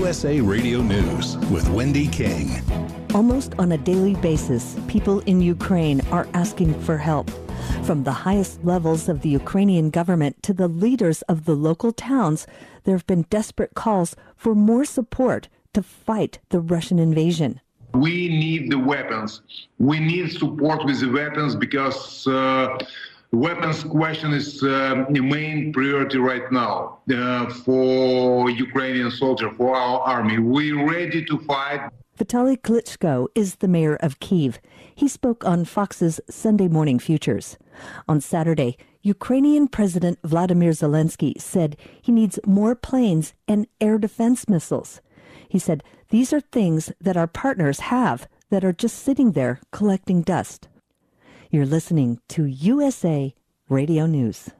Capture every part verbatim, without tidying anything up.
S A Radio News with Wendy King. Almost on a daily basis, people in Ukraine are asking for help. From the highest levels of the Ukrainian government to the leaders of the local towns, there have been desperate calls for more support to fight the Russian invasion. We need the weapons. We need support with the weapons because uh, weapons question is uh, the main priority right now uh, for Ukrainian soldiers, for our army. We're ready to fight. Vitaly Klitschko is the mayor of Kyiv. He spoke on Fox's Sunday Morning Futures. On Saturday, Ukrainian President Vladimir Zelensky said he needs more planes and air defense missiles. He said these are things that our partners have that are just sitting there collecting dust. You're listening to U S A Radio News.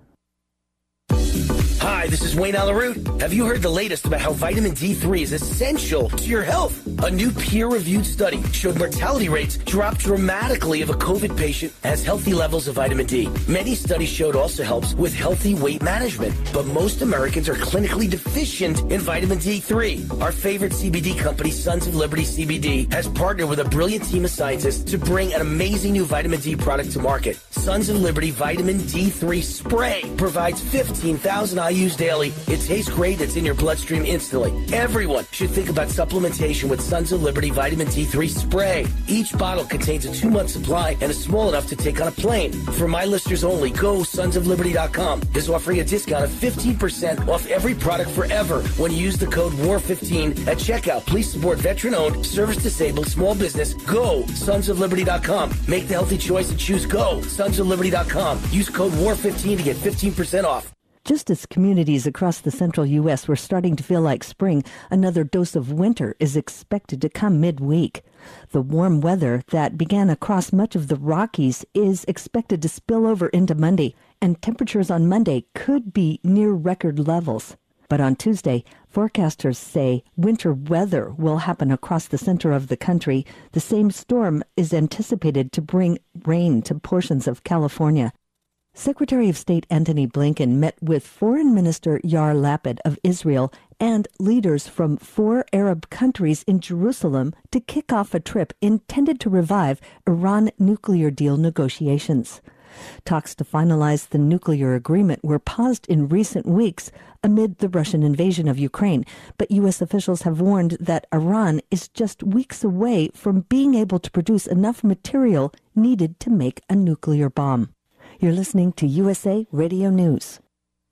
Hi, this is Wayne Alaroot. Have you heard the latest about how vitamin D three is essential to your health? A new peer-reviewed study showed mortality rates dropped dramatically if a COVID patient has healthy levels of vitamin D. Many studies showed also helps with healthy weight management, but most Americans are clinically deficient in vitamin D three. Our favorite C B D company, Sons of Liberty C B D, has partnered with a brilliant team of scientists to bring an amazing new vitamin D product to market. Sons of Liberty Vitamin D three Spray provides fifteen thousand I U's daily. It tastes great. It's in your bloodstream instantly. Everyone should think about supplementation with Sons of Liberty Vitamin D three Spray. Each bottle contains a two-month supply and is small enough to take on a plane. For my listeners only, go sons of liberty dot com is offering a discount of fifteen percent off every product forever when you use the code war fifteen at checkout. Please support veteran-owned, service-disabled, small business. Go sons of liberty dot com. Make the healthy choice and choose go sons of liberty dot com. Use code war fifteen to get fifteen percent off. Just as communities across the central U S were starting to feel like spring, another dose of winter is expected to come midweek. The warm weather that began across much of the Rockies is expected to spill over into Monday, and temperatures on Monday could be near record levels. But on Tuesday, forecasters say winter weather will happen across the center of the country. The same storm is anticipated to bring rain to portions of California. Secretary of State Antony Blinken met with Foreign Minister Yair Lapid of Israel and leaders from four Arab countries in Jerusalem to kick off a trip intended to revive Iran nuclear deal negotiations. Talks to finalize the nuclear agreement were paused in recent weeks amid the Russian invasion of Ukraine, but U S officials have warned that Iran is just weeks away from being able to produce enough material needed to make a nuclear bomb. You're listening to U S A Radio News.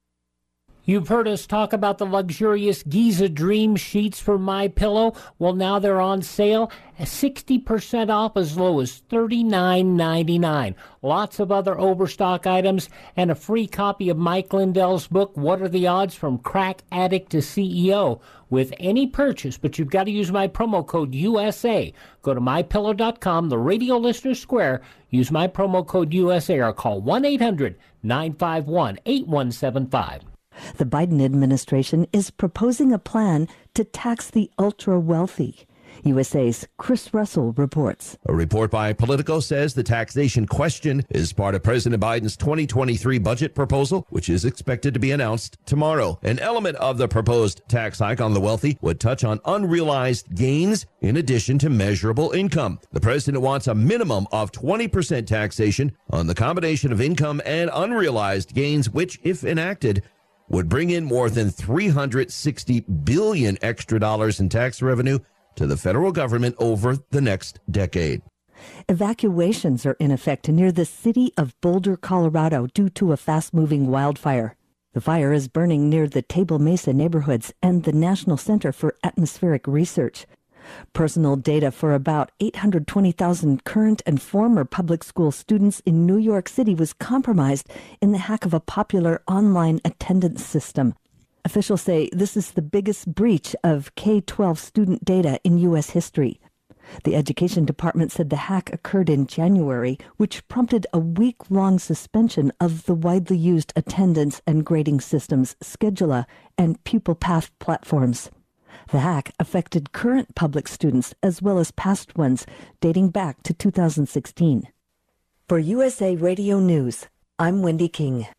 You've heard us talk about the luxurious Giza Dream sheets from MyPillow. Well, now they're on sale, sixty percent off, as low as thirty-nine ninety-nine. Lots of other overstock items and a free copy of Mike Lindell's book, What Are the Odds from Crack Addict to C E O, with any purchase, but you've got to use my promo code U S A. Go to my pillow dot com, the Radio Listener Square, use my promo code U S A, or call one eight hundred nine five one eight one seven five. The Biden administration is proposing a plan to tax the ultra-wealthy. U S A's Chris Russell reports. A report by Politico says the taxation question is part of President Biden's twenty twenty-three budget proposal, which is expected to be announced tomorrow. An element of the proposed tax hike on the wealthy would touch on unrealized gains in addition to measurable income. The president wants a minimum of twenty percent taxation on the combination of income and unrealized gains, which, if enacted, would bring in more than three hundred sixty billion dollars extra dollars in tax revenue to the federal government over the next decade. Evacuations are in effect near the city of Boulder, Colorado, due to a fast-moving wildfire. The fire is burning near the Table Mesa neighborhoods and the National Center for Atmospheric Research. Personal data for about eight hundred twenty thousand current and former public school students in New York City was compromised in the hack of a popular online attendance system. Officials say this is the biggest breach of K twelve student data in U S history. The Education Department said the hack occurred in January, which prompted a week-long suspension of the widely used attendance and grading systems Schedula and Pupil Path platforms. The hack affected current public students as well as past ones, dating back to two thousand sixteen. For U S A Radio News, I'm Wendy King.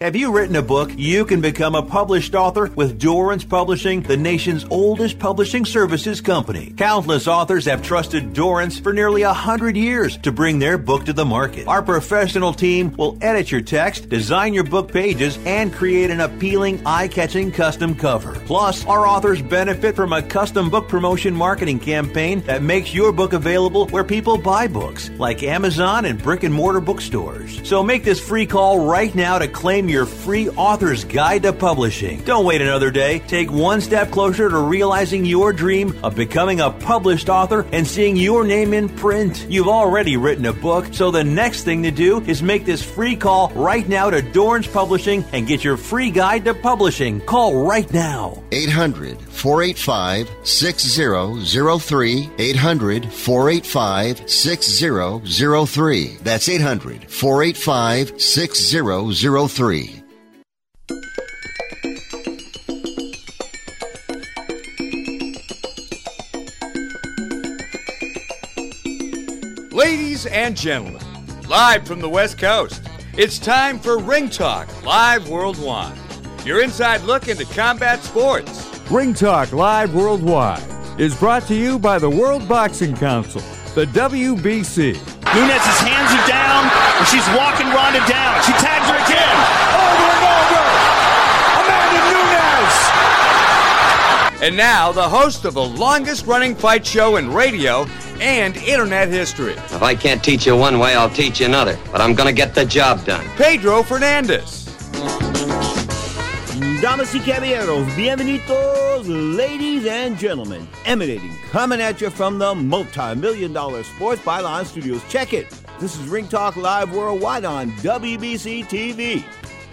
Have you written a book? You can become a published author with Dorrance Publishing, the nation's oldest publishing services company. Countless authors have trusted Dorrance for nearly a hundred years to bring their book to the market. Our professional team will edit your text, design your book pages, and create an appealing, eye-catching custom cover. Plus, our authors benefit from a custom book promotion marketing campaign that makes your book available where people buy books, like Amazon and brick-and-mortar bookstores. So make this free call right now to claim your free author's guide to publishing. Don't wait another day. Take one step closer to realizing your dream of becoming a published author and seeing your name in print. You've already written a book, so the next thing to do is make this free call right now to Dorrance Publishing and get your free guide to publishing. Call right now. eight hundred, four eight five, six zero zero three. eight hundred, four eight five, six zero zero three. That's eight hundred, four eight five, six zero zero three. Ladies and gentlemen, live from the West Coast, it's time for Ring Talk Live Worldwide. Your inside look into combat sports. Ring Talk Live Worldwide is brought to you by the World Boxing Council, the W B C. Nunes's hands are down, and she's walking Ronda down. She tags her again. Over and over. Amanda Nunes. And now, the host of the longest-running fight show in radio and internet history. If I can't teach you one way, I'll teach you another. But I'm going to get the job done. Pedro Fernandez. Damas y caballeros, bienvenidos, ladies and gentlemen. Emanating, coming at you from the multi-million dollar Sports Byline Studios. Check it. This is Ring Talk Live Worldwide on W B C T V.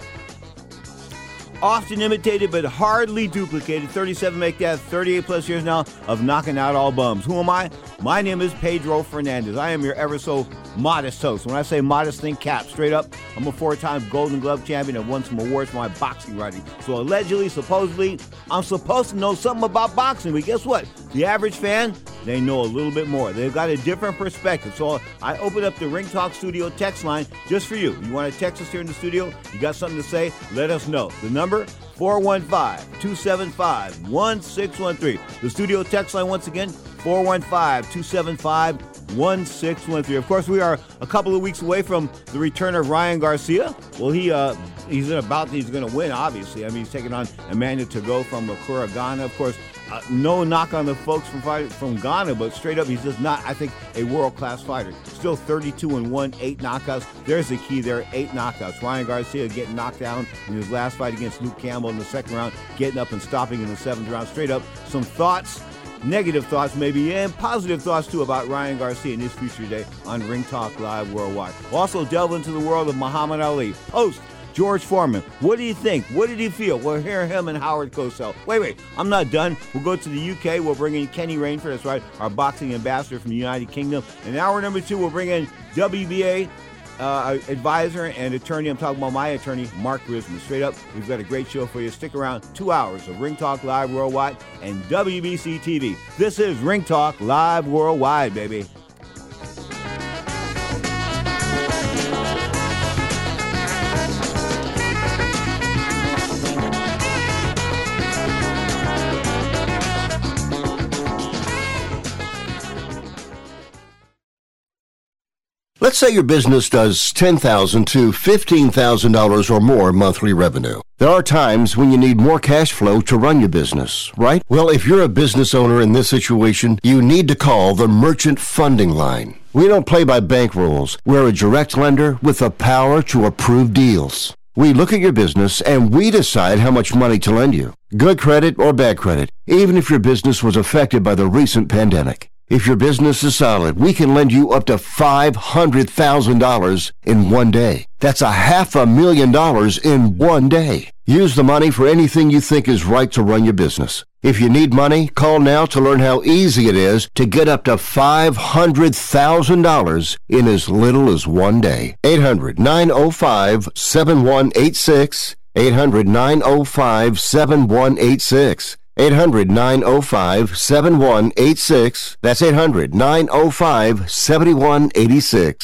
Often imitated but hardly duplicated. thirty-seven make that thirty-eight plus years now of knocking out all bums. Who am I? My name is Pedro Fernandez. I am your ever so modest host. When I say modest, think cap. Straight up, I'm a four-time Golden Glove champion. I've won some awards for my boxing writing. So allegedly, supposedly, I'm supposed to know something about boxing. But guess what? The average fan, they know a little bit more. They've got a different perspective. So I open up the Ring Talk Studio text line just for you. You want to text us here in the studio? You got something to say? Let us know. The number, four one five, two seven five, one six one three. The studio text line once again, four one five, two seven five, one six one three. Of course, we are a couple of weeks away from the return of Ryan Garcia. Well, he uh, he's in about he's going to win, obviously. I mean, he's taking on Emmanuel Tagoe from Accra, Ghana. Of course, uh, no knock on the folks from fight, from Ghana, but straight up, he's just not, I think, a world-class fighter. Still thirty-two and one, eight knockouts. There's the key there, eight knockouts. Ryan Garcia getting knocked down in his last fight against Luke Campbell in the second round, getting up and stopping in the seventh round. Straight up, some thoughts, negative thoughts maybe, and positive thoughts too about Ryan Garcia in his future today on Ring Talk Live Worldwide. We'll also delve into the world of Muhammad Ali. Host George Foreman. What do you think? What did he feel? We'll hear him and Howard Cosell. Wait, wait, I'm not done. We'll go to the U K. We'll bring in Kenny Rainford, that's right, our boxing ambassador from the United Kingdom. In hour number two, we'll bring in W B A uh, advisor and attorney. I'm talking about my attorney, Mark Grisman. Straight up, we've got a great show for you. Stick around. Two hours of Ring Talk Live Worldwide and W B C T V. This is Ring Talk Live Worldwide, baby. Let's say your business does ten thousand dollars to fifteen thousand dollars or more monthly revenue. There are times when you need more cash flow to run your business, right? Well, if you're a business owner in this situation, you need to call the Merchant Funding Line. We don't play by bank rules. We're a direct lender with the power to approve deals. We look at your business and we decide how much money to lend you. Good credit or bad credit, even if your business was affected by the recent pandemic. If your business is solid, we can lend you up to five hundred thousand dollars in one day. That's a half a million dollars in one day. Use the money for anything you think is right to run your business. If you need money, call now to learn how easy it is to get up to five hundred thousand dollars in as little as one day. eight hundred, nine oh five, seven one eight six. eight hundred, nine oh five, seven one eight six. eight hundred, nine oh five, seven one eight six. That's eight hundred, nine oh five, seven one eight six.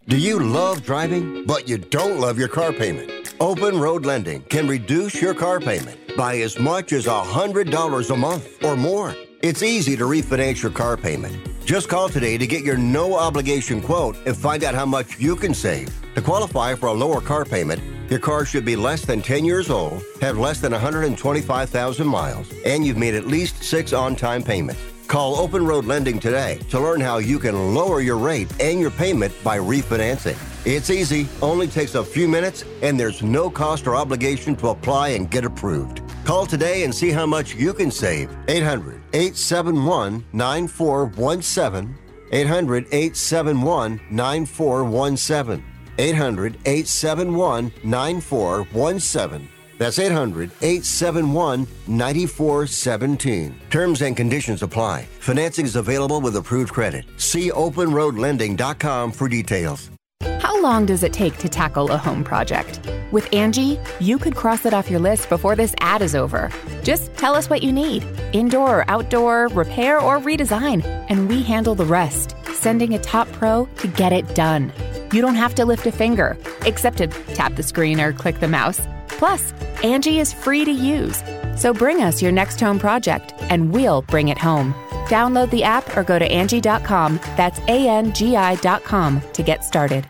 Do you love driving, but you don't love your car payment? Open Road Lending can reduce your car payment by as much as one hundred dollars a month or more. It's easy to refinance your car payment. Just call today to get your no-obligation quote and find out how much you can save. To qualify for a lower car payment, your car should be less than ten years old, have less than one hundred twenty-five thousand miles, and you've made at least six on-time payments. Call Open Road Lending today to learn how you can lower your rate and your payment by refinancing. It's easy, only takes a few minutes, and there's no cost or obligation to apply and get approved. Call today and see how much you can save. eight hundred, eight seven one, nine four one seven. eight hundred, eight seven one, nine four one seven. eight hundred, eight seven one, nine four one seven. That's eight hundred, eight seven one, nine four one seven. Terms and conditions apply. Financing is available with approved credit. See open road lending dot com for details. How long does it take to tackle a home project? With Angie, you could cross it off your list before this ad is over. Just tell us what you need. Indoor or outdoor, repair or redesign. And we handle the rest, sending a top pro to get it done. You don't have to lift a finger, except to tap the screen or click the mouse. Plus, Angie is free to use. So bring us your next home project, and we'll bring it home. Download the app or go to Angie dot com. That's A N G I dot com to get started.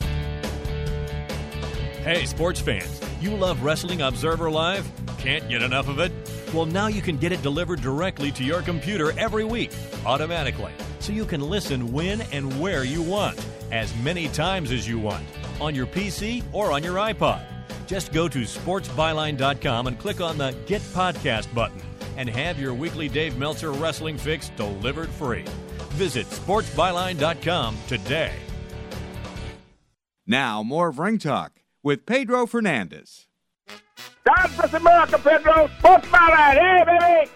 Hey, sports fans, you love Wrestling Observer Live? Can't get enough of it? Well, now you can get it delivered directly to your computer every week, automatically, so you can listen when and where you want, as many times as you want, on your P C or on your iPod. Just go to sports byline dot com and click on the Get Podcast button and have your weekly Dave Meltzer wrestling fix delivered free. Visit sports byline dot com today. Now, more of Ring Talk with Pedro Fernandez. God bless America, Pedro. Sports Byline. Hey, baby.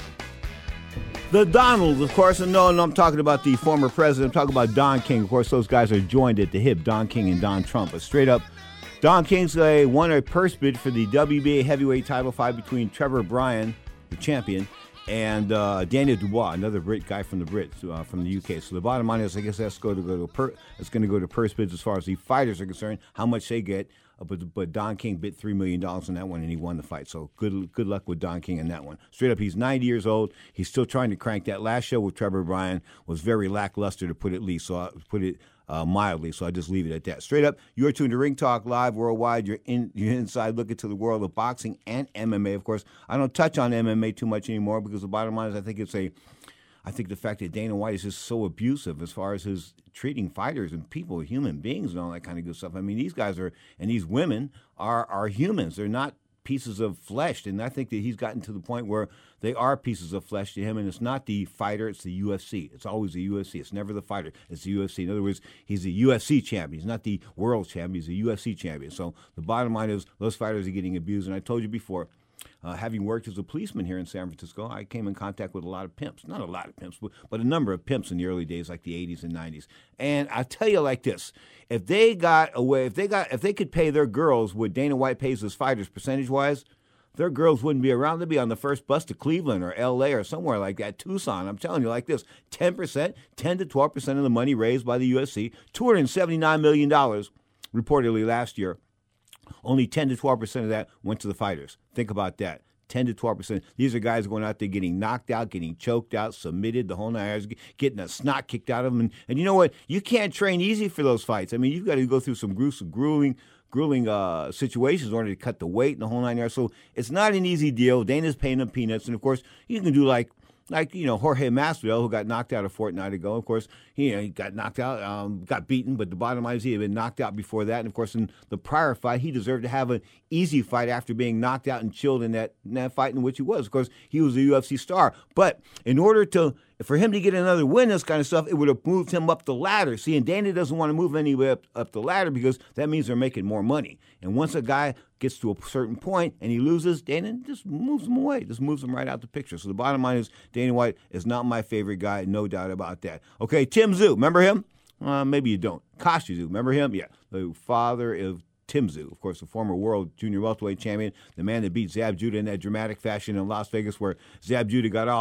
The Donalds, of course, and no, no, I'm talking about the former president. I'm talking about Don King. Of course, those guys are joined at the hip, Don King and Don Trump. But straight up, Don King's uh, won a purse bid for the W B A heavyweight title fight between Trevor Bryan, the champion, and uh, Daniel Dubois, another Brit guy from the Brits, uh, from the U K. So the bottom line is, I guess that's going to go to per- it's going to go to purse bids as far as the fighters are concerned, how much they get. Uh, but but Don King bid three million dollars on that one, and he won the fight. So good good luck with Don King in that one. Straight up, he's ninety years old. He's still trying to crank. That last show with Trevor Bryan was very lackluster, to put it least. So I put it uh, mildly. So I just leave it at that. Straight up, you're tuned to Ring Talk Live worldwide. You're in you're inside looking to the world of boxing and M M A. Of course, I don't touch on M M A too much anymore because the bottom line is, I think it's a I think the fact that Dana White is just so abusive as far as his treating fighters and people, human beings and all that kind of good stuff. I mean, these guys are, and these women are are humans. They're not pieces of flesh. And I think that he's gotten to the point where they are pieces of flesh to him, and it's not the fighter, it's the U F C. It's always the U F C. It's never the fighter. It's the U F C. In other words, he's a U F C champion. He's not the world champion. He's a U F C champion. So the bottom line is those fighters are getting abused. And I told you before, Uh, having worked as a policeman here in San Francisco, I came in contact with a lot of pimps. Not a lot of pimps, but, but a number of pimps in the early days, like the eighties and nineties. And I tell you like this: if they got away, if they got, if they could pay their girls what Dana White pays his fighters percentage-wise, their girls wouldn't be around. They'd be on the first bus to Cleveland or L A or somewhere like that, Tucson. I'm telling you like this: ten percent, ten to twelve percent of the money raised by the U F C, two hundred seventy-nine million dollars reportedly last year. Only ten to twelve percent of that went to the fighters. Think about that. ten to twelve percent. These are guys going out there getting knocked out, getting choked out, submitted, the whole nine yards, getting a snot kicked out of them. And, and you know what? You can't train easy for those fights. I mean, you've got to go through some gruesome, grueling, grueling uh, situations in order to cut the weight and the whole nine yards. So it's not an easy deal. Dana's paying them peanuts. And, of course, you can do like, Like, you know, Jorge Masvidal, who got knocked out a fortnight ago. Of course, he, you know, he got knocked out, um, got beaten, but the bottom line is he had been knocked out before that. And, of course, in the prior fight, he deserved to have an easy fight after being knocked out and chilled in that, in that fight in which he was. Of course, he was a U F C star. But in order to, for him to get another win, this kind of stuff, it would have moved him up the ladder. See, and Dana doesn't want to move anywhere up, up the ladder because that means they're making more money. And once a guy gets to a certain point and he loses, Dana just moves him away, just moves him right out the picture. So the bottom line is Dana White is not my favorite guy, no doubt about that. Okay, Tim Tszyu, remember him? Uh, maybe you don't. Kostya Tszyu, remember him? Yeah, the father of Tim Tszyu, of course, the former world junior welterweight champion, the man that beat Zab Judah in that dramatic fashion in Las Vegas where Zab Judah got all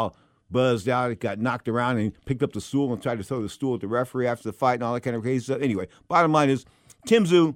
buzzed out, got knocked around and picked up the stool and tried to throw the stool at the referee after the fight and all that kind of crazy stuff. Anyway, bottom line is Tim Tszyu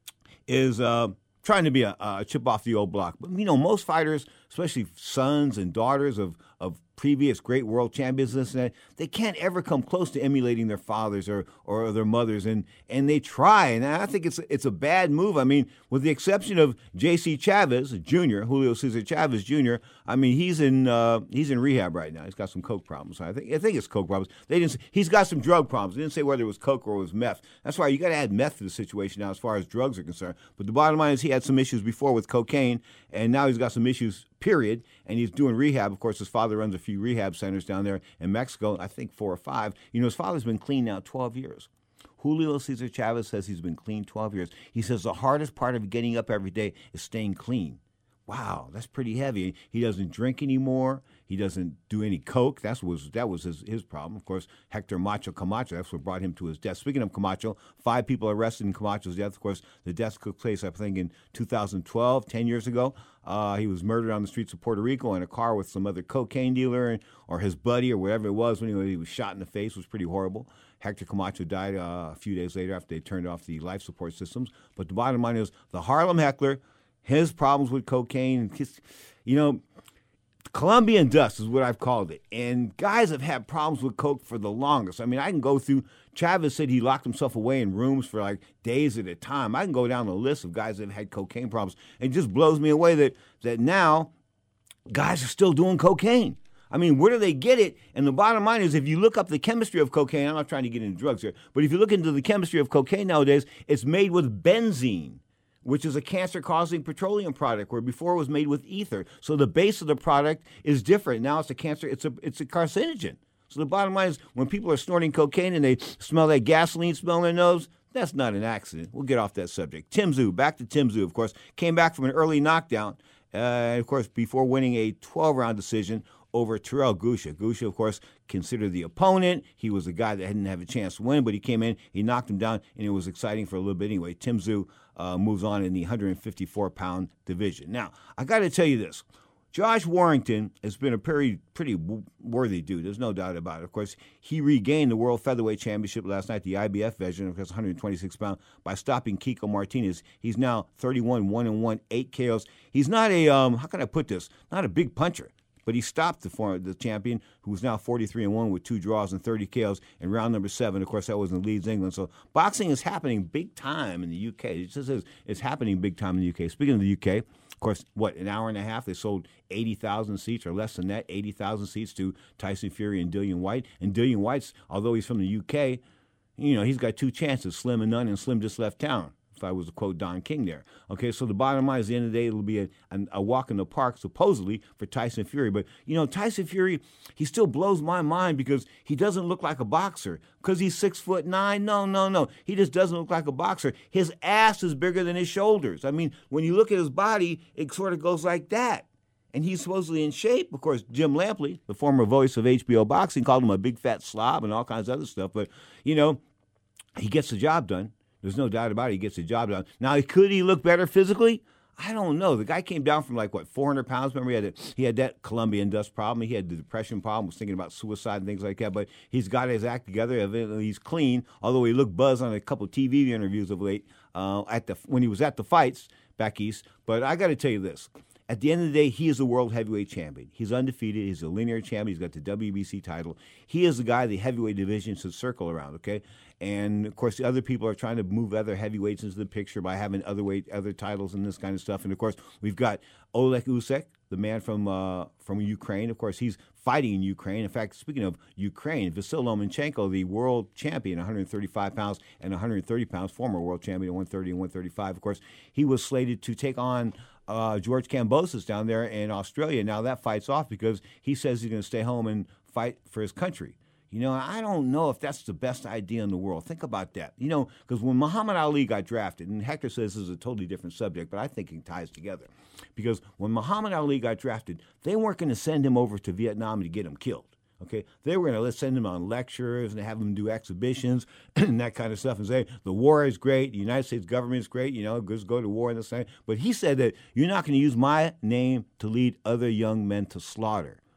is uh, trying to be a, a chip off the old block. But, you know, most fighters, especially sons and daughters of, of previous great world champions, this and that, they can't ever come close to emulating their fathers or, or their mothers, and, and they try. And I think it's, it's a bad move. I mean, with the exception of J C Chavez Junior, Julio Cesar Chavez Junior, I mean, he's in uh, he's in rehab right now. He's got some coke problems. I think I think it's coke problems. They didn't. He's got some drug problems. They didn't say whether it was coke or it was meth. That's why you got to add meth to the situation now as far as drugs are concerned. But the bottom line is he had some issues before with cocaine, and now he's got some issues, period, and he's doing rehab. Of course, his father runs a few rehab centers down there in Mexico, I think four or five. You know, his father's been clean now twelve years. Julio Cesar Chavez says he's been clean twelve years. He says the hardest part of getting up every day is staying clean. Wow, that's pretty heavy. He doesn't drink anymore. He doesn't do any coke. That's was that was his, his problem. Of course, Hector Macho Camacho, that's what brought him to his death. Speaking of Camacho, five people arrested in Camacho's death. Of course, the death took place, I think, in two thousand twelve, ten years ago. Uh, he was murdered on the streets of Puerto Rico in a car with some other cocaine dealer and, or his buddy or whatever it was. When he, he was shot in the face, it was pretty horrible. Hector Camacho died uh, a few days later after they turned off the life support systems. But the bottom line is the Harlem Heckler, his problems with cocaine, his, you know, Colombian dust is what I've called it. And guys have had problems with coke for the longest. I mean, I can go through, Chavez said he locked himself away in rooms for like days at a time. I can go down the list of guys that have had cocaine problems. It just blows me away that that now guys are still doing cocaine. I mean, where do they get it? And the bottom line is, if you look up the chemistry of cocaine, I'm not trying to get into drugs here, but if you look into the chemistry of cocaine nowadays, it's made with benzene, which is a cancer-causing petroleum product, where before it was made with ether. So the base of the product is different. Now it's a cancer, it's a it's a carcinogen. So the bottom line is, when people are snorting cocaine and they smell that gasoline smell in their nose, that's not an accident. We'll get off that subject. Tim Tszyu, back to Tim Tszyu, of course, came back from an early knockdown, uh, of course, before winning a twelve-round decision over Terrell Gusha. Gusha, of course, considered the opponent. He was the guy that didn't have a chance to win, but he came in, he knocked him down, and it was exciting for a little bit anyway. Tim Tszyu uh, moves on in the one fifty-four pound division. Now, I got to tell you this. Josh Warrington has been a pretty, pretty worthy dude. There's no doubt about it. Of course, he regained the World Featherweight Championship last night, the I B F veteran, of course, one twenty-six pound, by stopping Kiko Martinez. He's now thirty-one, one and one, eight K Os. He's not a, um, how can I put this, not a big puncher. But he stopped the former, the champion, who was now forty-three and one with two draws and thirty K Os in round number seven. Of course, that was in Leeds, England. So boxing is happening big time in the U K. It just is, it's happening big time in the U K. Speaking of the U K, of course, what, an hour and a half, they sold eighty thousand seats, or less than that, eighty thousand seats to Tyson Fury and Dillian White. And Dillian White's, although he's from the U K, you know, he's got two chances, Slim and none, and Slim just left town, if I was to quote Don King there. Okay, so the bottom line is, at the end of the day, it'll be a, a, a walk in the park, supposedly, for Tyson Fury. But, you know, Tyson Fury, he still blows my mind because he doesn't look like a boxer. Because he's six foot nine? No, no, no. He just doesn't look like a boxer. His ass is bigger than his shoulders. I mean, when you look at his body, it sort of goes like that. And he's supposedly in shape. Of course, Jim Lampley, the former voice of H B O Boxing, called him a big fat slob and all kinds of other stuff. But, you know, he gets the job done. There's no doubt about it. He gets the job done. Now, could he look better physically? I don't know. The guy came down from like, what, four hundred pounds? Remember, he had, a, he had that Colombian dust problem. He had the depression problem, was thinking about suicide and things like that. But he's got his act together. Evidently, he's clean, although he looked buzzed on a couple of T V interviews of late uh, at the when he was at the fights back east. But I got to tell you this. At the end of the day, he is the world heavyweight champion. He's undefeated. He's a linear champion. He's got the W B C title. He is the guy the heavyweight division should circle around, okay? And, of course, the other people are trying to move other heavyweights into the picture by having other weight, other titles and this kind of stuff. And, of course, we've got Oleg Usyk, the man from uh, from Ukraine. Of course, he's fighting in Ukraine. In fact, speaking of Ukraine, Vasyl Lomachenko, the world champion, one thirty-five pounds and one thirty pounds, former world champion, one thirty and one thirty-five, of course, he was slated to take on uh, George Kambosos down there in Australia. Now that fight's off because he says he's going to stay home and fight for his country. You know, I don't know if that's the best idea in the world. Think about that. You know, because when Muhammad Ali got drafted, and Hector says this is a totally different subject, but I think it ties together. Because when Muhammad Ali got drafted, they weren't going to send him over to Vietnam to get him killed. Okay, they were going to send him on lectures and have him do exhibitions and that kind of stuff and say, the war is great, the United States government is great, you know, just go to war and this thing. But he said that you're not going to use my name to lead other young men to slaughter.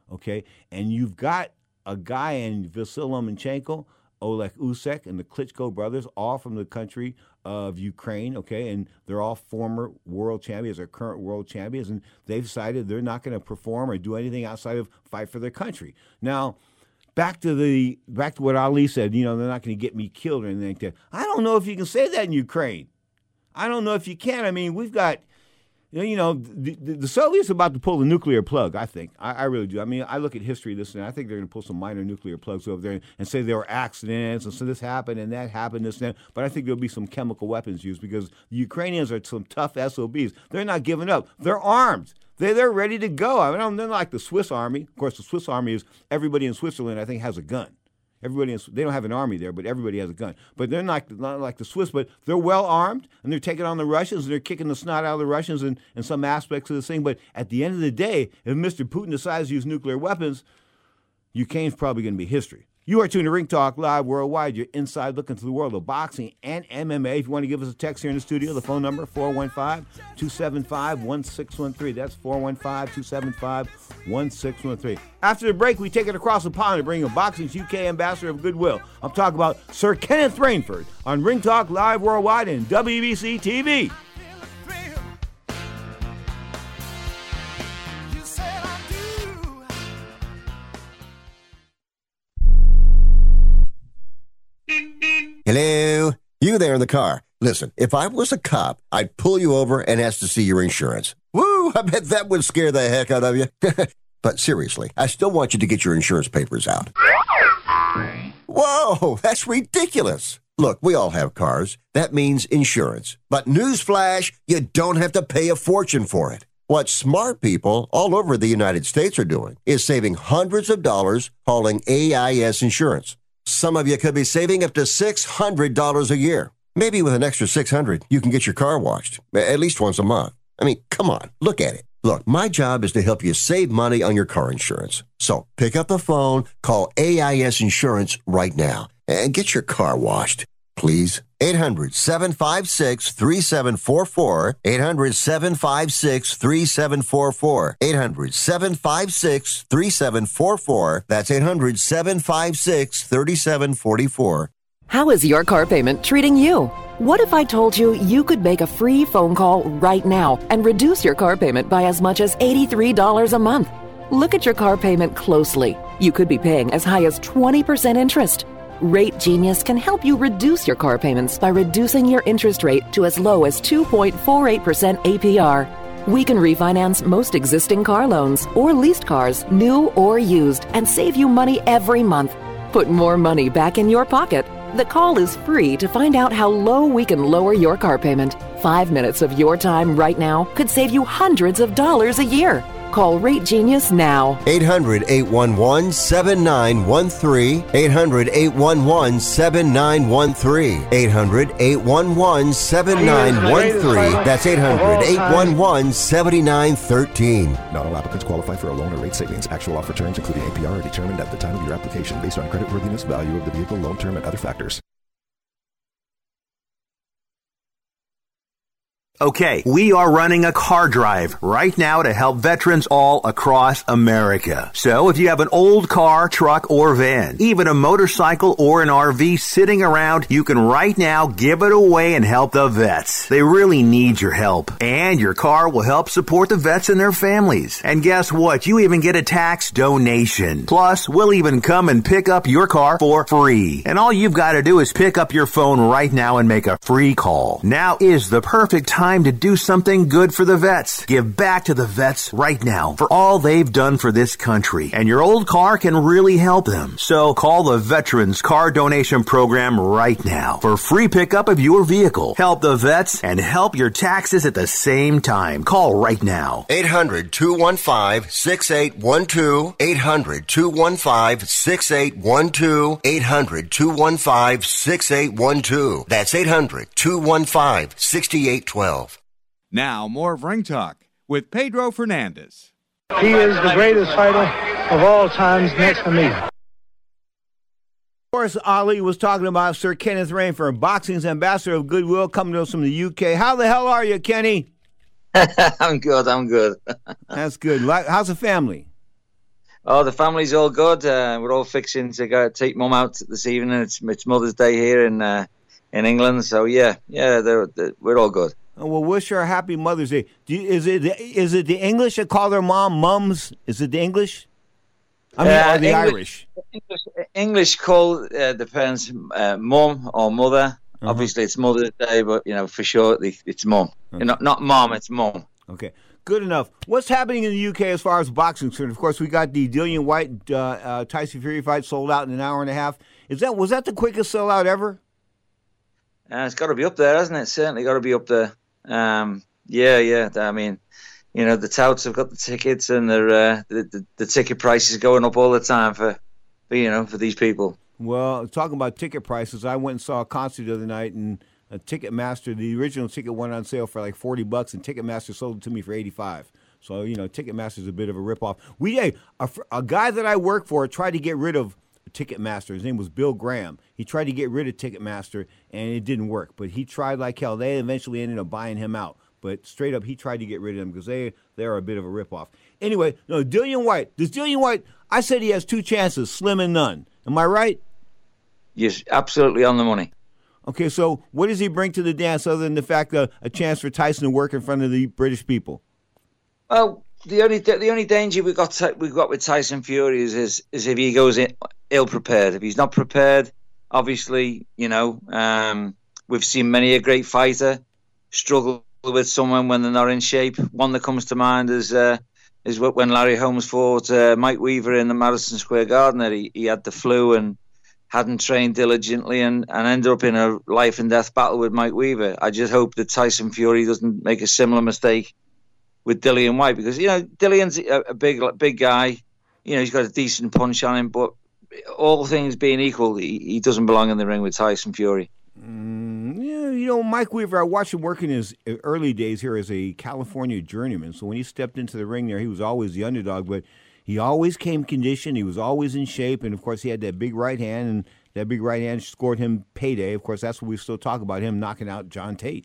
okay? And you've got a guy in Vasily Lomachenko, Oleg Usyk, and the Klitschko brothers, all from the country of Ukraine, okay? And they're all former world champions or current world champions, and they've decided they're not going to perform or do anything outside of fight for their country. Now, back to the back to what Ali said, you know, they're not going to get me killed or anything like that. I don't know if you can say that in Ukraine. I don't know if you can. I mean, we've got, you know, the, the, the Soviets are about to pull the nuclear plug, I think. I, I really do. I mean, I look at history, this and that. I think they're going to pull some minor nuclear plugs over there and say there were accidents, and so this happened and that happened, this and that. But I think there'll be some chemical weapons used because the Ukrainians are some tough S O Bs. They're not giving up. They're armed. They're, they're ready to go. I mean, they're not like the Swiss Army. Of course, the Swiss Army is everybody in Switzerland, I think, has a gun. Everybody, in, they don't have an army there, but everybody has a gun. But they're not, not like the Swiss, but they're well armed, and they're taking on the Russians, and they're kicking the snot out of the Russians in, in some aspects of this thing. But at the end of the day, if Mister Putin decides to use nuclear weapons, Ukraine's probably going to be history. You are tuned to Ring Talk Live Worldwide. You're inside looking through the world of boxing and M M A. If you want to give us a text here in the studio, the phone number, four one five, two seven five, one six one three. That's four one five, two seven five, one six one three. After the break, we take it across the pond to bring you boxing's U K ambassador of goodwill. I'm talking about Sir Kenneth Rainford on Ring Talk Live Worldwide and W B C T V. Hello? You there in the car. Listen, if I was a cop, I'd pull you over and ask to see your insurance. Woo! I bet that would scare the heck out of you. But seriously, I still want you to get your insurance papers out. Whoa! That's ridiculous. Look, we all have cars. That means insurance. But newsflash, you don't have to pay a fortune for it. What smart people all over the United States are doing is saving hundreds of dollars calling A I S Insurance. Some of you could be saving up to six hundred dollars a year. Maybe with an extra six hundred dollars, you can get your car washed, at least once a month. I mean, come on, look at it. Look, my job is to help you save money on your car insurance. So pick up the phone, call A I S Insurance right now, and get your car washed, please. eight hundred, seven five six, three seven four four. eight hundred, seven five six, three seven four four. eight hundred, seven five six, three seven four four. That's eight hundred, seven five six, three seven four four. How is your car payment treating you? What if I told you you could make a free phone call right now and reduce your car payment by as much as eighty-three dollars a month? Look at your car payment closely. You could be paying as high as twenty percent interest. Rate Genius can help you reduce your car payments by reducing your interest rate to as low as two point four eight percent A P R. We can refinance most existing car loans or leased cars, new or used, and save you money every month. Put more money back in your pocket. The call is free to find out how low we can lower your car payment. Five minutes of your time right now could save you hundreds of dollars a year. Call Rate Genius now. eight hundred, eight one one, seven nine one three. eight hundred, eight one one, seven nine one three. eight hundred, eight one one, seven nine one three. That's eight hundred, eight one one, seven nine one three. Not all applicants qualify for a loan or rate savings. Actual offer terms, including A P R, are determined at the time of your application based on creditworthiness, value of the vehicle, loan term, and other factors. Okay, we are running a car drive right now to help veterans all across America. So if you have an old car, truck, or van, even a motorcycle or an R V sitting around, you can right now give it away and help the vets. They really need your help. And your car will help support the vets and their families. And guess what? You even get a tax donation. Plus, we'll even come and pick up your car for free. And all you've got to do is pick up your phone right now and make a free call. Now is the perfect time to do something good for the vets. Give back to the vets right now for all they've done for this country. And your old car can really help them. So call the Veterans Car Donation Program right now for free pickup of your vehicle. Help the vets and help your taxes at the same time. Call right now. eight hundred, two one five, six eight one two. eight hundred, two one five, six eight one two. eight hundred, two one five, six eight one two. That's eight hundred, two one five, six eight one two. Now, more of Ring Talk with Pedro Fernandez. He is the greatest fighter of all times next to me. Of course, Ali was talking about Sir Kenneth Rainford, boxing's ambassador of goodwill, coming to us from the U K. How the hell are you, Kenny? I'm good, I'm good. That's good. How's the family? Oh, the family's all good. Uh, we're all fixing to go take Mum out this evening. It's it's Mother's Day here in uh, in England. So yeah, yeah, they're, they're, we're all good. Oh, well, wish her a happy Mother's Day. Do you, is it is it the English that call their mom mums? Is it the English? I mean, Uh, or the English- Irish? English, English call uh, depends, uh, mum or mother. Uh-huh. Obviously, it's Mother's Day, but you know for sure it's mum. Okay. Not not mom, it's mum. Okay, good enough. What's happening in the U K as far as boxing is concerned? Of course, we got the Dillian White uh, uh, Tyson Fury fight sold out in an hour and a half. Is that was that the quickest sellout ever? Uh, it's got to be up there, hasn't it? Certainly got to be up there. Um, yeah, yeah. I mean, you know, the touts have got the tickets, and they're, uh, the, the the ticket price is going up all the time for, for you know, for these people. Well, talking about ticket prices, I went and saw a concert the other night, and a Ticketmaster, the original ticket went on sale for like forty bucks, and Ticketmaster sold it to me for eighty-five. So, you know, Ticketmaster's a bit of a ripoff. We, hey, a, fr- a guy that I work for tried to get rid of Ticketmaster. His name was Bill Graham. He tried to get rid of Ticketmaster, and it didn't work. But he tried like hell. They eventually ended up buying him out. But straight up, he tried to get rid of them because they, they're a bit of a ripoff. Anyway, no, Dillian White. Does Dillian White, I said he has two chances, slim and none. Am I right? Yes, absolutely on the money. Okay, so what does he bring to the dance other than the fact that a chance for Tyson to work in front of the British people? Well, the only the only danger we got we got with Tyson Fury is is, is if he goes in ill prepared. If he's not prepared, obviously, you know, um, we've seen many a great fighter struggle with someone when they're not in shape. One that comes to mind is uh, is when Larry Holmes fought uh, Mike Weaver in the Madison Square Garden. He he had the flu and hadn't trained diligently and, and ended up in a life and death battle with Mike Weaver. I just hope that Tyson Fury doesn't make a similar mistake with Dillian White, because, you know, Dillian's a, a big big guy. You know, he's got a decent punch on him, but all things being equal, he, he doesn't belong in the ring with Tyson Fury. Mm, yeah, you know, Mike Weaver, I watched him work in his early days here as a California journeyman. So when he stepped into the ring there, he was always the underdog, but he always came conditioned. He was always in shape. And, of course, he had that big right hand, and that big right hand scored him payday. Of course, that's what we still talk about, him knocking out John Tate.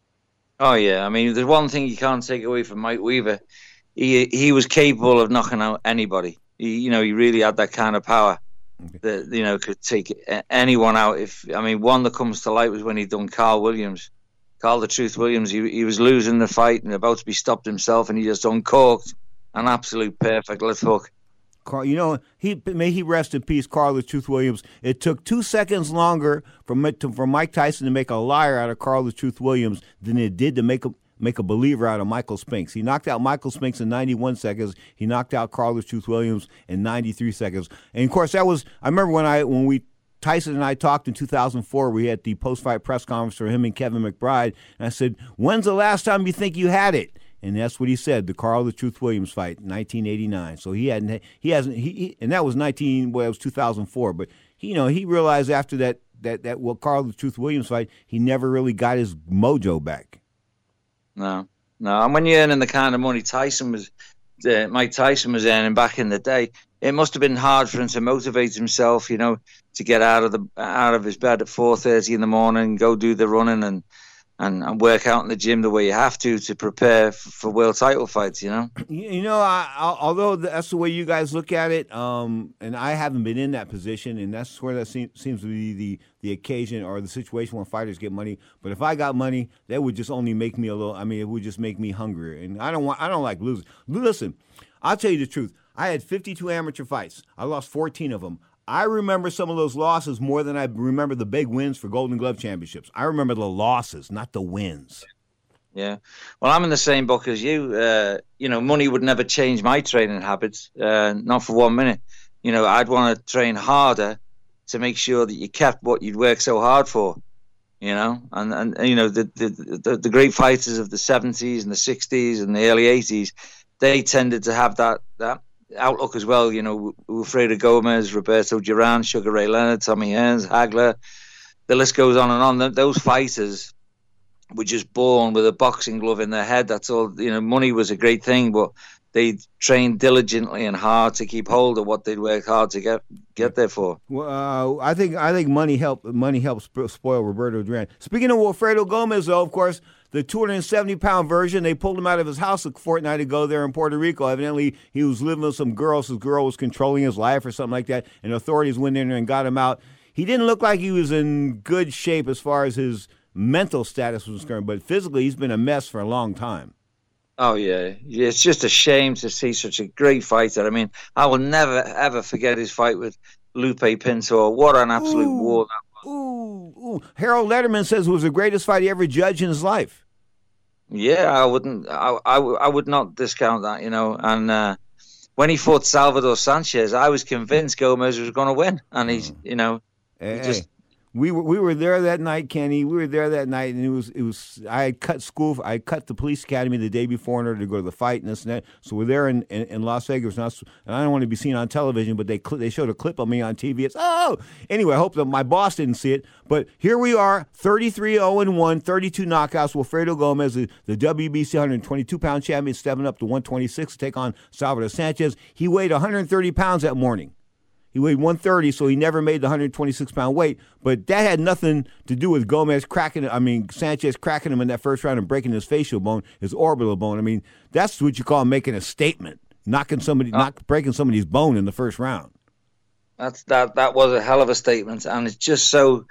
Oh, yeah. I mean, there's one thing you can't take away from Mike Weaver. He he was capable of knocking out anybody. He, you know, he really had that kind of power that, you know, could take anyone out. If I mean, one that comes to light was when he done Carl Williams. Carl the Truth Williams, he, he was losing the fight and about to be stopped himself, and he just uncorked an absolute perfect left hook. Carl, you know, he may he rest in peace, Carl the Truth Williams. It took two seconds longer for, for Mike Tyson to make a liar out of Carl the Truth Williams than it did to make a make a believer out of Michael Spinks. He knocked out Michael Spinks in ninety-one seconds. He knocked out Carl the Truth Williams in ninety-three seconds. And of course, that was I remember when I when we Tyson and I talked in two thousand four. We had the post-fight press conference for him and Kevin McBride, and I said, "When's the last time you think you had it?" And that's what he said, the Carl the Truth Williams fight, nineteen eighty-nine. So he hadn't, he hasn't, he, he and that was nineteen, well, it was two thousand four. But he, you know, he realized after that that that well, Carl the Truth Williams fight, he never really got his mojo back. No, no. And when you're earning the kind of money Tyson was, uh, Mike Tyson was earning back in the day, it must have been hard for him to motivate himself, you know, to get out of the out of his bed at four thirty in the morning, go do the running and. And, and work out in the gym the way you have to to prepare f- for world title fights, you know? You, you know, I, I, although that's the way you guys look at it, um, and I haven't been in that position, and that's where that seem, seems to be the, the occasion or the situation when fighters get money. But if I got money, that would just only make me a little, I mean, it would just make me hungrier. And I don't want, I don't like losing. Listen, I'll tell you the truth. I had fifty-two amateur fights. I lost fourteen of them. I remember some of those losses more than I remember the big wins for Golden Glove championships. I remember the losses, not the wins. Yeah. Well, I'm in the same book as you. Uh, you know, money would never change my training habits, uh, not for one minute. You know, I'd want to train harder to make sure that you kept what you'd worked so hard for, you know. And, and you know, the, the, the, the great fighters of the seventies and the sixties and the early eighties, they tended to have that that. outlook as well, you know, Wilfredo Gomez, Roberto Duran, Sugar Ray Leonard, Tommy Hearns, Hagler, the list goes on and on. Those fighters were just born with a boxing glove in their head. That's all. You know, money was a great thing, but they trained diligently and hard to keep hold of what they'd worked hard to get get there for. Well, uh, I think I think money helped money helped spoil Roberto Duran. Speaking of Wilfredo Gomez, though, of course, the two hundred seventy pound version, they pulled him out of his house a fortnight ago there in Puerto Rico. Evidently, he was living with some girls. His girl was controlling his life or something like that, and authorities went in there and got him out. He didn't look like he was in good shape as far as his mental status was concerned, but physically he's been a mess for a long time. Oh, yeah. It's just a shame to see such a great fighter. I mean, I will never, ever forget his fight with Lupe Pinto. What an absolute Ooh, war that was. Ooh, ooh. Harold Letterman says it was the greatest fight he ever judged in his life. Yeah, I wouldn't, I, I, I would not discount that, you know. And uh, when he fought Salvador Sanchez, I was convinced Gomez was going to win. And he's, you know, Hey, he just... We were we were there that night, Kenny. We were there that night, and it was it was. I had cut school. I cut the police academy the day before in order to go to the fight and this and that. So we're there in, in, in Las Vegas, and I don't want to be seen on television, but they they showed a clip of me on T V. It's oh anyway. I hope that my boss didn't see it, but here we are, thirty-three oh and one, thirty-two knockouts. Wilfredo Gomez, the, the W B C one twenty-two pound champion, stepping up to one twenty-six to take on Salvador Sanchez. He weighed one hundred thirty pounds that morning. He weighed one thirty, so he never made the one twenty-six pound weight. But that had nothing to do with Gomez cracking, I mean, Sanchez cracking him in that first round and breaking his facial bone, his orbital bone. I mean, that's what you call making a statement, knocking somebody, oh. not breaking somebody's bone in the first round. That's that. That was a hell of a statement, and it's just so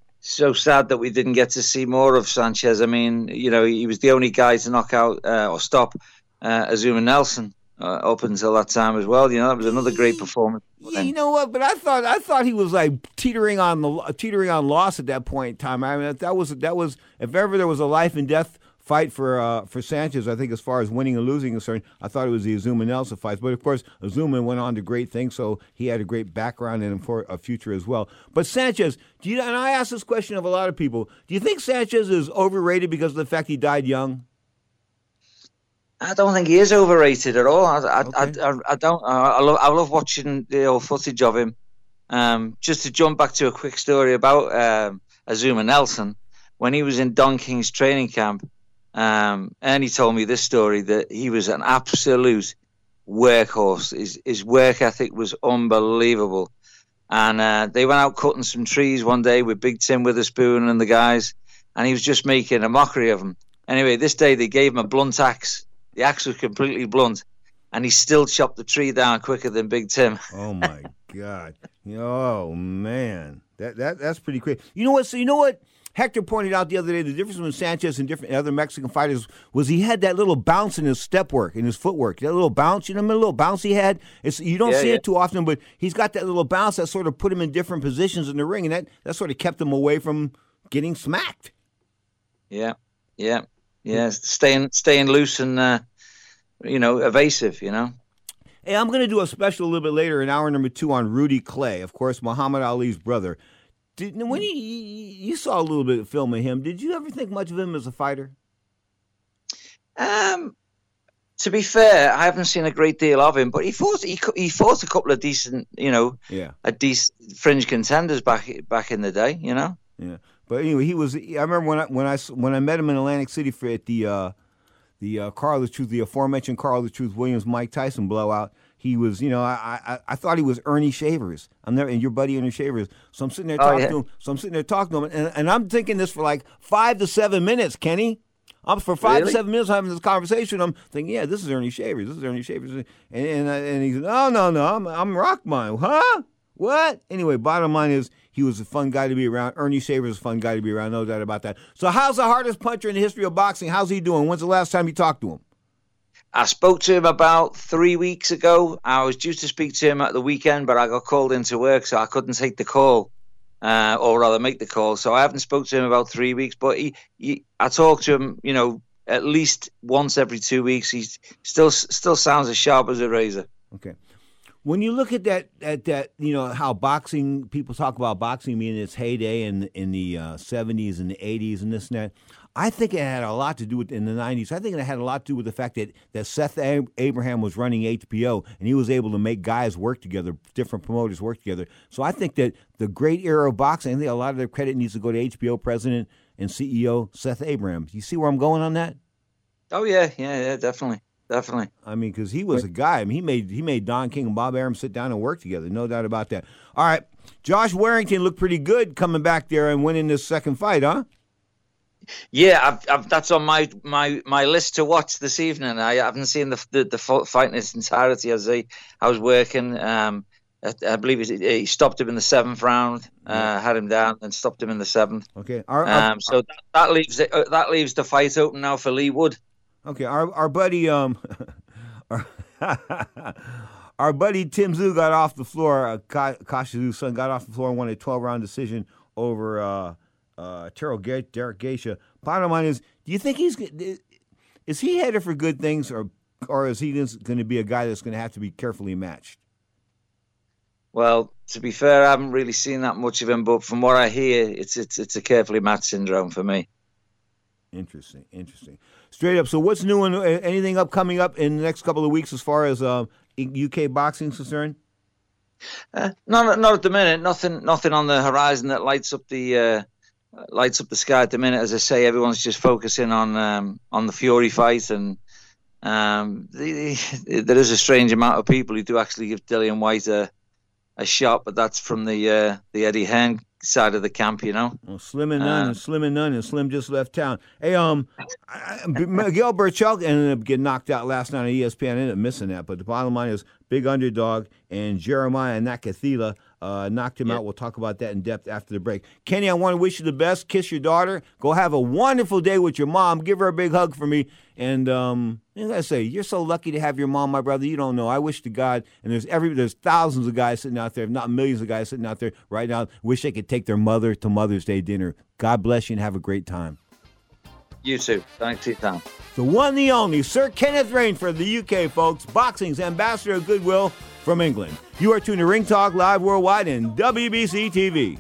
so sad that we didn't get to see more of Sanchez. I mean, you know, he was the only guy to knock out uh, or stop uh, Azuma Nelson. Uh, up until that time as well, you know, that was another great performance. Yeah, you know what? But I thought I thought he was like teetering on the teetering on loss at that point in time. I mean, that was that was if ever there was a life and death fight for uh, for Sanchez, I think as far as winning and losing is concerned, I thought it was the Azuma Nelson fights. But of course, Azuma went on to great things, so he had a great background in him for a future as well. But Sanchez, do you? And I ask this question of a lot of people: do you think Sanchez is overrated because of the fact he died young? I don't think he is overrated at all. I, I, okay. I, I, I don't. I love. I love watching the old footage of him. Um, just to jump back to a quick story about um, Azuma Nelson, when he was in Don King's training camp, um, Ernie told me this story that he was an absolute workhorse. His his work ethic was unbelievable, and uh, they went out cutting some trees one day with Big Tim Witherspoon and the guys, and he was just making a mockery of them. Anyway, this day they gave him a blunt axe. The axe was completely blunt, and he still chopped the tree down quicker than Big Tim. Oh my God! Oh man, that that that's pretty crazy. You know what? So you know what? Hector pointed out the other day. The difference between Sanchez and different other Mexican fighters was he had that little bounce in his step work, in his footwork. That little bounce, you know, the little bounce he had. It's you don't yeah, see yeah. it too often, but he's got that little bounce that sort of put him in different positions in the ring, and that that sort of kept him away from getting smacked. Yeah, yeah. Yeah, staying staying loose and, uh, you know, evasive, you know. Hey, I'm going to do a special a little bit later in hour number two on Rudy Clay, of course, Muhammad Ali's brother. Did, when you, you saw a little bit of film of him, did you ever think much of him as a fighter? Um, to be fair, I haven't seen a great deal of him, but he fought he he fought a couple of decent, you know, yeah, a decent fringe contenders back back in the day, you know. Yeah. But anyway, he was. I remember when I when I when I met him in Atlantic City for at the uh, the uh, Carl the Truth, the aforementioned Carl the Truth Williams Mike Tyson blowout. He was, you know, I I, I thought he was Ernie Shavers. I'm there, and your buddy Ernie Shavers. So I'm sitting there talking oh, yeah. to him. So I'm sitting there talking to him, and, and I'm thinking this for like five to seven minutes, Kenny. I'm for five really? to seven minutes having this conversation. I'm thinking, yeah, this is Ernie Shavers. This is Ernie Shavers. And and, and he said, oh no no, I'm I'm Rockmine, huh? What? Anyway, bottom line is he was a fun guy to be around. Ernie Shavers is a fun guy to be around, no doubt about that. So how's the hardest puncher in the history of boxing? How's he doing? When's the last time you talked to him? I spoke to him about three weeks ago. I was due to speak to him at the weekend, but I got called into work, so I couldn't take the call, uh, or rather make the call. So I haven't spoke to him about three weeks, but he, he, I talk to him, you know, at least once every two weeks. He still still sounds as sharp as a razor. Okay. When you look at that, at that, you know, how boxing, people talk about boxing being in its heyday in, in the uh, seventies and the eighties and this and that, I think it had a lot to do with, in the nineties, I think it had a lot to do with the fact that, that Seth Abraham was running H B O, and he was able to make guys work together, different promoters work together. So I think that the great era of boxing, I think a lot of their credit needs to go to H B O president and C E O Seth Abraham. Do you see where I'm going on that? Oh, yeah, yeah, yeah, definitely. definitely. I mean, because he was a guy. I mean, he made he made Don King and Bob Arum sit down and work together. No doubt about that. All right, Josh Warrington looked pretty good coming back there and winning this second fight, huh? Yeah, I've, I've, that's on my, my, my list to watch this evening. I haven't seen the the, the fight in its entirety as I, I was working. Um, I, I believe he, he stopped him in the seventh round, uh, had him down, and stopped him in the seventh. Okay. Our, our, um, so that, that leaves it, uh, that leaves the fight open now for Lee Wood. Okay. Our our buddy um, our, our buddy Tim Tszyu got off the floor. Uh, Kasha Tszyu's son got off the floor and won a twelve round decision over. Uh, Uh, Terrell G- Derek Geisha. Bottom line is, do you think he's is he headed for good things, or or is he going to be a guy that's going to have to be carefully matched? Well, to be fair, I haven't really seen that much of him, but from what I hear, it's it's it's a carefully matched syndrome for me. Interesting, interesting. Straight up. So, what's new and anything up coming up in the next couple of weeks as far as uh, U K boxing is concerned? Uh, not not at the minute. Nothing nothing on the horizon that lights up the. Uh, lights up the sky at the minute. As I say, everyone's just focusing on um, on the Fury fight, and um, the, the, there is a strange amount of people who do actually give Dillian White a a shot, but that's from the uh, the Eddie Hearn side of the camp, you know. Well, Slim and none, uh, and Slim and none, and Slim just left town. Hey, um, I, Miguel Berchelt ended up getting knocked out last night on E S P N. I ended up missing that, but the bottom line is big underdog, and Jeremiah Nakathila Uh, knocked him yeah. out. We'll talk about that in depth after the break. Kenny, I want to wish you the best. Kiss your daughter. Go have a wonderful day with your mom. Give her a big hug for me. And um, I gotta say, you're so lucky to have your mom, my brother. You don't know. I wish to God, and there's every there's thousands of guys sitting out there, if not millions of guys sitting out there right now, wish they could take their mother to Mother's Day dinner. God bless you and have a great time. You too. Thanks, Tom. The one, the only, Sir Kenneth Rainford, the U K, folks, boxing's ambassador of goodwill from England. You are tuned to Ring Talk Live Worldwide and W B C T V.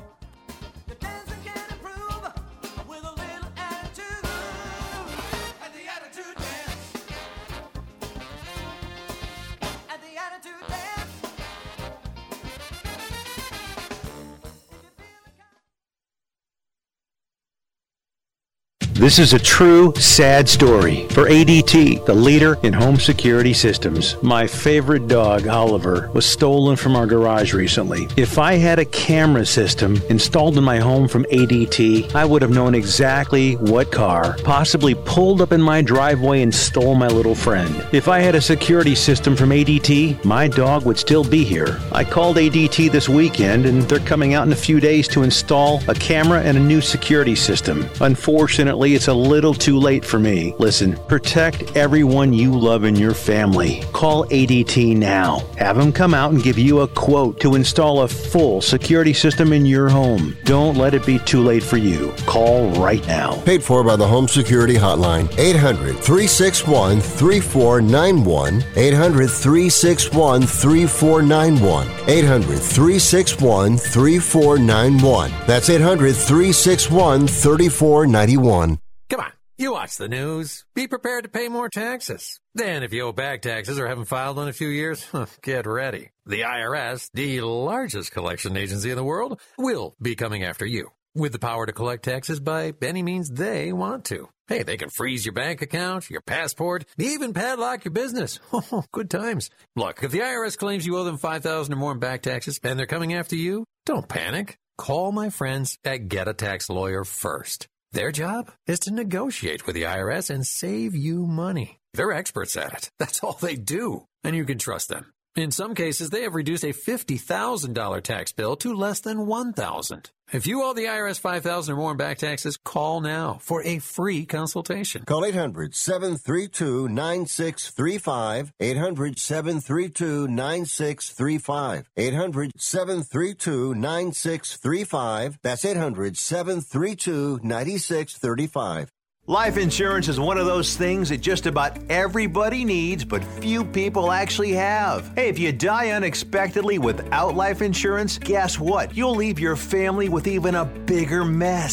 This is a true, sad story for A D T, the leader in home security systems. My favorite dog, Oliver, was stolen from our garage recently. If I had a camera system installed in my home from A D T, I would have known exactly what car possibly pulled up in my driveway and stole my little friend. If I had a security system from A D T, my dog would still be here. I called A D T this weekend, and they're coming out in a few days to install a camera and a new security system. Unfortunately, it's a little too late for me. Listen, protect everyone you love in your family. Call A D T now. Have them come out and give you a quote to install a full security system in your home. Don't let it be too late for you. Call right now. Paid for by the Home Security Hotline. eight hundred, three six one, three four nine one. eight hundred, three six one, three four nine one. eight hundred, three six one, three four nine one. That's eight hundred, three six one, three four nine one. Come on, you watch the news. Be prepared to pay more taxes. Then if you owe back taxes or haven't filed in a few years, get ready. The I R S, the largest collection agency in the world, will be coming after you with the power to collect taxes by any means they want to. Hey, they can freeze your bank account, your passport, even padlock your business. Oh, good times. Look, if the I R S claims you owe them five thousand dollars or more in back taxes and they're coming after you, don't panic. Call my friends at Get a Tax Lawyer first. Their job is to negotiate with the I R S and save you money. They're experts at it. That's all they do. And you can trust them. In some cases, they have reduced a fifty thousand dollars tax bill to less than one thousand dollars. If you owe the I R S five thousand dollars or more in back taxes, call now for a free consultation. Call eight hundred, seven three two, nine six three five. eight hundred, seven three two, nine six three five. eight hundred, seven three two, nine six three five. That's eight hundred, seven three two, nine six three five. Life insurance is one of those things that just about everybody needs, but few people actually have. Hey, if you die unexpectedly without life insurance, guess what? You'll leave your family with even a bigger mess.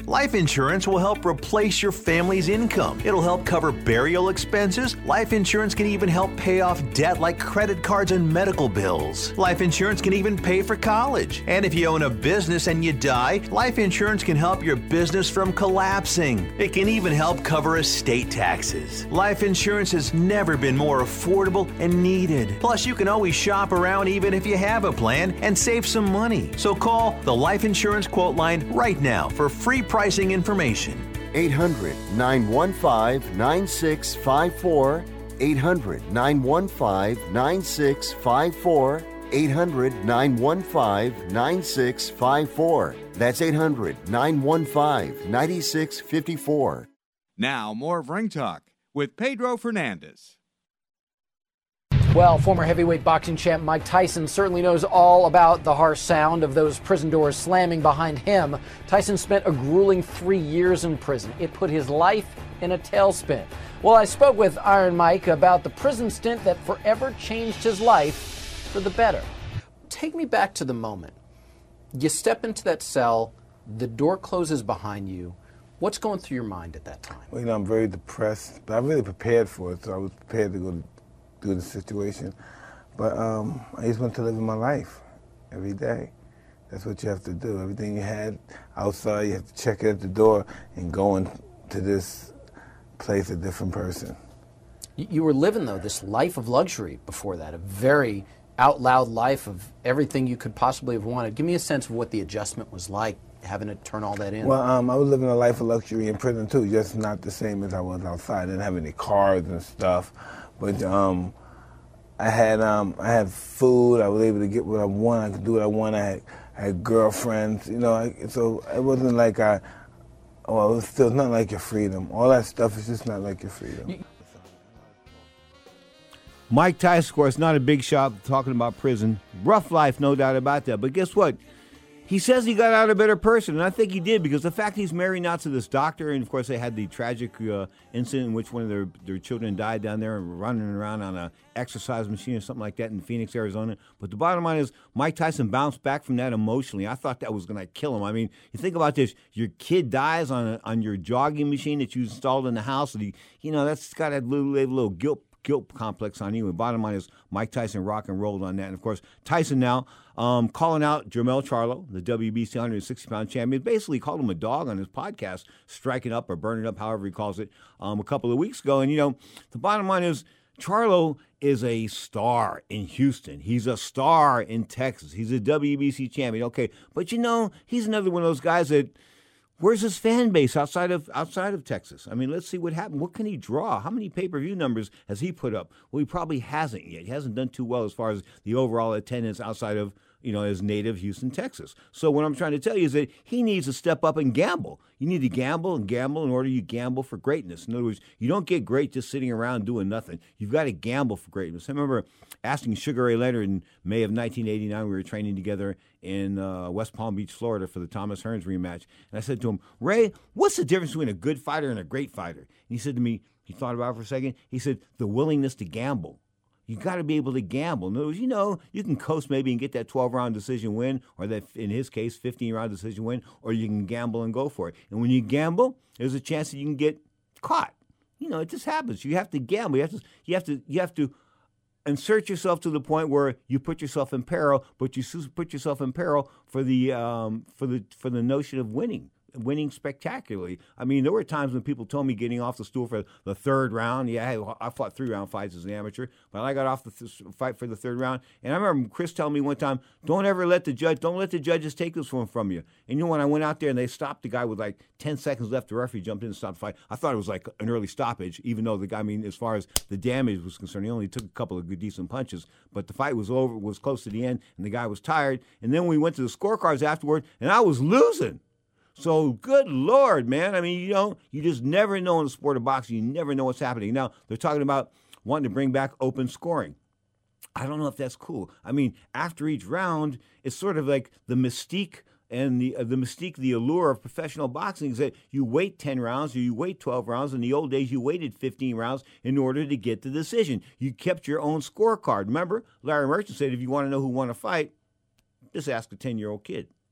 Life insurance will help replace your family's income. It'll help cover burial expenses. Life insurance can even help pay off debt like credit cards and medical bills. Life insurance can even pay for college. And if you own a business and you die, life insurance can help your business from collapsing. It can even help cover estate taxes. Life insurance has never been more affordable and needed. Plus, you can always shop around even if you have a plan and save some money. So call the Life Insurance Quote Line right now for free pricing information. eight hundred, nine one five, nine six five four. eight hundred, nine one five, nine six five four. eight hundred, nine one five, nine six five four. That's eight hundred, nine one five, nine six five four. Now, more of Ring Talk with Pedro Fernandez. Well, former heavyweight boxing champ Mike Tyson certainly knows all about the harsh sound of those prison doors slamming behind him. Tyson spent a grueling three years in prison. It put his life in a tailspin. Well, I spoke with Iron Mike about the prison stint that forever changed his life for the better. Take me back to the moment. You step into that cell, the door closes behind you. What's going through your mind at that time? Well, you know, I'm very depressed, but I'm really prepared for it, so I was prepared to go through the situation. But um, I just want to live in my life every day. That's what you have to do. Everything you had outside, you have to check it at the door and go into this place a different person. You were living, though, this life of luxury before that, a very out loud life of everything you could possibly have wanted. Give me a sense of what the adjustment was like, having to turn all that in. Well, um, I was living a life of luxury in prison, too, just not the same as I was outside. I didn't have any cars and stuff. But um, I had um, I had food. I was able to get what I wanted. I could do what I wanted. I had, I had girlfriends, you know. I, so it wasn't like I. Oh, it was still not like your freedom. All that stuff is just not like your freedom. Mike Tyson, of course, not a big shot talking about prison. Rough life, no doubt about that. But guess what? He says he got out a better person, and I think he did, because the fact he's married now to this doctor, and of course they had the tragic uh, incident in which one of their, their children died down there running around on an exercise machine or something like that in Phoenix, Arizona. But the bottom line is Mike Tyson bounced back from that emotionally. I thought that was going to kill him. I mean, you think about this. Your kid dies on a, on your jogging machine that you installed in the house. And he, you know, that's got a little, little guilt guilt complex on you. And bottom line is Mike Tyson rock and rolled on that. And, of course, Tyson now um, calling out Jermell Charlo, the W B C one sixty pound champion, basically called him a dog on his podcast, striking up or burning up, however he calls it, um, a couple of weeks ago. And, you know, the bottom line is Charlo is a star in Houston. He's a star in Texas. He's a W B C champion. Okay, but, you know, he's another one of those guys that, where's his fan base outside of outside of Texas? I mean, let's see what happened. What can he draw? How many pay-per-view numbers has he put up? Well, he probably hasn't yet. He hasn't done too well as far as the overall attendance outside of, you know, his native Houston, Texas. So what I'm trying to tell you is that he needs to step up and gamble. You need to gamble and gamble in order you gamble for greatness. In other words, you don't get great just sitting around doing nothing. You've got to gamble for greatness. I remember asking Sugar Ray Leonard in May of nineteen eighty-nine. We were training together in uh, West Palm Beach, Florida for the Thomas Hearns rematch. And I said to him, Ray, what's the difference between a good fighter and a great fighter? And he said to me, he thought about it for a second. He said, the willingness to gamble. You got to be able to gamble. In other words, you know, you can coast maybe and get that twelve round decision win, or that, in his case, fifteen round decision win, or you can gamble and go for it. And when you gamble, there's a chance that you can get caught. You know, it just happens. You have to gamble. You have to. You have to. You have to insert yourself to the point where you put yourself in peril, but you put yourself in peril for the um, for the for the notion of winning. Winning spectacularly. I mean, there were times when people told me getting off the stool for the third round. Yeah, I fought three-round fights as an amateur, but I got off the th- fight for the third round. And I remember Chris telling me one time, don't ever let the judge, don't let the judges take this one from you. And you know, when I went out there and they stopped the guy with like ten seconds left, the referee jumped in and stopped the fight. I thought it was like an early stoppage, even though the guy, I mean, as far as the damage was concerned, he only took a couple of good, decent punches. But the fight was over, was close to the end, and the guy was tired. And then we went to the scorecards afterward, and I was losing. So, good Lord, man. I mean, you know, you just never know in the sport of boxing. You never know what's happening. Now, they're talking about wanting to bring back open scoring. I don't know if that's cool. I mean, after each round, it's sort of like the mystique and the uh, the mystique, the allure of professional boxing is that you wait ten rounds or you wait twelve rounds. In the old days, you waited fifteen rounds in order to get the decision. You kept your own scorecard. Remember, Larry Merchant said if you want to know who won a fight, just ask a ten-year-old kid.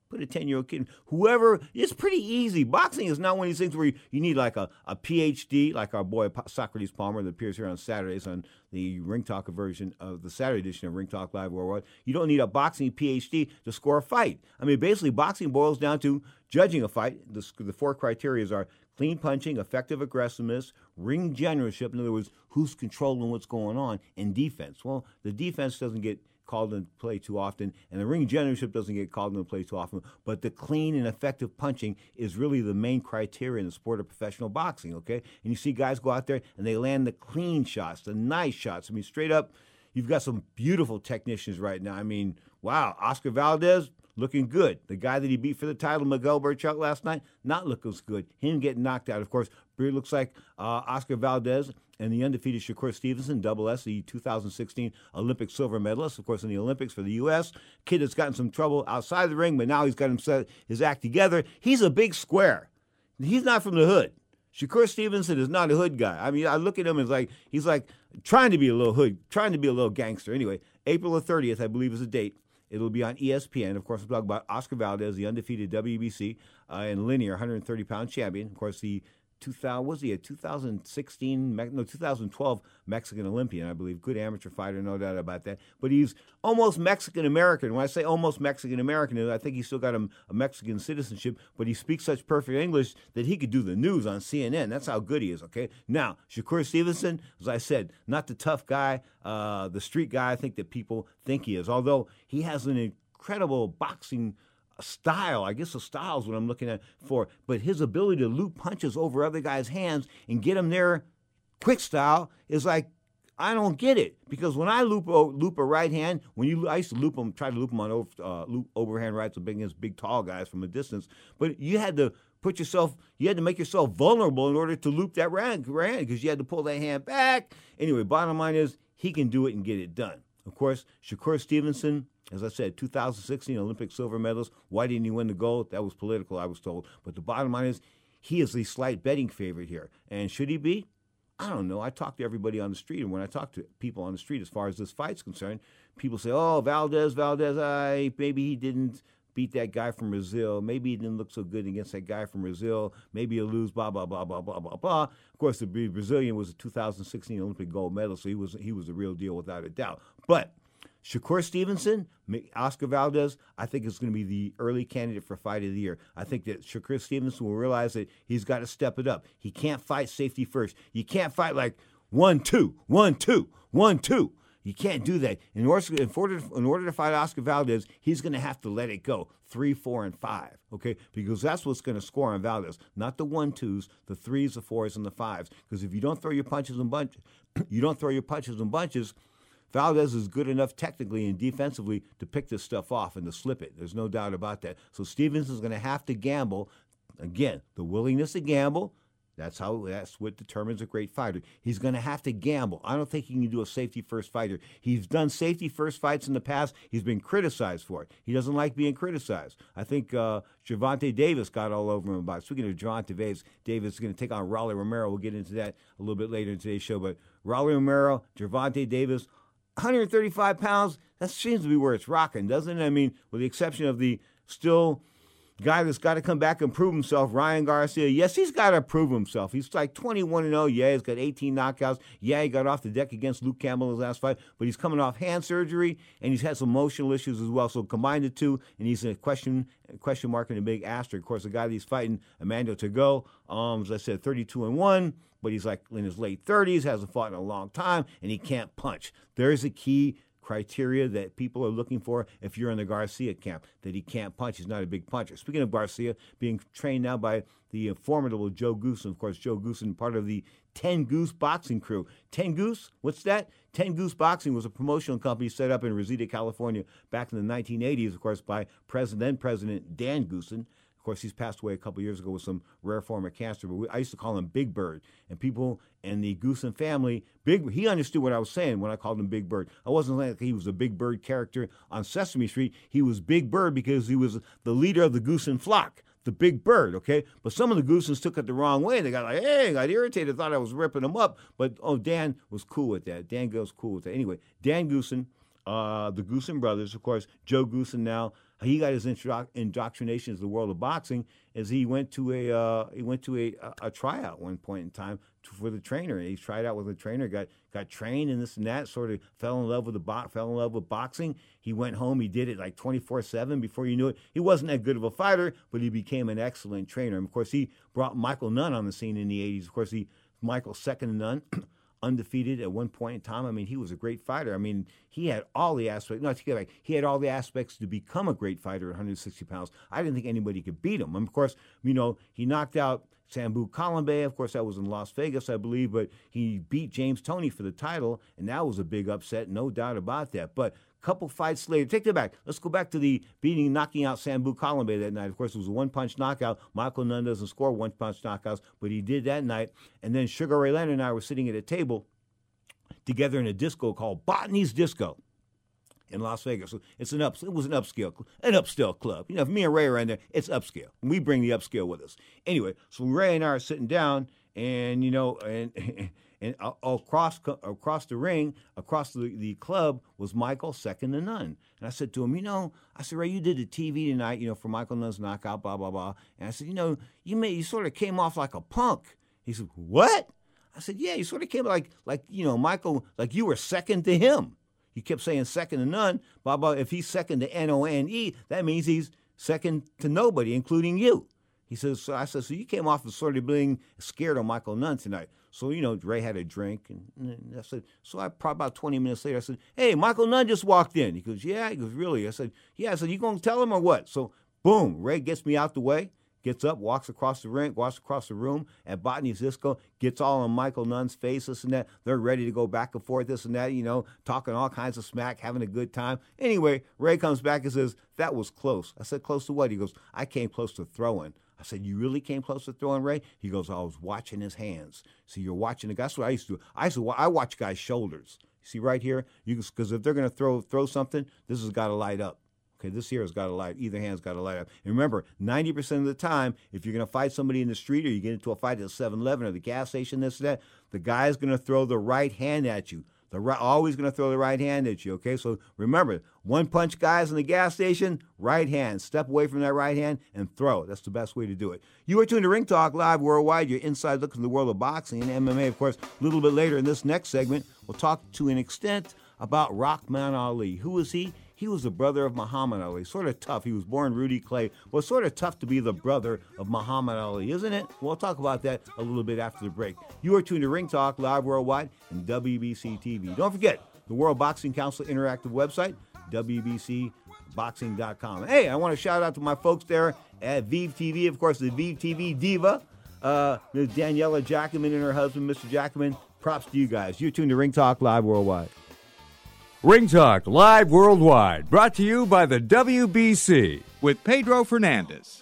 Put a ten-year-old kid, whoever, it's pretty easy. Boxing is not one of these things where you, you need like a, a P H D, like our boy Socrates Palmer that appears here on Saturdays on the Ring Talk version of the Saturday edition of Ring Talk Live Worldwide. You don't need a boxing P H D to score a fight. I mean, basically, boxing boils down to judging a fight. The, the four criteria are clean punching, effective aggressiveness, ring generalship, in other words, who's controlling what's going on, and defense. Well, the defense doesn't get called into play too often, and the ring generalship doesn't get called into play too often, but the clean and effective punching is really the main criteria in the sport of professional boxing, okay? And you see guys go out there and they land the clean shots, the nice shots. I mean, straight up, you've got some beautiful technicians right now. I mean, wow, Oscar Valdez, looking good. The guy that he beat for the title, Miguel Berchelt, last night, not looking as good. Him getting knocked out. Of course, it looks like uh, Oscar Valdez and the undefeated Shakur Stevenson, double S, the two thousand sixteen Olympic silver medalist, of course, in the Olympics for the U S Kid that's gotten some trouble outside the ring, but now he's got himself, his act together. He's a big square. He's not from the hood. Shakur Stevenson is not a hood guy. I mean, I look at him as like, he's like trying to be a little hood, trying to be a little gangster. Anyway, April the thirtieth, I believe, is the date. It'll be on E S P N. Of course, we'll talk about Oscar Valdez, the undefeated W B C uh, and linear one hundred thirty pound champion. Of course, the two thousand, was he a two thousand sixteen, no, two thousand twelve Mexican Olympian, I believe. Good amateur fighter, no doubt about that. But he's almost Mexican-American. When I say almost Mexican-American, I think he's still got a, a Mexican citizenship, but he speaks such perfect English that he could do the news on C N N. That's how good he is, okay? Now, Shakur Stevenson, as I said, not the tough guy, uh, the street guy I think that people think he is, although he has an incredible boxing style. I guess the style is what I'm looking at for. But his ability to loop punches over other guys' hands and get them there quick style is like, I don't get it. Because when I loop oh, loop a right hand, when you I used to loop them, try to loop them on over, uh, loop overhand rights against big tall guys from a distance. But you had to put yourself, you had to make yourself vulnerable in order to loop that right because you had to pull that hand back. Anyway, bottom line is he can do it and get it done. Of course, Shakur Stevenson, as I said, two thousand sixteen Olympic silver medalist. Why didn't he win the gold? That was political, I was told. But the bottom line is he is the slight betting favorite here. And should he be? I don't know. I talk to everybody on the street, and when I talk to people on the street as far as this fight's concerned, people say, oh, Valdez, Valdez, I, maybe he didn't beat that guy from Brazil. Maybe he didn't look so good against that guy from Brazil. Maybe he'll lose, blah, blah, blah, blah, blah, blah, blah. Of course, the Brazilian was a two thousand sixteen Olympic gold medalist, so he was, he was the real deal without a doubt. But Shakur Stevenson, Oscar Valdez, I think is going to be the early candidate for Fight of the Year. I think that Shakur Stevenson will realize that he's got to step it up. He can't fight safety first. You can't fight like one, two, one, two, one, two. You can't do that. In order, in order, in order to fight Oscar Valdez, he's going to have to let it go. Three, four, and five, okay? Because that's what's going to score on Valdez. Not the one-twos, the threes, the fours, and the fives. Because if you don't throw your punches in bunches, you don't throw your punches in bunches, Valdez is good enough technically and defensively to pick this stuff off and to slip it. There's no doubt about that. So Stevenson's going to have to gamble. Again, the willingness to gamble, that's how that's what determines a great fighter. He's going to have to gamble. I don't think he can do a safety-first fighter. He's done safety-first fights in the past. He's been criticized for it. He doesn't like being criticized. I think uh, Gervonta Davis got all over him about it. Speaking of Gervonta Davis, Davis is going to take on Rolly Romero. We'll get into that a little bit later in today's show. But Rolly Romero, Gervonta Davis, one hundred thirty-five pounds, that seems to be where it's rocking, doesn't it? I mean, with the exception of the still guy that's got to come back and prove himself, Ryan Garcia. Yes, he's got to prove himself. He's like twenty-one and oh. Yeah, he's got eighteen knockouts. Yeah, he got off the deck against Luke Campbell in his last fight, but he's coming off hand surgery, and he's had some emotional issues as well. So combine the two, and he's in a question question mark and a big asterisk. Of course, the guy that he's fighting, Amanda Tago, um, as I said, thirty-two and one, but he's like in his late thirties, hasn't fought in a long time, and he can't punch. There's a key criteria that people are looking for if you're in the Garcia camp, that he can't punch. He's not a big puncher. Speaking of Garcia, being trained now by the formidable Joe Goosen. Of course, Joe Goosen, part of the Ten Goose boxing crew. Ten Goose? What's that? Ten Goose Boxing was a promotional company set up in Reseda, California back in the nineteen eighties, of course, by President, then President Dan Goosen. Of course, he's passed away a couple years ago with some rare form of cancer, but we, I used to call him Big Bird. And people in the Goosen family, Big, he understood what I was saying when I called him Big Bird. I wasn't like he was a Big Bird character on Sesame Street. He was Big Bird because he was the leader of the Goosen flock, the Big Bird, okay? But some of the Goosens took it the wrong way. They got like, hey, got irritated, thought I was ripping them up. But, oh, Dan was cool with that. Dan goes cool with that. Anyway, Dan Goosen, uh, the Goosen brothers, of course, Joe Goosen now, he got his intro- indoctrination into the world of boxing is he went to a uh, he went to a, a, a tryout at one point in time to, for the trainer. He tried out with a trainer, got got trained and this and that, sort of fell in love with the bo- fell in love with boxing. He went home, he did it like twenty-four seven. Before you knew it, he wasn't that good of a fighter, but he became an excellent trainer. And of course, he brought Michael Nunn on the scene in the eighties. Of course, he Michael's second to none. Undefeated at one point in time. I mean, he was a great fighter. I mean, he had all the aspects. No, take it back. He had all the aspects to become a great fighter at one hundred sixty pounds. I didn't think anybody could beat him. And of course, you know, he knocked out Sambu Kalambe. Of course, that was in Las Vegas, I believe. But he beat James Toney for the title, and that was a big upset, no doubt about that. But a couple fights later, take that back. Let's go back to the beating, knocking out Sambu Kalambe that night. Of course, it was a one-punch knockout. Michael Nunn doesn't score one-punch knockouts, but he did that night. And then Sugar Ray Leonard and I were sitting at a table together in a disco called Botany's Disco in Las Vegas. So it's an up, it was an upscale, an upscale club. You know, if me and Ray are in there, it's upscale. And we bring the upscale with us. Anyway, so Ray and I are sitting down, and you know, and and across across the ring, across the, the club was Michael, second to none. And I said to him, you know, I said, Ray, you did the T V tonight, you know, for Michael Nunn's knockout, blah blah blah. And I said, you know, you made you sort of came off like a punk. He said, what? I said, yeah, you sort of came like, like you know, Michael, like you were second to him. He kept saying second to none. Blah, blah. If he's second to N O N E, that means he's second to nobody, including you. He says, so I said, so you came off of sort of being scared of Michael Nunn tonight. So, you know, Ray had a drink. And, and I said, so I probably about twenty minutes later, I said, hey, Michael Nunn just walked in. He goes, yeah. He goes, really? I said, yeah. I said, you going to tell him or what? So, boom, Ray gets me out the way. Gets up, walks across the ring, walks across the room at Botany's Disco, gets all on Michael Nunn's face, this and that. They're ready to go back and forth, this and that, you know, talking all kinds of smack, having a good time. Anyway, Ray comes back and says, that was close. I said, close to what? He goes, I came close to throwing. I said, you really came close to throwing, Ray? He goes, I was watching his hands. So you're watching the guy. That's what I used to do. I used to I watch guys' shoulders. See right here? Because if they're going to throw throw something, this has got to light up. Okay, this here has got to light. Either hand's got to light up. And remember, ninety percent of the time, if you're going to fight somebody in the street or you get into a fight at the seven eleven or the gas station, this and that, the guy's going to throw the right hand at you. The right, always going to throw the right hand at you, okay? So remember, one-punch guys in the gas station, right hand. Step away from that right hand and throw. That's the best way to do it. You are tuned to Ring Talk Live Worldwide, your inside look into the world of boxing and M M A. Of course, a little bit later in this next segment, we'll talk to an extent about Rahman Ali. Who is he? He was the brother of Muhammad Ali. Sort of tough. He was born Rudy Clay. Well, sort of tough to be the brother of Muhammad Ali, isn't it? We'll talk about that a little bit after the break. You are tuned to Ring Talk Live Worldwide and W B C T V. Don't forget, the World Boxing Council interactive website, W B C boxing dot com. Hey, I want to shout out to my folks there at Vive T V. Of course, the Vive T V diva, uh, Miz Daniela Jackman and her husband, Mister Jackman. Props to you guys. You're tuned to Ring Talk Live Worldwide. Ring Talk Live Worldwide, brought to you by the W B C with Pedro Fernandez.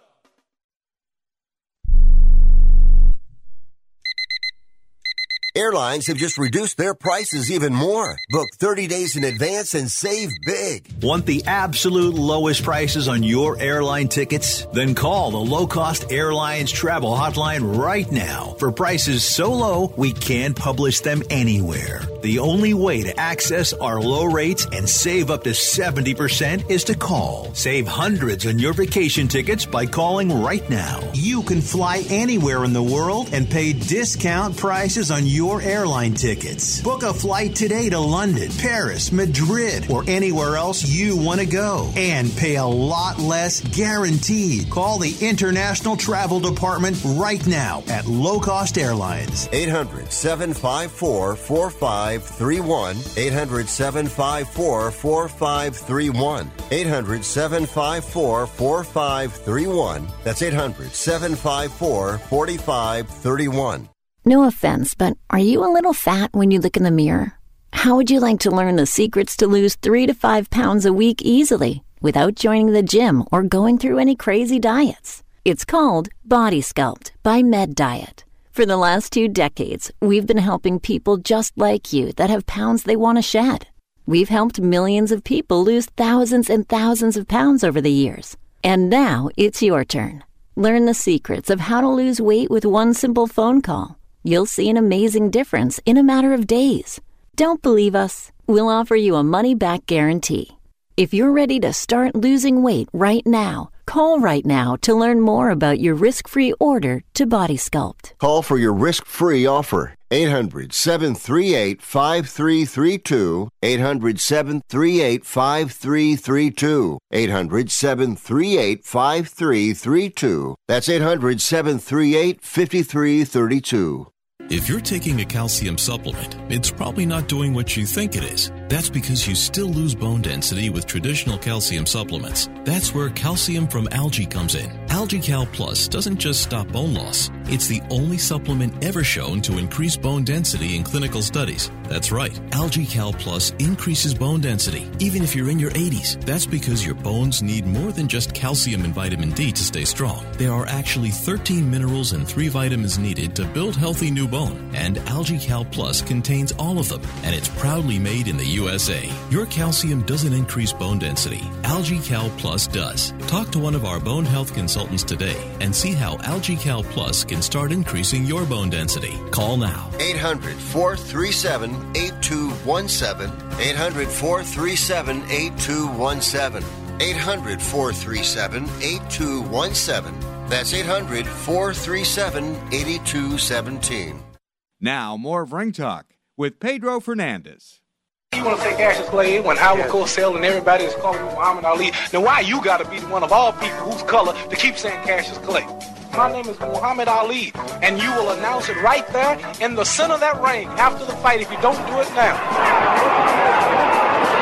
Airlines have just reduced their prices even more. Book thirty days in advance and save big. Want the absolute lowest prices on your airline tickets? Then call the Low Cost Airlines Travel Hotline right now for prices so low we can't publish them anywhere. The only way to access our low rates and save up to seventy percent is to call. Save hundreds on your vacation tickets by calling right now. You can fly anywhere in the world and pay discount prices on your Your airline tickets. Book a flight today to London, Paris, Madrid, or anywhere else you want to go. And pay a lot less guaranteed. Call the International Travel Department right now at Low Cost Airlines. eight hundred, seven five four, four five three one. eight hundred, seven five four, four five three one. eight hundred, seven five four, four five three one. That's eight hundred, seven five four, four five three one. No offense, but are you a little fat when you look in the mirror? How would you like to learn the secrets to lose three to five pounds a week easily without joining the gym or going through any crazy diets? It's called Body Sculpt by Med Diet. For the last two decades, we've been helping people just like you that have pounds they want to shed. We've helped millions of people lose thousands and thousands of pounds over the years. And now it's your turn. Learn the secrets of how to lose weight with one simple phone call. You'll see an amazing difference in a matter of days. Don't believe us? We'll offer you a money-back guarantee. If you're ready to start losing weight right now, call right now to learn more about your risk-free order to Body Sculpt. Call for your risk-free offer. eight hundred, seven three eight, five three three two. eight hundred, seven three eight, five three three two. eight hundred, seven three eight, five three three two. That's eight hundred, seven three eight, five three three two. If you're taking a calcium supplement, it's probably not doing what you think it is. That's because you still lose bone density with traditional calcium supplements. That's where calcium from algae comes in. AlgaeCal Plus doesn't just stop bone loss. It's the only supplement ever shown to increase bone density in clinical studies. That's right. AlgaeCal Plus increases bone density, even if you're in your eighties. That's because your bones need more than just calcium and vitamin D to stay strong. There are actually thirteen minerals and three vitamins needed to build healthy new bone. And AlgaeCal Plus contains all of them, and it's proudly made in the U S A. Your calcium doesn't increase bone density. AlgaeCal Plus does. Talk to one of our bone health consultants today and see how AlgaeCal Plus can start increasing your bone density. Call now. eight hundred, four three seven, eight two one seven. eight hundred, four three seven, eight two one seven. eight hundred, four three seven, eight two one seven. That's eight hundred, four three seven, eight two one seven. Now, more of Ring Talk with Pedro Fernandez. You want to say Cassius Clay when Howard Cosell and everybody is calling him Muhammad Ali. Now, why you got to be the one of all people whose color to keep saying Cassius Clay? My name is Muhammad Ali, and you will announce it right there in the center of that ring after the fight if you don't do it now.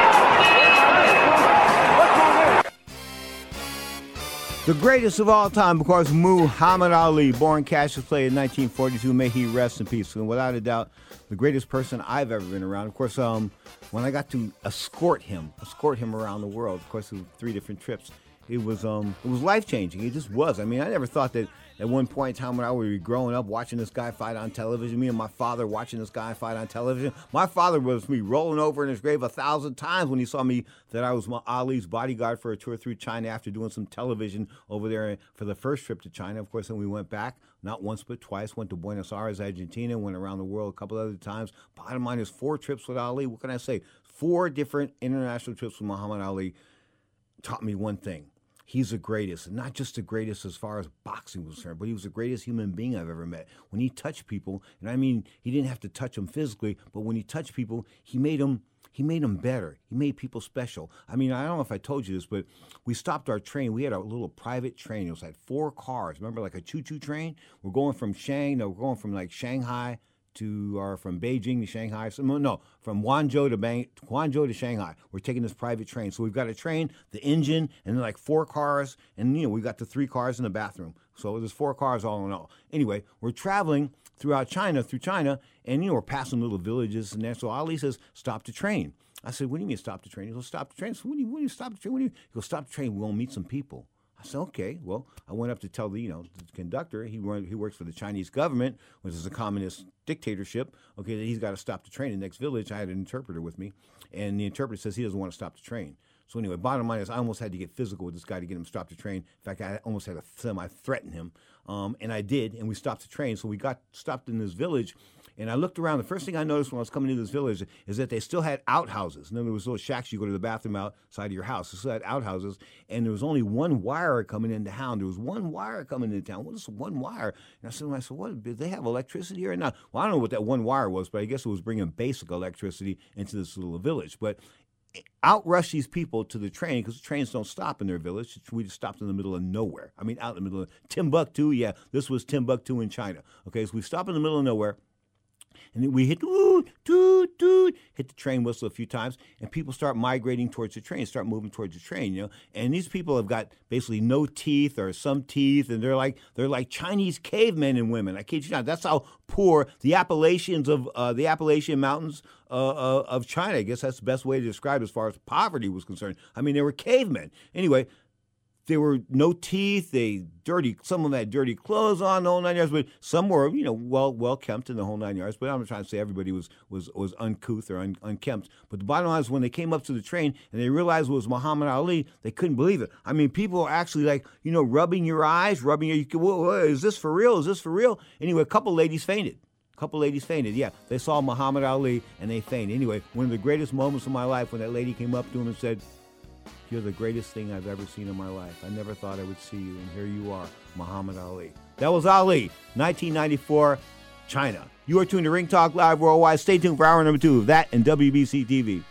The greatest of all time, of course, Muhammad Ali, born Cassius Clay in nineteen forty-two. May he rest in peace. And without a doubt, the greatest person I've ever been around. Of course, um, when I got to escort him, escort him around the world, of course, it was three different trips. It was um, it was life changing. It just was. I mean, I never thought that at one point in time when I would be growing up watching this guy fight on television, me and my father watching this guy fight on television. My father was me rolling over in his grave a thousand times when he saw me that I was Ali's bodyguard for a tour through China after doing some television over there for the first trip to China. Of course, then we went back, not once but twice, went to Buenos Aires, Argentina, went around the world a couple other times. Bottom line is four trips with Ali. What can I say? Four different international trips with Muhammad Ali taught me one thing. He's the greatest, and not just the greatest as far as boxing was concerned, but he was the greatest human being I've ever met. When he touched people, and I mean, he didn't have to touch them physically, but when he touched people, he made them, he made them better. He made people special. I mean, I don't know if I told you this, but we stopped our train. We had a little private train. It was like four cars. Remember, like a choo-choo train? We're going from Shang, no, we're going from like Shanghai to, or from Beijing to Shanghai. So, no, from Guangzhou to Bang, Guangzhou to Shanghai. We're taking this private train. So we've got a train, the engine, and then like four cars, and you know we've got the three cars in the bathroom. So there's four cars all in all. Anyway, we're traveling throughout China, through China, and you know we're passing little villages and there. So Ali says, "Stop the train." I said, "What do you mean stop the train?" He goes, "Stop the train." I said, "What do you, what do you stop the train? What do you?" He goes, "Stop the train. We're gonna meet some people." I said, okay. Well, I went up to tell the, you know, the conductor, he he works for the Chinese government, which is a communist dictatorship, okay, that he's got to stop the train in the next village. I had an interpreter with me, and the interpreter says he doesn't want to stop the train. So anyway, bottom line is I almost had to get physical with this guy to get him to stop the train. In fact, I almost had to semi-threaten him, um, and I did, and we stopped the train. So we got stopped in this village, and I looked around. The first thing I noticed when I was coming into this village is that they still had outhouses. And then there was little shacks you go to the bathroom outside of your house. They still had outhouses, and there was only one wire coming into town. There was one wire coming into town. What is one wire? And I said, I said, what, did they have electricity here or not? Well, I don't know what that one wire was, but I guess it was bringing basic electricity into this little village. But outrush these people to the train because the trains don't stop in their village. We just stopped in the middle of nowhere. I mean, out in the middle of Timbuktu. Yeah, this was Timbuktu in China. Okay, so we stop in the middle of nowhere. And then we hit, toot, toot, toot, hit the train whistle a few times, and people start migrating towards the train, start moving towards the train, you know. And these people have got basically no teeth or some teeth, and they're like they're like Chinese cavemen and women. I kid you not. That's how poor the Appalachians of uh, the Appalachian Mountains uh, uh, of China. I guess that's the best way to describe it as far as poverty was concerned. I mean, they were cavemen. Anyway. They were no teeth. They dirty. Some of them had dirty clothes on the whole nine yards, but some were, you know, well well kept in the whole nine yards. But I'm not trying to say everybody was was was uncouth or un, unkempt. But the bottom line is, when they came up to the train and they realized it was Muhammad Ali, they couldn't believe it. I mean, people were actually like, you know, rubbing your eyes, rubbing your. You could, whoa, whoa, is this for real? Is this for real? Anyway, a couple ladies fainted. A couple ladies fainted. Yeah, they saw Muhammad Ali and they fainted. Anyway, one of the greatest moments of my life when that lady came up to him and said, you're the greatest thing I've ever seen in my life. I never thought I would see you, and here you are, Muhammad Ali. That was Ali, nineteen ninety-four, China. You are tuned to Ring Talk Live Worldwide. Stay tuned for hour number two of that and W B C T V.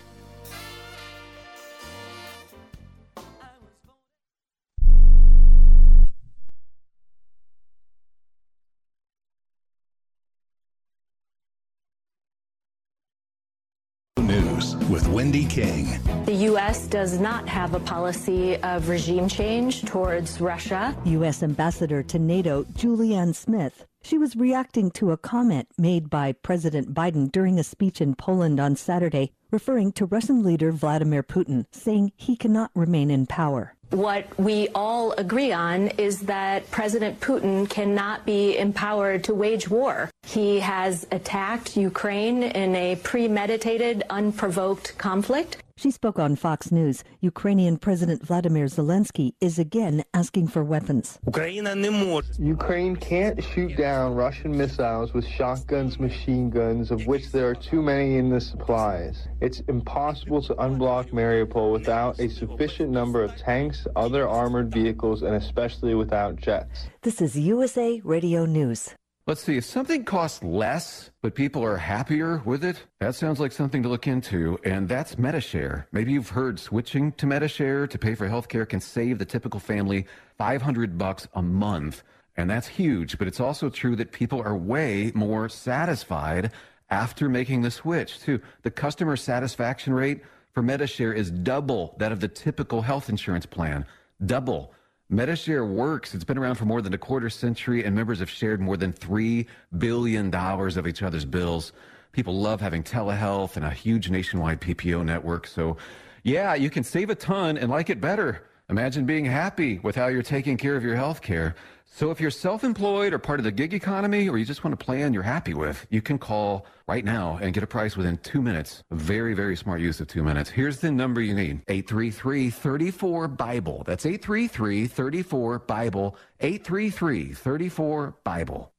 News with Wendy King. The U S does not have a policy of regime change towards Russia. U S Ambassador to NATO, Julianne Smith. She was reacting to a comment made by President Biden during a speech in Poland on Saturday, referring to Russian leader Vladimir Putin, saying he cannot remain in power. What we all agree on is that President Putin cannot be empowered to wage war. He has attacked Ukraine in a premeditated, unprovoked conflict. She spoke on Fox News. Ukrainian President Vladimir Zelensky is again asking for weapons. Ukraine can't shoot down Russian missiles with shotguns, machine guns, of which there are too many in the supplies. It's impossible to unblock Mariupol without a sufficient number of tanks, other armored vehicles, and especially without jets. This is U S A Radio News. Let's see, if something costs less, but people are happier with it, that sounds like something to look into, and that's Metashare. Maybe you've heard switching to Metashare to pay for healthcare can save the typical family five hundred bucks a month, and that's huge, but it's also true that people are way more satisfied after making the switch, too. The customer satisfaction rate for Metashare is double that of the typical health insurance plan. Double. Metashare works. It's been around for more than a quarter century, and members have shared more than three billion dollars of each other's bills. People love having telehealth and a huge nationwide P P O network. So, yeah, you can save a ton and like it better. Imagine being happy with how you're taking care of your health care. So if you're self-employed or part of the gig economy, or you just want a plan you're happy with, you can call right now and get a price within two minutes. Very, very smart use of two minutes. Here's the number you need. eight three three, three four, BIBLE. That's eight three three, three four, BIBLE. eight three three, three four, BIBLE.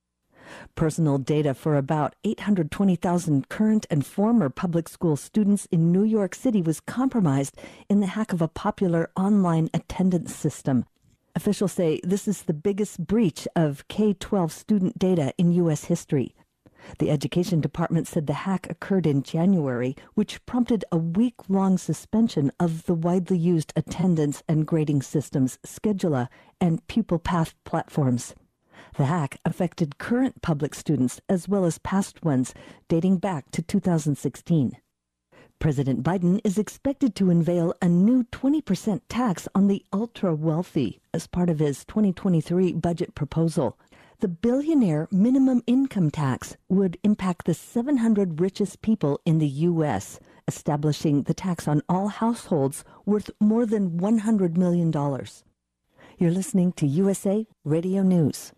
Personal data for about eight hundred twenty thousand current and former public school students in New York City was compromised in the hack of a popular online attendance system. Officials say this is the biggest breach of K twelve student data in U S history. The Education Department said the hack occurred in January, which prompted a week-long suspension of the widely used attendance and grading systems Schedula and Pupil Path platforms. The hack affected current public students as well as past ones, dating back to two thousand sixteen. President Biden is expected to unveil a new twenty percent tax on the ultra-wealthy as part of his twenty twenty-three budget proposal. The billionaire minimum income tax would impact the seven hundred richest people in the U S, establishing the tax on all households worth more than one hundred million dollars. You're listening to U S A Radio News.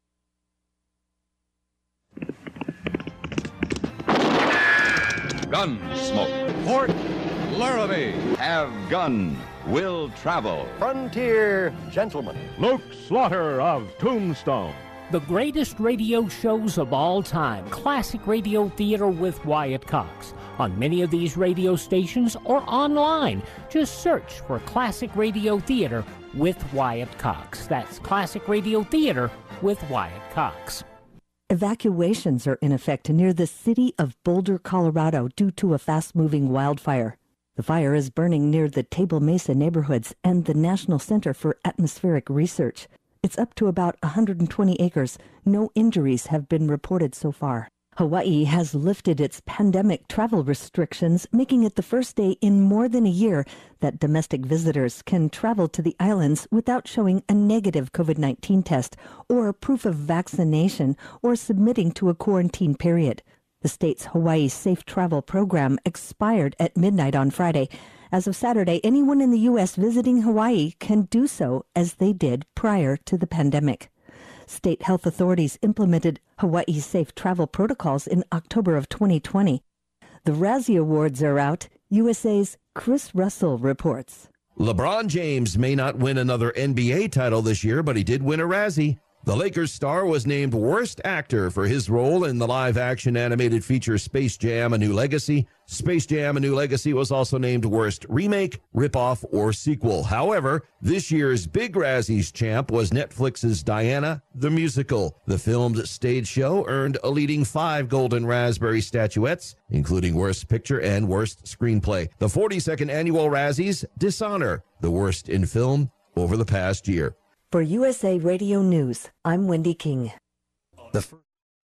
Gunsmoke. Port Laramie. Have gun. Will travel. Frontier Gentleman. Luke Slaughter of Tombstone. The greatest radio shows of all time. Classic Radio Theater with Wyatt Cox. On many of these radio stations or online. Just search for Classic Radio Theater with Wyatt Cox. That's Classic Radio Theater with Wyatt Cox. Evacuations are in effect near the city of Boulder, Colorado, due to a fast-moving wildfire. The fire is burning near the Table Mesa neighborhoods and the National Center for Atmospheric Research. It's up to about one hundred twenty acres. No injuries have been reported so far. Hawaii has lifted its pandemic travel restrictions, making it the first day in more than a year that domestic visitors can travel to the islands without showing a negative COVID nineteen test or proof of vaccination or submitting to a quarantine period. The state's Hawaii Safe Travel program expired at midnight on Friday. As of Saturday, anyone in the U S visiting Hawaii can do so as they did prior to the pandemic. State health authorities implemented Hawaii safe travel protocols in October of twenty twenty. The Razzie Awards are out. U S A's Chris Russell reports. LeBron James may not win another N B A title this year, but he did win a Razzie. The Lakers star was named Worst Actor for his role in the live-action animated feature Space Jam: A New Legacy. Space Jam: A New Legacy was also named Worst Remake, Ripoff, or Sequel. However, this year's Big Razzies champ was Netflix's Diana, the Musical. The filmed stage show earned a leading five Golden Raspberry statuettes, including Worst Picture and Worst Screenplay. The forty-second annual Razzies Dishonor the worst in film over the past year. For U S A Radio News, I'm Wendy King. The f-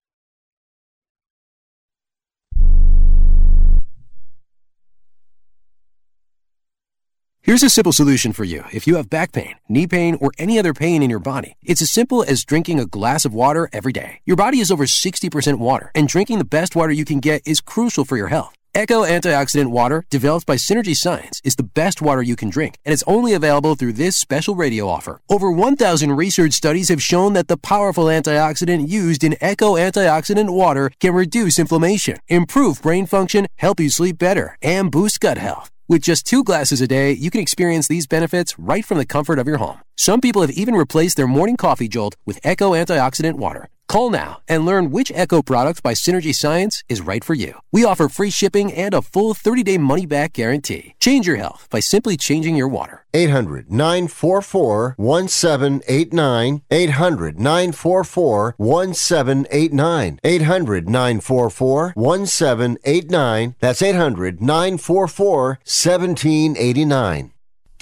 Here's a simple solution for you if you have back pain, knee pain, or any other pain in your body. It's as simple as drinking a glass of water every day. Your body is over sixty percent water, and drinking the best water you can get is crucial for your health. Echo Antioxidant Water, developed by Synergy Science, is the best water you can drink, and it's only available through this special radio offer. Over one thousand research studies have shown that the powerful antioxidant used in Echo Antioxidant Water can reduce inflammation, improve brain function, help you sleep better, and boost gut health. With just two glasses a day, you can experience these benefits right from the comfort of your home. Some people have even replaced their morning coffee jolt with Echo Antioxidant Water. Call now and learn which Echo product by Synergy Science is right for you. We offer free shipping and a full thirty-day money-back guarantee. Change your health by simply changing your water. eight hundred nine four four one seven eight nine. eight hundred nine four four one seven eight nine. eight hundred nine four four one seven eight nine. That's eight hundred nine four four one seven eight nine.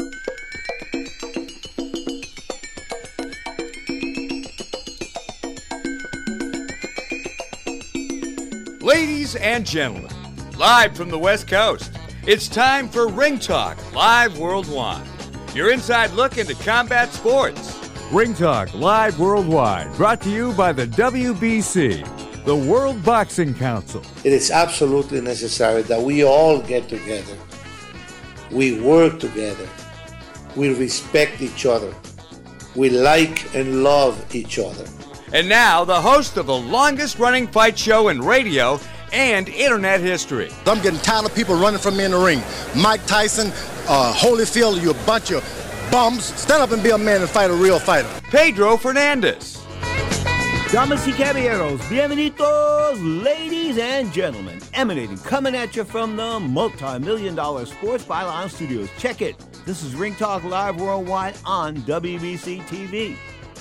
Ladies and gentlemen, live from the West Coast, it's time for Ring Talk Live Worldwide. Your inside look into combat sports. Ring Talk Live Worldwide, brought to you by the W B C, the World Boxing Council. It is absolutely necessary that we all get together. We work together. We respect each other. We like and love each other. And now, the host of the longest-running fight show in radio and internet history. I'm getting tired of people running from me in the ring. Mike Tyson, uh, Holyfield, you a bunch of bums. Stand up and be a man and fight a real fighter. Pedro Fernandez. Damas y caballeros, bienvenidos, ladies and gentlemen. Emanating, coming at you from the multi-million dollar Sports Byline Studios. Check it. This is Ring Talk Live Worldwide on W B C T V.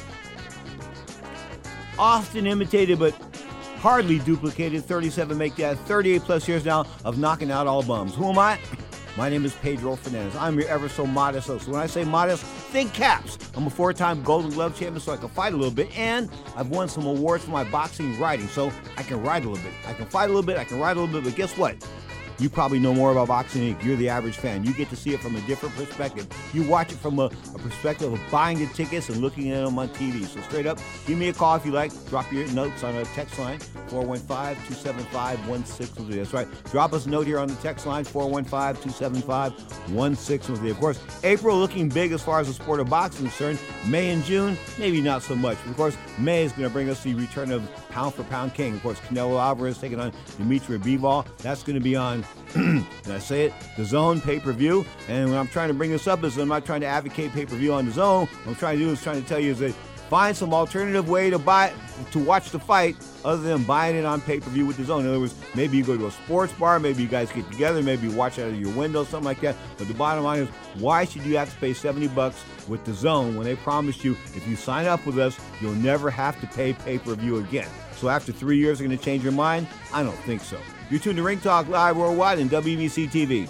Often imitated but hardly duplicated, thirty-seven make that thirty-eight plus years now of knocking out all bums. Who am I? My name is Pedro Fernandez. I'm your ever so modest host. When I say modest, think caps. I'm a four-time Golden Glove champion, so I can fight a little bit, and I've won some awards for my boxing writing, so I can write a little bit. I can fight a little bit, I can write a little bit, but guess what? You probably know more about boxing than you're the average fan. You get to see it from a different perspective. You watch it from a, a perspective of buying the tickets and looking at them on T V. So straight up, give me a call if you like. Drop your notes on a text line, four one five, two seven five, one six one zero. That's right. Drop us a note here on the text line, four one five, two seven five, one six one zero. Of course, April looking big as far as the sport of boxing is concerned. May and June, maybe not so much. Of course, May is going to bring us the return of pound for pound king. Of course, Canelo Alvarez taking on Dimitri Bivol. That's going to be on, can I say it? The Zone pay-per-view. And when I'm trying to bring this up is I'm not trying to advocate pay-per-view on The Zone. What I'm trying to do is trying to tell you is that find some alternative way to buy to watch the fight other than buying it on pay-per-view with The Zone. In other words, maybe you go to a sports bar, maybe you guys get together, maybe you watch out of your window, something like that. But the bottom line is, why should you have to pay seventy bucks with The Zone when they promise you if you sign up with us, you'll never have to pay pay-per-view again? So after three years, you're going to change your mind? I don't think so. You're tuned to Ring Talk Live Worldwide and W B C T V.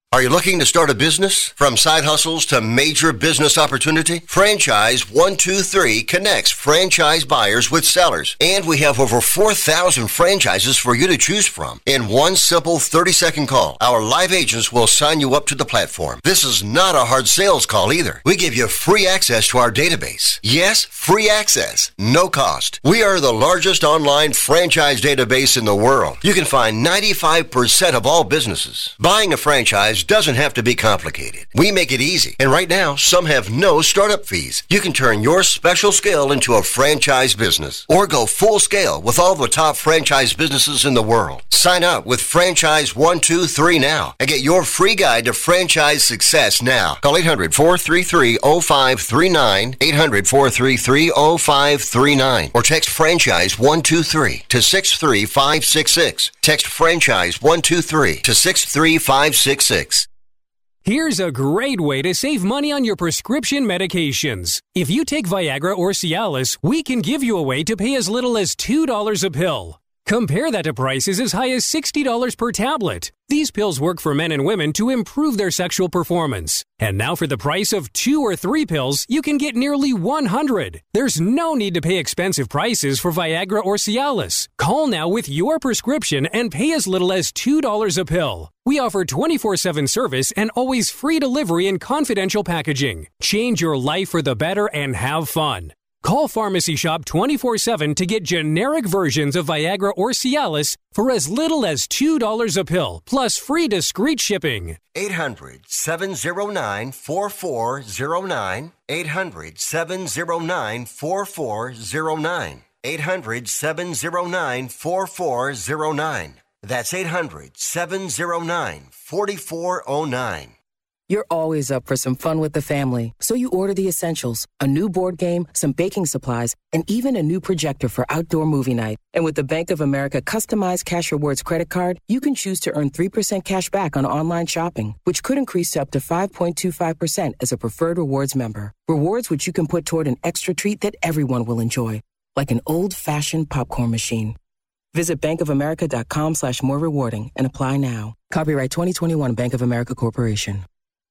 Are you looking to start a business? From side hustles to major business opportunity? Franchise one two three connects franchise buyers with sellers. And we have over four thousand franchises for you to choose from. In one simple thirty-second call, our live agents will sign you up to the platform. This is not a hard sales call either. We give you free access to our database. Yes, free access. No cost. We are the largest online franchise database in the world. You can find ninety-five percent of all businesses. Buying a franchise doesn't have to be complicated. We make it easy. And right now, some have no startup fees. You can turn your special skill into a franchise business or go full scale with all the top franchise businesses in the world. Sign up with Franchise one two three now and get your free guide to franchise success now. Call eight hundred, four three three, oh five three nine, eight hundred, four three three, oh five three nine, or text Franchise one two three to six three five six six. Text Franchise one two three to six three five six six. Here's a great way to save money on your prescription medications. If you take Viagra or Cialis, we can give you a way to pay as little as two dollars a pill. Compare that to prices as high as sixty dollars per tablet. These pills work for men and women to improve their sexual performance. And now for the price of two or three pills, you can get nearly one hundred. There's no need to pay expensive prices for Viagra or Cialis. Call now with your prescription and pay as little as two dollars a pill. We offer twenty-four seven service and always free delivery and confidential packaging. Change your life for the better and have fun. Call Pharmacy Shop twenty-four seven to get generic versions of Viagra or Cialis for as little as two dollars a pill, plus free discreet shipping. eight hundred, seven oh nine, four four oh nine. eight hundred, seven oh nine, four four oh nine. eight hundred, seven oh nine, four four oh nine. That's eight hundred, seven oh nine, four four oh nine. You're always up for some fun with the family, so you order the essentials, a new board game, some baking supplies, and even a new projector for outdoor movie night. And with the Bank of America customized Cash Rewards credit card, you can choose to earn three percent cash back on online shopping, which could increase to up to five point two five percent as a preferred rewards member. Rewards which you can put toward an extra treat that everyone will enjoy, like an old-fashioned popcorn machine. Visit bankofamerica.com slash more rewarding and apply now. Copyright twenty twenty-one Bank of America Corporation.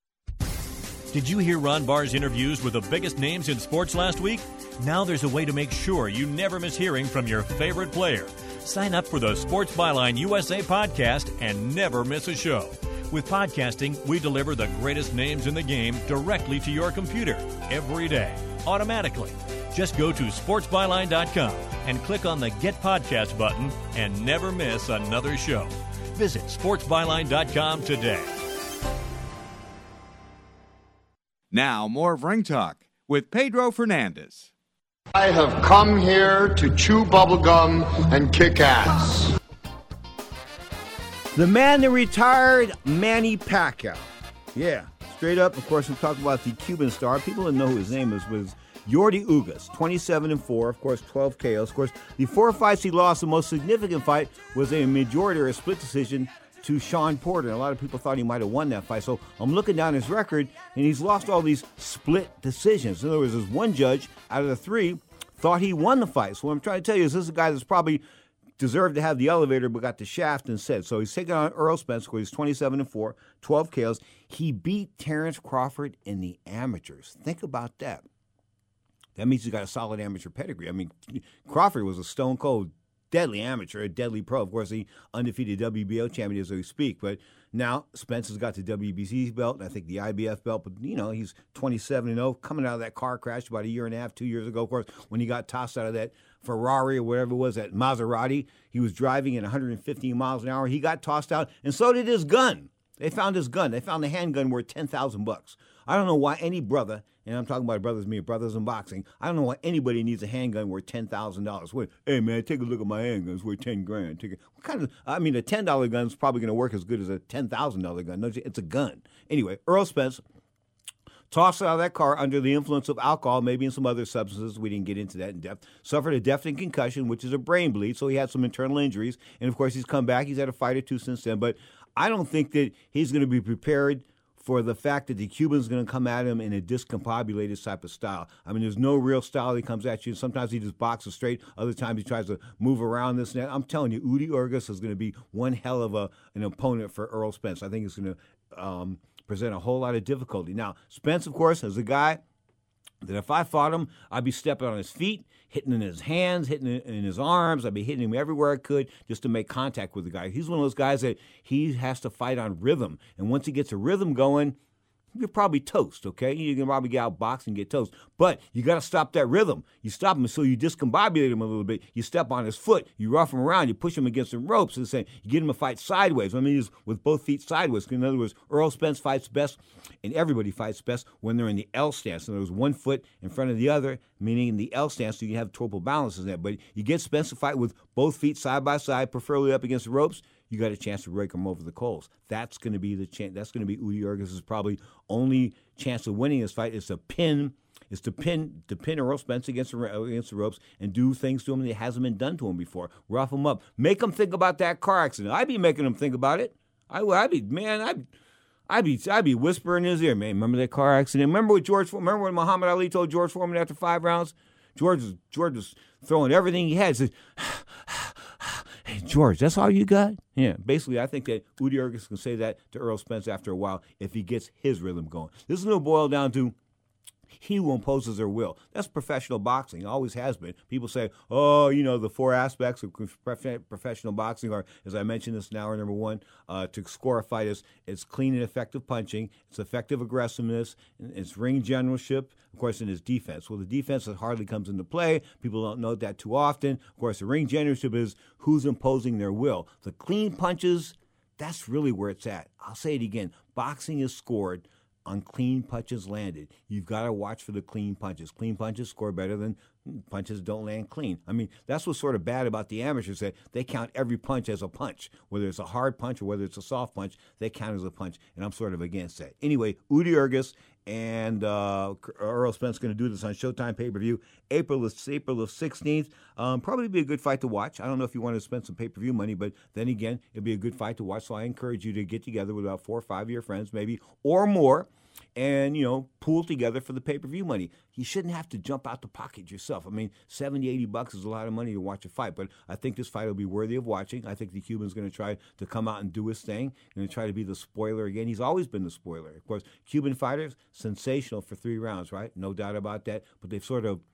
Did you hear Ron Barr's interviews with the biggest names in sports last week? Now there's a way to make sure you never miss hearing from your favorite player. Sign up for the Sports Byline U S A podcast and never miss a show. With podcasting, we deliver the greatest names in the game directly to your computer every day, automatically. Just go to sports byline dot com and click on the Get Podcast button and never miss another show. Visit sports byline dot com today. Now, more of Ring Talk with Pedro Fernandez. I have come here to chew bubblegum and kick ass. The man that retired, Manny Pacquiao. Yeah, straight up. Of course, we talk about the Cuban star. People didn't know who his name is. Was Yordy Ugas, twenty-seven and four. Of course, twelve K Os. Of course, the four fights he lost, the most significant fight was a majority or a split decision to Sean Porter. A lot of people thought he might have won that fight. So I'm looking down his record, and he's lost all these split decisions. In other words, there's one judge out of the three thought he won the fight. So what I'm trying to tell you is this is a guy that's probably deserved to have the elevator but got the shaft instead. So he's taking on Earl Spence, who he's twenty-seven and four, twelve K Os. He beat Terrence Crawford in the amateurs. Think about that. That means he's got a solid amateur pedigree. I mean, Crawford was a stone cold deadly amateur, a deadly pro. Of course, the undefeated W B O champion as we speak. But now Spence has got the W B C belt and I think the I B F belt. But, you know, he's twenty-seven and oh, coming out of that car crash about a year and a half, two years ago, of course, when he got tossed out of that Ferrari or whatever it was, that Maserati. He was driving at one hundred fifteen miles an hour. He got tossed out, and so did his gun. They found his gun. They found the handgun worth ten thousand bucks. I don't know why any brother, and I'm talking about brothers, me, brothers in boxing, I don't know why anybody needs a handgun worth ten thousand dollars. Wait, hey, man, take a look at my handgun. It's worth ten grand. Take a, what kind of, I mean, a ten dollar gun is probably going to work as good as a ten thousand dollar gun. No, it's a gun. Anyway, Earl Spence tossed out of that car under the influence of alcohol, maybe and some other substances. We didn't get into that in depth. Suffered a deafening concussion, which is a brain bleed, so he had some internal injuries. And, of course, he's come back. He's had a fight or two since then. But I don't think that he's going to be prepared for the fact that the Cuban's going to come at him in a discombobulated type of style. I mean, there's no real style he comes at you. Sometimes he just boxes straight. Other times he tries to move around this and that. I'm telling you, Udi Urgas is going to be one hell of a an opponent for Earl Spence. I think it's going to um, present a whole lot of difficulty. Now, Spence, of course, is a guy that if I fought him, I'd be stepping on his feet, hitting in his hands, hitting in his arms. I'd be hitting him everywhere I could just to make contact with the guy. He's one of those guys that he has to fight on rhythm. And once he gets a rhythm going, you're probably toast, okay? You can probably get out boxed and get toast. But you got to stop that rhythm. You stop him so you discombobulate him a little bit. You step on his foot. You rough him around. You push him against the ropes. And saying you get him to fight sideways. I mean, he's with both feet sideways. In other words, Earl Spence fights best, and everybody fights best when they're in the L stance. In other words, one foot in front of the other, meaning in the L stance, so you have total balance in that. But you get Spence to fight with both feet side by side, preferably up against the ropes, you got a chance to rake him over the coals. That's going to be the chance. That's going to be Udi Urgas' probably only chance of winning this fight is to pin, is to pin, to pin Earl Spence against the, against the ropes and do things to him that hasn't been done to him before. Rough him up, make him think about that car accident. I'd be making him think about it. I, I'd be man. I'd, I'd be, I'd be whispering in his ear, man. Remember that car accident? Remember what George? Remember when Muhammad Ali told George Foreman after five rounds? George was George was throwing everything he had. Said, "Hey, George, that's all you got?" Yeah, basically, I think that Udi Urgas can say that to Earl Spence after a while if he gets his rhythm going. This is going to boil down to he who imposes their will. That's professional boxing. It always has been. People say, oh, you know, the four aspects of professional boxing are, as I mentioned this in hour number one, uh, to score a fight is it's clean and effective punching, it's effective aggressiveness, it's ring generalship, of course, and it's defense. Well, the defense hardly comes into play. People don't note that too often. Of course, the ring generalship is who's imposing their will. The clean punches, that's really where it's at. I'll say it again. Boxing is scored on clean punches landed. You've got to watch for the clean punches. Clean punches score better than punches don't land clean. I mean, that's what's sort of bad about the amateurs, that they count every punch as a punch. Whether it's a hard punch or whether it's a soft punch, they count as a punch, and I'm sort of against that. Anyway, Udi Urgas and uh, Earl Spence going to do this on Showtime pay-per-view April the, April the sixteenth. Um, probably be a good fight to watch. I don't know if you want to spend some pay-per-view money, but then again, it'll be a good fight to watch, so I encourage you to get together with about four or five of your friends, maybe, or more, and, you know, pool together for the pay-per-view money. You shouldn't have to jump out the pocket yourself. I mean, seventy, eighty bucks is a lot of money to watch a fight, but I think this fight will be worthy of watching. I think the Cuban's going to try to come out and do his thing, going to try to be the spoiler again. He's always been the spoiler. Of course, Cuban fighters, sensational for three rounds, right? No doubt about that, but they've sort of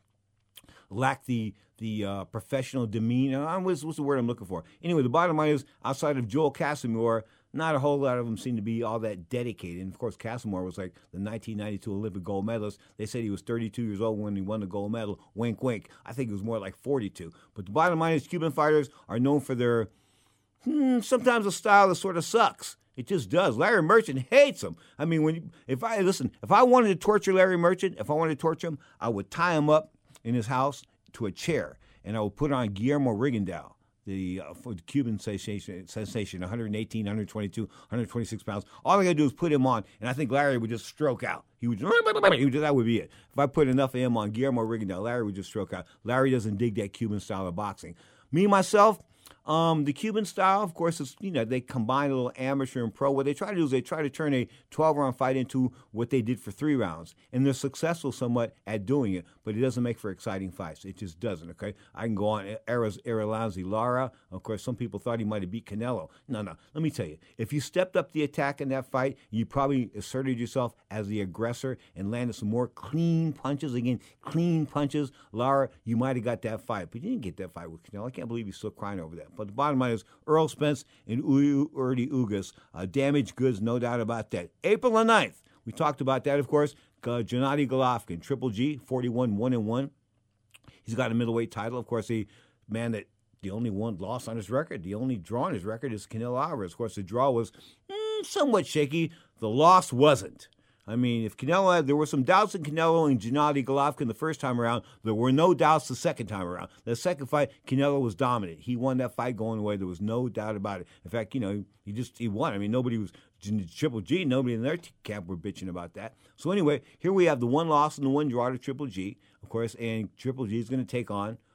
lack the the uh, professional demeanor. What's, what's the word I'm looking for? Anyway, the bottom line is, outside of Joel Casimir, not a whole lot of them seem to be all that dedicated. And, of course, Casimir was like the nineteen ninety-two Olympic gold medalist. They said he was thirty-two years old when he won the gold medal. Wink, wink. I think it was more like forty-two. But the bottom line is Cuban fighters are known for their, hmm, sometimes a style that sort of sucks. It just does. Larry Merchant hates him. I mean, when you, if I, listen, if I wanted to torture Larry Merchant, if I wanted to torture him, I would tie him up in his house to a chair, and I would put on Guillermo Rigondeaux, the, uh, the Cuban sensation, sensation, one eighteen, one twenty-two, one twenty-six pounds. All I got to do is put him on, and I think Larry would just stroke out. He would, he would, that would be it. If I put enough of him on Guillermo Rigondeaux, Larry would just stroke out. Larry doesn't dig that Cuban style of boxing. Me, myself, Um, the Cuban style, of course, is, you know, they combine a little amateur and pro. What they try to do is they try to turn a twelve-round fight into what they did for three rounds. And they're successful somewhat at doing it, but it doesn't make for exciting fights. It just doesn't, okay? I can go on. Erislandy Lara, of course, some people thought he might have beat Canelo. No, no. Let me tell you, if you stepped up the attack in that fight, you probably asserted yourself as the aggressor and landed some more clean punches. Again, clean punches. Lara, you might have got that fight, but you didn't get that fight with Canelo. I can't believe you're still crying over that. But the bottom line is Earl Spence and Udi Urgas, uh, damaged goods, no doubt about that. April the ninth, we talked about that, of course. Uh, Gennady Golovkin, Triple G, forty-one, one and one. He's got a middleweight title. Of course, the man that the only one loss on his record, the only draw on his record is Canelo Alvarez. Of course, the draw was mm, somewhat shaky. The loss wasn't. I mean, if Canelo had, there were some doubts in Canelo and Gennady Golovkin the first time around. There were no doubts the second time around. The second fight, Canelo was dominant. He won that fight going away. There was no doubt about it. In fact, you know, he just, he won. I mean, nobody was, Triple G, nobody in their camp were bitching about that. So anyway, here we have the one loss and the one draw to Triple G, of course, and Triple G is going to take on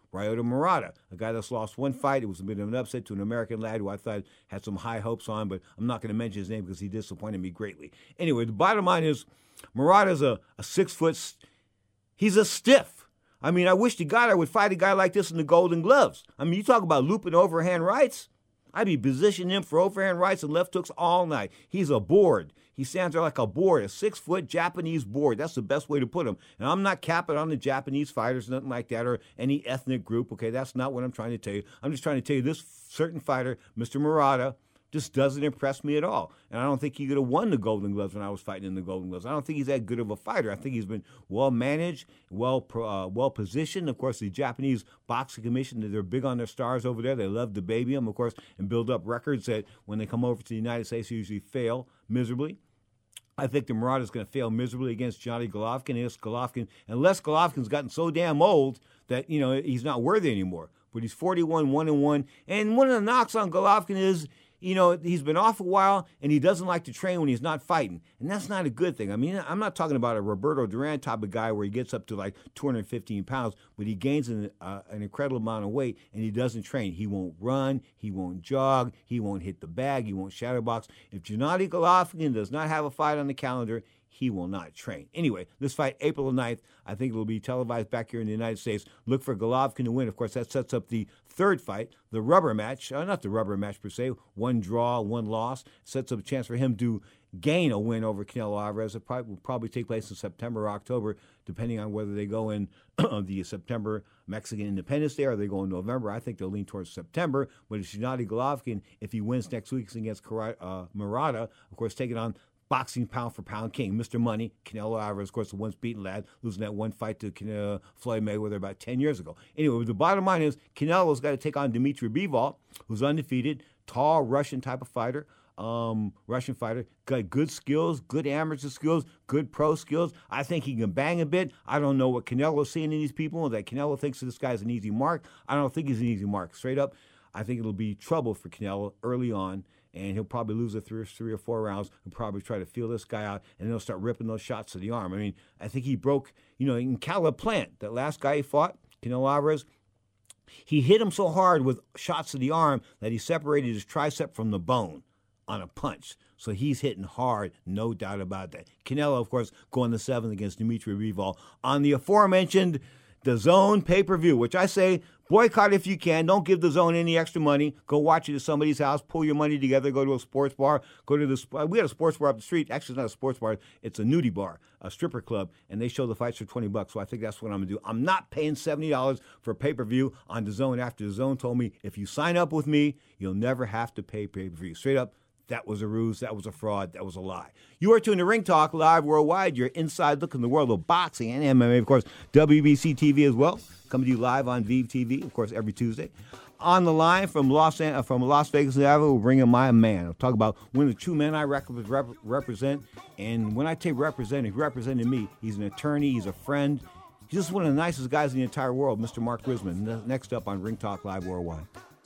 Ryota Murata, a guy that's lost one fight. It was a bit of an upset to an American lad who I thought had some high hopes on, but I'm not going to mention his name because he disappointed me greatly. Anyway, the bottom line is Murata's a, a six-foot, he's a stiff. I mean, I wish to God I would fight a guy like this in the Golden Gloves. I mean, you talk about looping overhand rights. I'd be positioning him for overhand rights and left hooks all night. He's a board. He stands there like a board, a six-foot Japanese board. That's the best way to put him. And I'm not capping on the Japanese fighters, nothing like that, or any ethnic group. Okay, that's not what I'm trying to tell you. I'm just trying to tell you this certain fighter, Mister Murata, just doesn't impress me at all. And I don't think he could have won the Golden Gloves when I was fighting in the Golden Gloves. I don't think he's that good of a fighter. I think he's been well managed, well uh, well positioned. Of course, the Japanese Boxing Commission, they're big on their stars over there. They love to baby them, of course, and build up records that when they come over to the United States usually fail miserably. I think the Murata is going to fail miserably against Johnny Golovkin. Unless Golovkin, unless Golovkin's gotten so damn old that, you know, he's not worthy anymore. But he's forty-one, one and one. And one of the knocks on Golovkin is, you know, he's been off a while, and he doesn't like to train when he's not fighting. And that's not a good thing. I mean, I'm not talking about a Roberto Duran type of guy where he gets up to like two hundred fifteen pounds, but he gains an, uh, an incredible amount of weight, and he doesn't train. He won't run. He won't jog. He won't hit the bag. He won't shadow box. If Gennady Golovkin does not have a fight on the calendar, he will not train. Anyway, this fight, April ninth, I think it will be televised back here in the United States. Look for Golovkin to win. Of course, that sets up the third fight, the rubber match. Uh, not the rubber match per se. One draw, one loss. Sets up a chance for him to gain a win over Canelo Alvarez. It probably, will probably take place in September or October, depending on whether they go in the September Mexican Independence Day or they go in November. I think they'll lean towards September. But if Gennady Golovkin, if he wins next week against uh, Murata, of course, taking on boxing pound for pound king, Mister Money, Canelo Alvarez, of course, the once beaten lad, losing that one fight to Canelo, Floyd Mayweather about ten years ago. Anyway, the bottom line is Canelo's got to take on Dmitry Bivol, who's undefeated, tall Russian type of fighter, um, Russian fighter, got good skills, good amateur skills, good pro skills. I think he can bang a bit. I don't know what Canelo's seeing in these people, that Canelo thinks this guy's an easy mark. I don't think he's an easy mark. Straight up, I think it'll be trouble for Canelo early on. And he'll probably lose the three, three or four rounds and probably try to feel this guy out, and then he'll start ripping those shots to the arm. I mean, I think he broke, you know, in Caleb Plant, that last guy he fought, Canelo Alvarez, he hit him so hard with shots to the arm that he separated his tricep from the bone on a punch. So he's hitting hard, no doubt about that. Canelo, of course, going the seventh against Dmitry Bivol on the aforementioned DAZN pay-per-view, which I say boycott if you can. Don't give DAZN any extra money. Go watch it at somebody's house. Pull your money together. Go to a sports bar. Go to the. We had a sports bar up the street. Actually, it's not a sports bar. It's a nudie bar, a stripper club, and they show the fights for twenty bucks. So I think that's what I'm gonna do. I'm not paying seventy dollars for a pay-per-view on DAZN after DAZN told me if you sign up with me, you'll never have to pay pay-per-view. Straight up. That was a ruse. That was a fraud. That was a lie. You are tuned to Ring Talk Live Worldwide. Your inside look in the world of boxing and M M A. Of course, W B C T V as well. Coming to you live on V T V, of course, every Tuesday. On the line from Los An- from Las Vegas, Nevada, we'll bring in my man. I'll talk about one of the true men I rep- rep- represent. And when I say represent, he represented me. He's an attorney. He's a friend. He's just one of the nicest guys in the entire world, Mister Mark Grisman. Next up on Ring Talk Live Worldwide.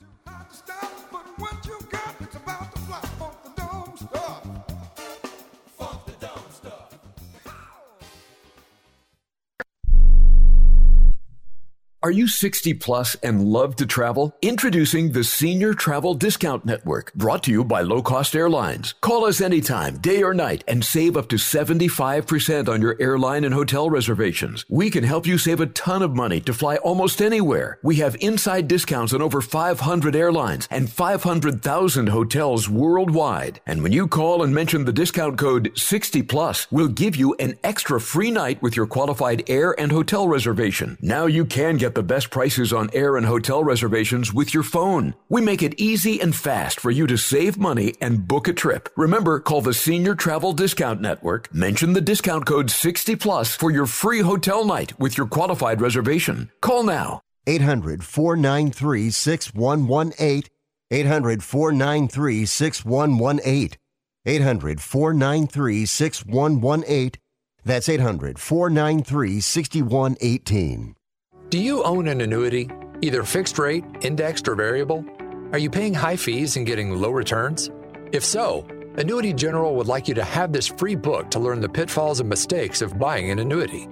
Are you sixty plus and love to travel? Introducing the Senior Travel Discount Network, brought to you by Low Cost Airlines. Call us anytime, day or night, and save up to seventy-five percent on your airline and hotel reservations. We can help you save a ton of money to fly almost anywhere. We have inside discounts on over five hundred airlines and five hundred thousand hotels worldwide. And when you call and mention the discount code sixty plus, we'll give you an extra free night with your qualified air and hotel reservation. Now you can get the best prices on air and hotel reservations with your phone. We make it easy and fast for you to save money and book a trip. Remember, call the Senior Travel Discount Network. Mention the discount code sixty plus for your free hotel night with your qualified reservation. Call now. eight hundred, four nine three, six one one eight. eight hundred, four nine three, six one one eight. eight hundred, four nine three, six one one eight. That's eight hundred, four nine three, six one one eight. Do you own an annuity, either fixed rate, indexed, or variable? Are you paying high fees and getting low returns? If so, Annuity General would like you to have this free book to learn the pitfalls and mistakes of buying an annuity.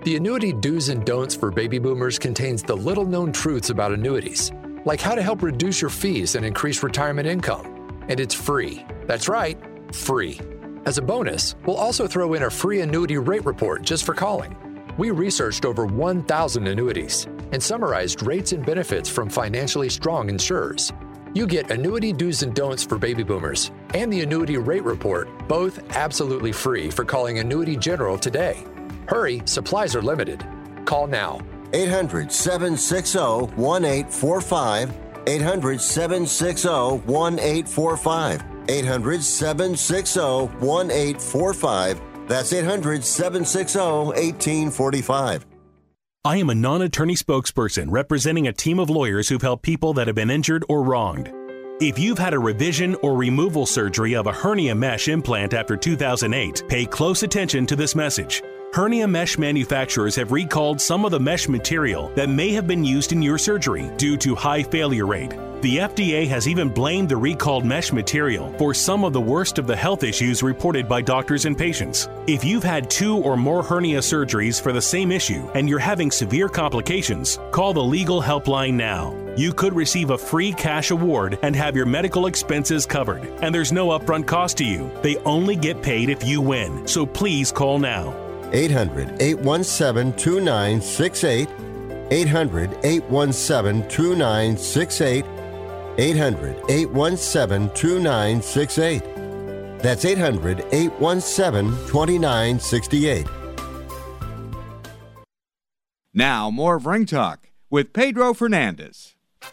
The Annuity Do's and Don'ts for Baby Boomers contains the little-known truths about annuities, like how to help reduce your fees and increase retirement income. And it's free. That's right, free. As a bonus, we'll also throw in a free annuity rate report just for calling. We researched over one thousand annuities and summarized rates and benefits from financially strong insurers. You get Annuity Do's and Don'ts for Baby Boomers and the Annuity Rate Report, both absolutely free for calling Annuity General today. Hurry, supplies are limited. Call now. eight hundred, seven six zero, one eight four five. eight hundred, seven six zero, one eight four five. eight hundred, seven six zero, one eight four five. That's eight hundred, seven six zero, one eight four five. I am a non-attorney spokesperson representing a team of lawyers who've helped people that have been injured or wronged. If you've had a revision or removal surgery of a hernia mesh implant after two thousand eight, pay close attention to this message. Hernia mesh manufacturers have recalled some of the mesh material that may have been used in your surgery due to high failure rate. The F D A has even blamed the recalled mesh material for some of the worst of the health issues reported by doctors and patients. If you've had two or more hernia surgeries for the same issue and you're having severe complications, call the legal helpline now. You could receive a free cash award and have your medical expenses covered. And there's no upfront cost to you. They only get paid if you win. So please call now. eight hundred, eight one seven, two nine six eight. eight hundred, eight one seven, two nine six eight. eight hundred, eight one seven, two nine six eight. That's eight hundred, eight one seven, two nine six eight. Now, more of Ring Talk with Pedro Fernandez.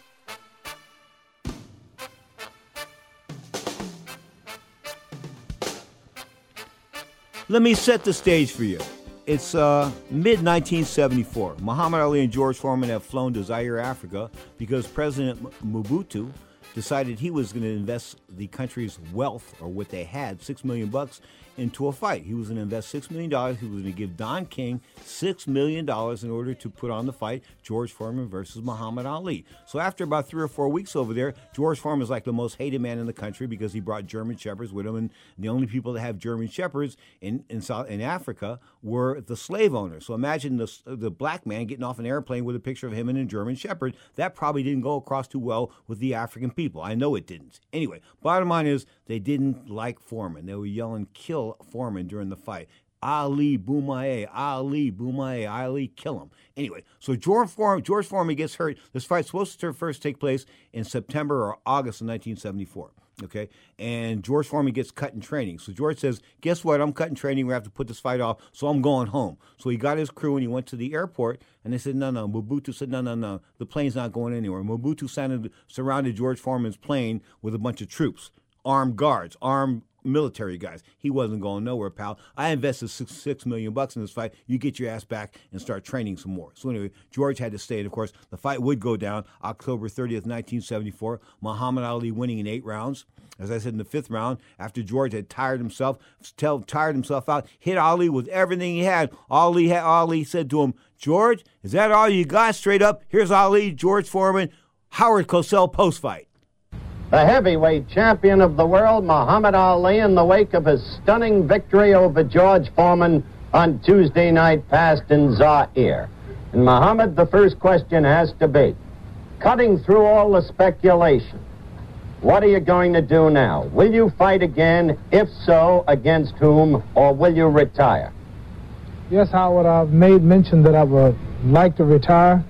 Let me set the stage for you. It's uh, mid nineteen seventy-four. Muhammad Ali and George Foreman have flown to Zaire, Africa, because President Mobutu decided he was going to invest the country's wealth, or what they had, six million bucks, into a fight. He was going to invest six million dollars. He was going to give Don King six million dollars in order to put on the fight, George Foreman versus Muhammad Ali. So after about three or four weeks over there, George Foreman is like the most hated man in the country because he brought German Shepherds with him, and the only people that have German Shepherds in in, South, in Africa were the slave owners. So imagine the, the black man getting off an airplane with a picture of him and a German Shepherd. That probably didn't go across too well with the African people. I know it didn't. Anyway, bottom line is they didn't like Foreman. They were yelling, kill Foreman during the fight. Ali Boumaye, Ali Boumaye, Ali, kill him. Anyway, so George Foreman, George Foreman gets hurt. This fight's supposed to first take place in September or August of nineteen seventy-four. Okay, and George Foreman gets cut in training. So George says, guess what? I'm cutting training. We have to put this fight off, so I'm going home. So he got his crew and he went to the airport, and they said, no, no. Mobutu said, no, no, no. The plane's not going anywhere. Mobutu surrounded, surrounded George Foreman's plane with a bunch of troops, armed guards, armed military guys. He wasn't going nowhere, pal. I invested six, six million bucks in this fight. You get your ass back and start training some more. So anyway, George had to stay. And of course, the fight would go down October thirtieth, nineteen seventy-four. Muhammad Ali winning in eight rounds. As I said, in the fifth round, after George had tired himself, tell, tired himself out, hit Ali with everything he had. Ali had, Ali said to him, George, is that all you got? Straight up, here's Ali, George Foreman, Howard Cosell post-fight. The heavyweight champion of the world, Muhammad Ali, in the wake of his stunning victory over George Foreman on Tuesday night past in Zaire. And Muhammad, the first question has to be, cutting through all the speculation, what are you going to do now? Will you fight again? If so, against whom? Or will you retire? Yes, Howard, I've made mention that I would like to retire.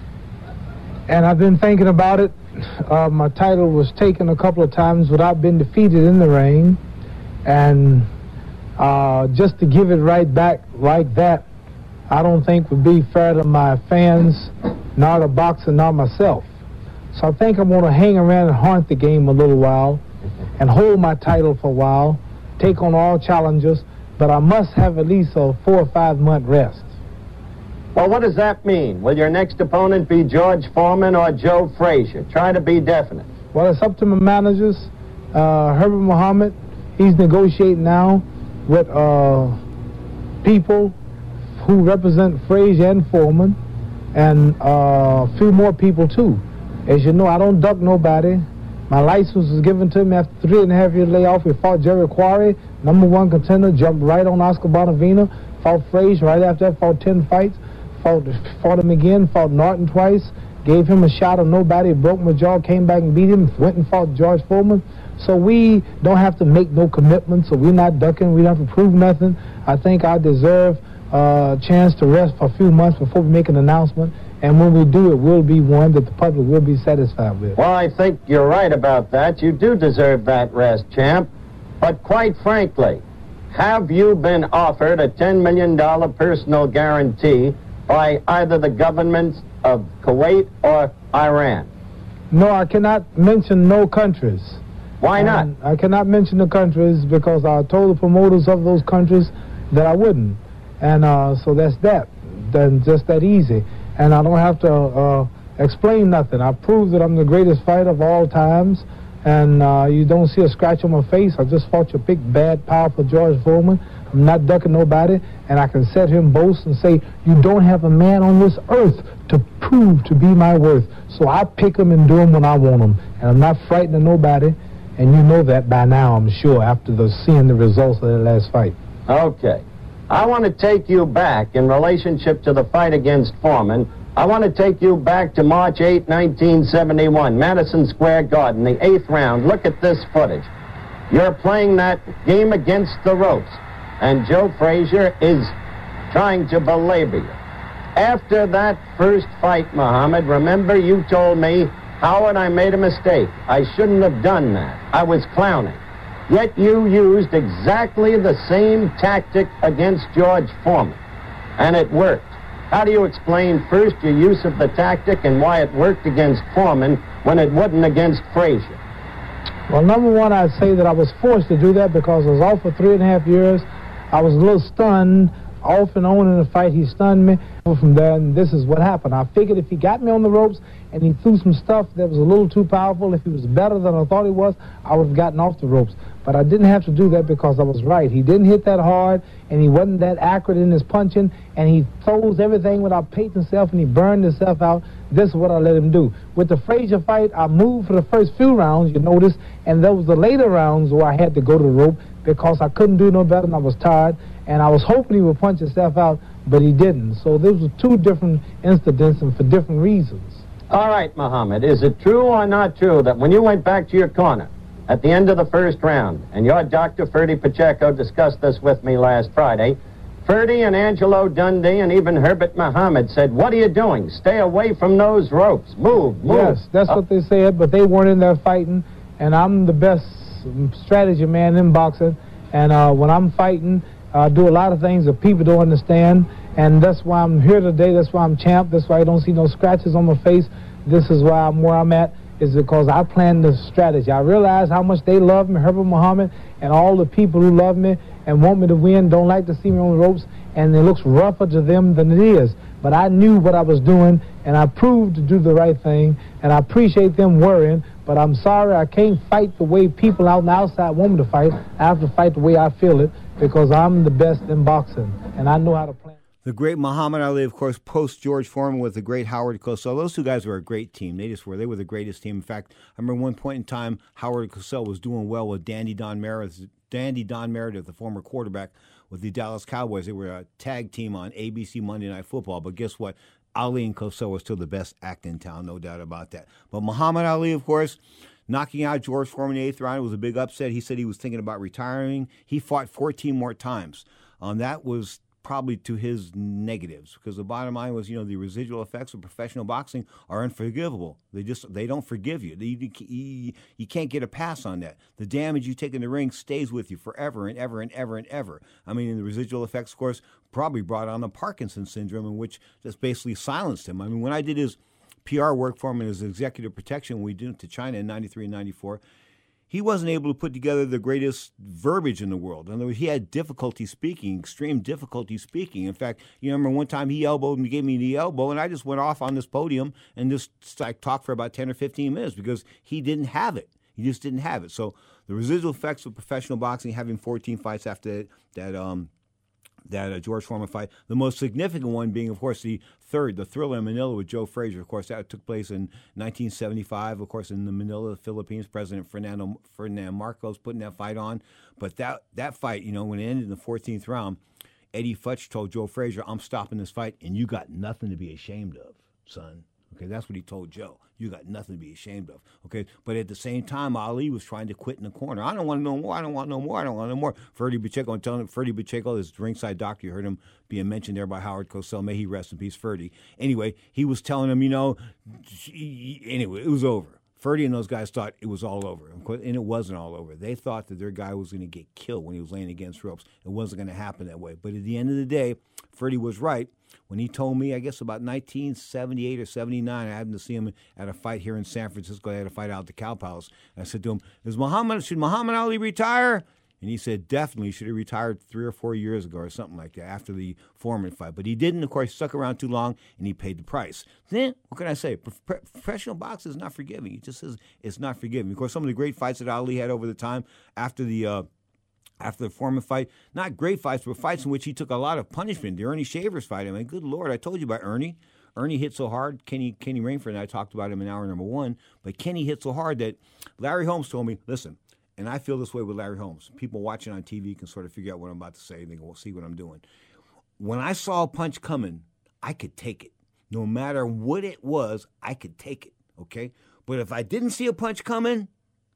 And I've been thinking about it. Uh, my title was taken a couple of times without being defeated in the ring. And uh, just to give it right back like that, I don't think would be fair to my fans, nor the boxer, nor myself. So I think I'm going to hang around and haunt the game a little while and hold my title for a while, take on all challenges, but I must have at least a four or five month rest. Well, what does that mean? Will your next opponent be George Foreman or Joe Frazier? Try to be definite. Well, it's up to my managers. Uh, Herbert Muhammad, he's negotiating now with uh, people who represent Frazier and Foreman, and uh, a few more people, too. As you know, I don't duck nobody. My license was given to me after three and a half year layoff. We fought Jerry Quarry, number one contender, jumped right on Oscar Bonavena, fought Frazier right after that, fought ten fights, fought, fought him again, fought Norton twice, gave him a shot of nobody, broke my jaw, came back and beat him, went and fought George Foreman. So we don't have to make no commitments, so we're not ducking, we don't have to prove nothing. I think I deserve uh, a chance to rest for a few months before we make an announcement, and when we do, it will be one that the public will be satisfied with. Well, I think you're right about that. You do deserve that rest, champ. But quite frankly, have you been offered a ten million dollars personal guarantee by either the governments of Kuwait or Iran? No, I cannot mention no countries. Why not? Um, I cannot mention the countries because I told the promoters of those countries that I wouldn't. And uh, so that's that. Then just that easy. And I don't have to uh, explain nothing. I proved that I'm the greatest fighter of all times. And uh, you don't see a scratch on my face. I just fought your big, bad, powerful George Foreman. I'm not ducking nobody. And I can set him boast and say, you don't have a man on this earth to prove to be my worth. So I pick him and do him when I want him. And I'm not frightened of nobody. And you know that by now, I'm sure, after the seeing the results of that last fight. Okay. I want to take you back in relationship to the fight against Foreman. I want to take you back to March eighth, nineteen seventy-one, Madison Square Garden, the eighth round. Look at this footage. You're playing that game against the ropes, and Joe Frazier is trying to belabor you. After that first fight, Muhammad, remember you told me, Howard, I made a mistake. I shouldn't have done that. I was clowning. Yet you used exactly the same tactic against George Foreman, and it worked. How do you explain first your use of the tactic and why it worked against Foreman when it wouldn't against Frazier? Well, number one, I'd say that I was forced to do that because I was off for three and a half years. I was a little stunned. Off and on in the fight, he stunned me. From there, and this is what happened. I figured if he got me on the ropes and he threw some stuff that was a little too powerful, if he was better than I thought he was, I would have gotten off the ropes. But I didn't have to do that because I was right. He didn't hit that hard, and he wasn't that accurate in his punching, and he throws everything without pacing himself, and he burned himself out. This is what I let him do. With the Frazier fight, I moved for the first few rounds, you notice, and those were the later rounds where I had to go to the rope because I couldn't do no better and I was tired, and I was hoping he would punch himself out, but he didn't. So those were two different incidents and for different reasons. All right, Muhammad, is it true or not true that when you went back to your corner at the end of the first round, and your doctor, Ferdy Pacheco, discussed this with me last Friday, Ferdy and Angelo Dundee and even Herbert Muhammad said, what are you doing? Stay away from those ropes. Move, move. Yes, that's uh, what they said, but they weren't in there fighting, and I'm the best strategy man in boxing, and uh, when I'm fighting, I do a lot of things that people don't understand, and that's why I'm here today. That's why I'm champ. That's why I don't see no scratches on my face. This is why I'm where I'm at, is because I planned the strategy. I realize how much they love me, Herbert Muhammad, and all the people who love me and want me to win don't like to see me on the ropes, and it looks rougher to them than it is. But I knew what I was doing, and I proved to do the right thing, and I appreciate them worrying, but I'm sorry I can't fight the way people out on the outside want me to fight. I have to fight the way I feel it, because I'm the best in boxing, and I know how to plan. The great Muhammad Ali, of course, post George Foreman with the great Howard Cosell. Those two guys were a great team. They just were. They were the greatest team. In fact, I remember one point in time, Howard Cosell was doing well with Dandy Don Meredith, Dandy Don Meredith, the former quarterback with the Dallas Cowboys. They were a tag team on A B C Monday Night Football. But guess what? Ali and Cosell were still the best act in town, no doubt about that. But Muhammad Ali, of course, knocking out George Foreman in the eighth round, it was a big upset. He said he was thinking about retiring. He fought fourteen more times. Um, that was probably to his negatives, because the bottom line was, you know, the residual effects of professional boxing are unforgivable. They just, they don't forgive you. They, you. You can't get a pass on that. The damage you take in the ring stays with you forever and ever and ever and ever. I mean, and the residual effects, of course, probably brought on the Parkinson syndrome, in which just basically silenced him. I mean, when I did his P R work for him and his executive protection, we did it to China in ninety-three and ninety-four, he wasn't able to put together the greatest verbiage in the world. In other words, he had difficulty speaking, extreme difficulty speaking. In fact, you remember one time he elbowed me, gave me the elbow, and I just went off on this podium and just like talked for about ten or fifteen minutes because he didn't have it. He just didn't have it. So the residual effects of professional boxing, having fourteen fights after that, that um, that uh, George Foreman fight. The most significant one being, of course, the third, the Thriller in Manila with Joe Frazier. Of course, that took place in nineteen seventy-five, of course, in the Manila, Philippines. President Fernando Ferdinand Marcos putting that fight on. But that, that fight, you know, when it ended in the fourteenth round, Eddie Futch told Joe Frazier, I'm stopping this fight, and you got nothing to be ashamed of, son. Okay, that's what he told Joe. You got nothing to be ashamed of. Okay, but at the same time, Ali was trying to quit in the corner. I don't want to know more. I don't want no more. I don't want no more. Ferdy Pacheco, I'm telling him, Ferdy Pacheco is ringside doctor. You heard him being mentioned there by Howard Cosell. May he rest in peace, Ferdy. Anyway, he was telling him, you know, anyway, it was over. Ferdy and those guys thought it was all over, and it wasn't all over. They thought that their guy was going to get killed when he was laying against ropes. It wasn't going to happen that way. But at the end of the day, Ferdy was right when he told me, I guess about nineteen seventy-eight or seventy-nine, I happened to see him at a fight here in San Francisco. I had a fight out at the Cow Palace. And I said to him, Is Muhammad, should Muhammad Ali retire? And he said, definitely, he should have retired three or four years ago or something like that after the Foreman fight. But he didn't. Of course, he stuck around too long, and he paid the price. Then, what can I say? Pro- professional boxing is not forgiving. It just says it's not forgiving. Of course, some of the great fights that Ali had over the time after the uh, after the Foreman fight, not great fights, but fights in which he took a lot of punishment. The Ernie Shavers fight, I mean, good Lord, I told you about Ernie. Ernie hit so hard, Kenny Kenny Rainford and I talked about him in hour number one, but Kenny hit so hard that Larry Holmes told me, listen, and I feel this way with Larry Holmes. People watching on T V can sort of figure out what I'm about to say. They can see what I'm doing. When I saw a punch coming, I could take it. No matter what it was, I could take it, okay? But if I didn't see a punch coming,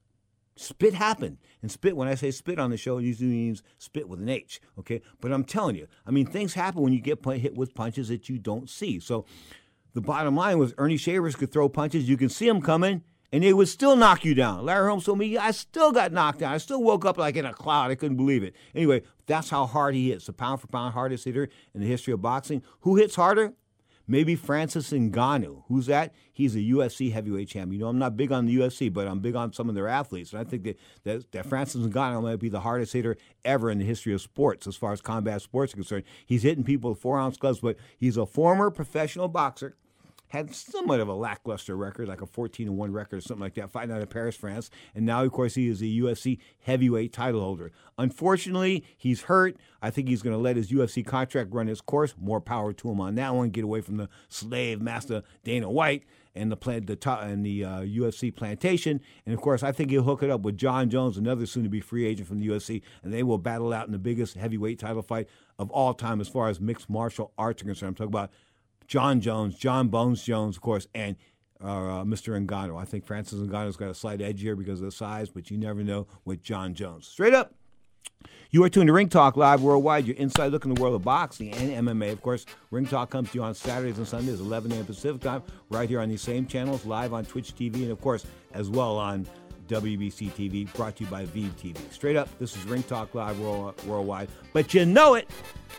spit happened. And spit, when I say spit on the show, it usually means spit with an H, okay? But I'm telling you, I mean, things happen when you get hit with punches that you don't see. So the bottom line was Ernie Shavers could throw punches. You can see them coming, and they would still knock you down. Larry Holmes told me, I still got knocked down. I still woke up like in a cloud. I couldn't believe it. Anyway, that's how hard he hits. The pound-for-pound hardest hitter in the history of boxing. Who hits harder? Maybe Francis Ngannou. Who's that? He's a U F C heavyweight champion. You know, I'm not big on the U F C, but I'm big on some of their athletes. And I think that, that, that Francis Ngannou might be the hardest hitter ever in the history of sports as far as combat sports are concerned. He's hitting people with four-ounce gloves, but he's a former professional boxer. Had somewhat of a lackluster record, like a fourteen and one record or something like that, fighting out of Paris, France. And now, of course, he is a U F C heavyweight title holder. Unfortunately, he's hurt. I think he's going to let his U F C contract run its course. More power to him on that one. Get away from the slave master Dana White and the plant, the top, and the uh, U F C plantation. And, of course, I think he'll hook it up with John Jones, another soon-to-be free agent from the U F C, and they will battle out in the biggest heavyweight title fight of all time as far as mixed martial arts are concerned. I'm talking about John Jones, John Bones Jones, of course, and uh, Mister Ngannou. I think Francis Ngannou's got a slight edge here because of the size, but you never know with John Jones. Straight up, you are tuned to Ring Talk Live Worldwide, your inside look in the world of boxing and M M A. Of course, Ring Talk comes to you on Saturdays and Sundays, eleven a.m. Pacific time, right here on these same channels, live on Twitch T V, and, of course, as well on W B C T V, brought to you by Vive T V. Straight up, this is Ring Talk Live World, Worldwide, but you know it.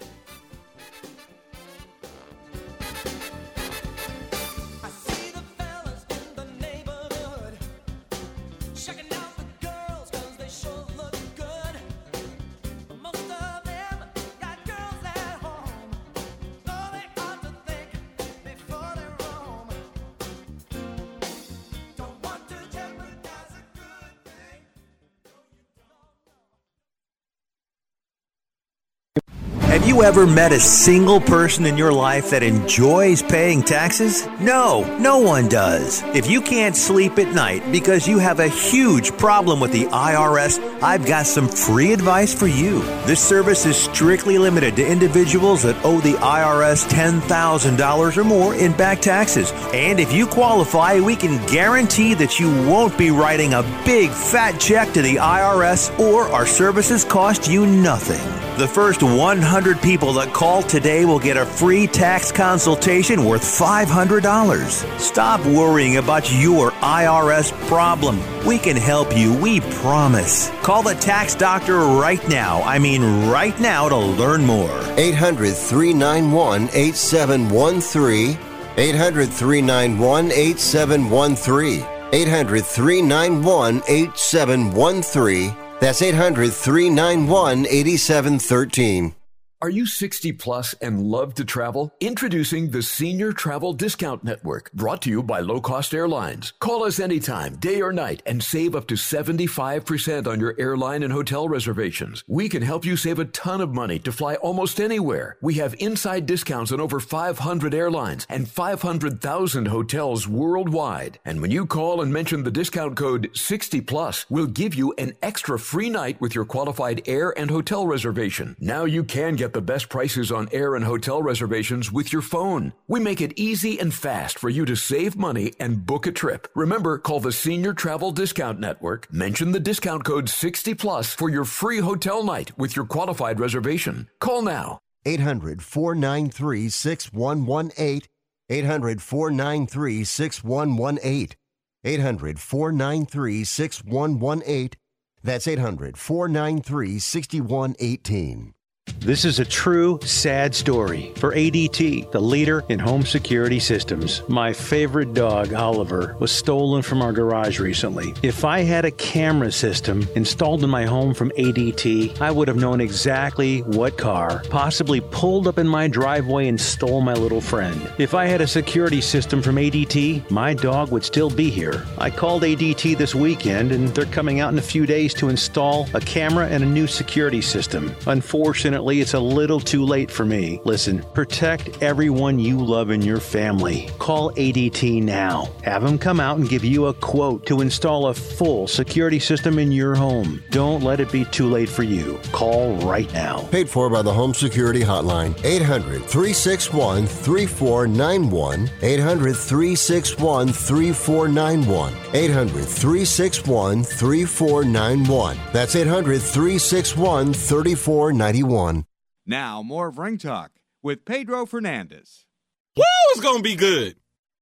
Have you ever met a single person in your life that enjoys paying taxes? No, no one does. If you can't sleep at night because you have a huge problem with the I R S, I've got some free advice for you. This service is strictly limited to individuals that owe the I R S ten thousand dollars or more in back taxes. And if you qualify, we can guarantee that you won't be writing a big fat check to the I R S, or our services cost you nothing. The first one hundred people that call today will get a free tax consultation worth five hundred dollars. Stop worrying about your I R S problem. We can help you, we promise. Call the tax doctor right now. I mean right now to learn more. eight hundred, three nine one, eight seven one three. eight hundred, three nine one, eight seven one three. eight hundred, three nine one, eight seven one three. That's eight hundred, three nine one, eight seven one three. Are you sixty plus and love to travel? Introducing the Senior Travel Discount Network, brought to you by Low Cost Airlines. Call us anytime, day or night, and save up to seventy-five percent on your airline and hotel reservations. We can help you save a ton of money to fly almost anywhere. We have inside discounts on over five hundred airlines and five hundred thousand hotels worldwide. And when you call and mention the discount code sixty plus, we'll give you an extra free night with your qualified air and hotel reservation. Now you can get the best prices on air and hotel reservations with your phone. We make it easy and fast for you to save money and book a trip. Remember, call the Senior Travel Discount Network, mention the discount code sixty plus for your free hotel night with your qualified reservation. Call now. eight hundred, four nine three, six one one eight. eight hundred, four nine three, six one one eight. eight hundred, four nine three, six one one eight. That's eight hundred, four nine three, six one one eight. This is a true, sad story for A D T, the leader in home security systems. My favorite dog, Oliver, was stolen from our garage recently. If I had a camera system installed in my home from A D T, I would have known exactly what car possibly pulled up in my driveway and stole my little friend. If I had a security system from A D T, my dog would still be here. I called A D T this weekend, and they're coming out in a few days to install a camera and a new security system. Unfortunately, it's a little too late for me. Listen, protect everyone you love in your family. Call A D T now. Have them come out and give you a quote to install a full security system in your home. Don't let it be too late for you. Call right now. Paid for by the Home Security Hotline. eight hundred, three six one, three four nine one. eight hundred, three six one, three four nine one. eight hundred, three six one, three four nine one. That's eight hundred, three six one, three four nine one. Now, more of Ring Talk with Pedro Fernandez. Woo, it's going to be good.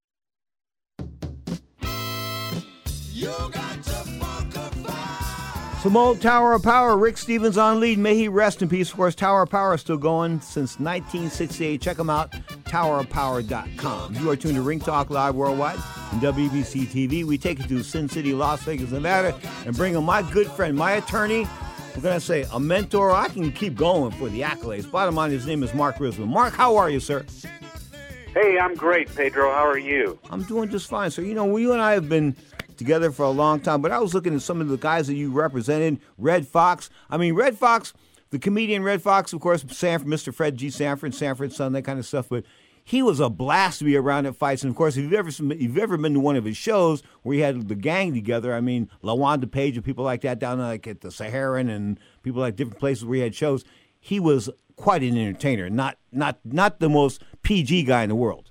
Some old Tower of Power, Rick Stevens on lead. May he rest in peace. Of course, Tower of Power is still going since nineteen sixty-eight. Check them out, tower of power dot com. You are tuned to Ring Talk Live Worldwide and W B C T V. We take it to Sin City, Las Vegas, Nevada, and bring in my good friend, my attorney. We're going to say a mentor. I can keep going for the accolades. Bottom line, his name is Mark Risman. Mark, how are you, sir? Hey, I'm great, Pedro. How are you? I'm doing just fine, sir. You know, you and I have been together for a long time, but I was looking at some of the guys that you represented. Red Fox. I mean, Red Fox, the comedian Red Fox, of course, Sanford, Mister Fred G. Sanford, Sanford's son, that kind of stuff, but he was a blast to be around at fights. And, of course, if you've ever, if you've ever been to one of his shows where he had the gang together, I mean, LaWanda Page and people like that down like at the Saharan and people like different places where he had shows, he was quite an entertainer, not not not the most P G guy in the world.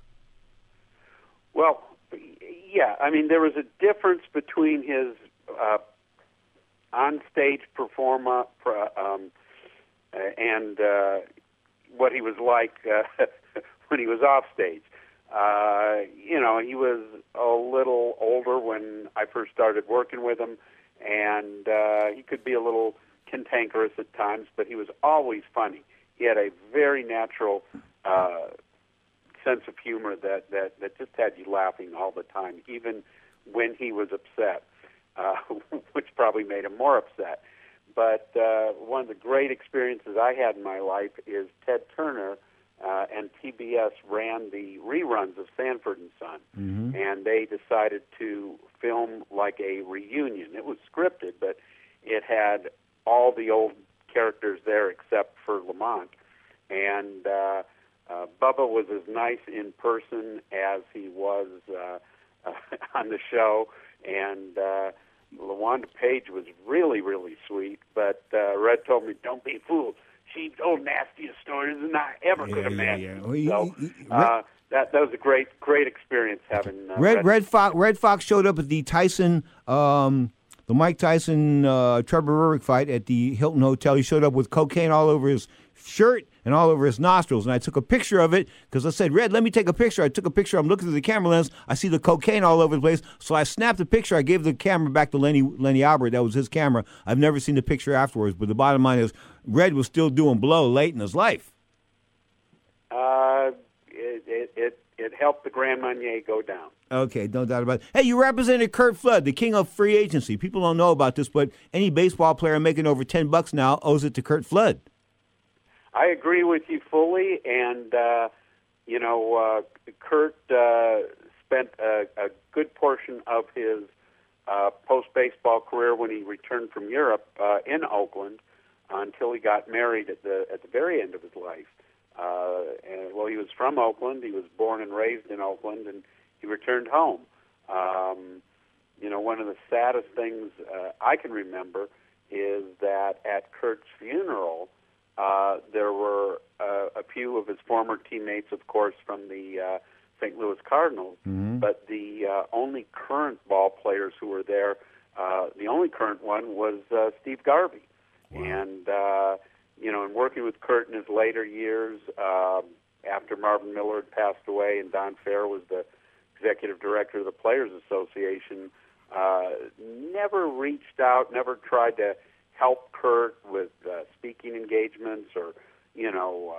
Well, yeah, I mean, there was a difference between his uh, on-stage performer um, and uh, what he was like uh, when he was off stage. Uh, you know, he was a little older when I first started working with him, and uh, he could be a little cantankerous at times, but he was always funny. He had a very natural uh, sense of humor that, that, that just had you laughing all the time, even when he was upset, uh, which probably made him more upset. But uh, one of the great experiences I had in my life is Ted Turner uh, and T B S ran the reruns of Sanford and Son, mm-hmm. and they decided to film like a reunion. It was scripted, but it had all the old characters there except for Lamont. And uh, uh, Bubba was as nice in person as he was uh, uh, on the show, and uh, LaWanda Page was really, really sweet, but uh, Red told me, don't be fooled. She told nastiest stories than I ever yeah, could yeah, imagine. Yeah. Well, he, so he, uh, that that was a great, great experience having uh, Red, Red. Red Fox. Red Fox showed up at the Tyson, um, the Mike Tyson uh, Trevor Rurick fight at the Hilton Hotel. He showed up with cocaine all over his shirt and all over his nostrils, and I took a picture of it because I said, Red, let me take a picture. I took a picture. I'm looking through the camera lens. I see the cocaine all over the place, so I snapped the picture. I gave the camera back to Lenny Lenny Albert. That was his camera. I've never seen the picture afterwards, but the bottom line is Red was still doing blow late in his life. Uh, it, it, it, it helped the Grand Marnier go down. Okay, no doubt about it. Hey, you represented Curt Flood, the king of free agency. People don't know about this, but any baseball player making over ten bucks now owes it to Curt Flood. I agree with you fully, and uh, you know, uh, Kurt uh, spent a, a good portion of his uh, post-baseball career when he returned from Europe uh, in Oakland until he got married at the at the very end of his life. Uh, and well, he was from Oakland. He was born and raised in Oakland, and he returned home. Um, you know, one of the saddest things uh, I can remember is that at Kurt's funeral, uh, there were uh, a few of his former teammates, of course, from the uh, Saint Louis Cardinals, Mm-hmm. but the uh, only current ball players who were there, uh, the only current one was uh, Steve Garvey. And, uh, you know, in working with Kurt in his later years, uh, after Marvin Miller had passed away and Don Fair was the executive director of the Players Association, uh, never reached out, never tried to help Kurt with uh, speaking engagements or, you know,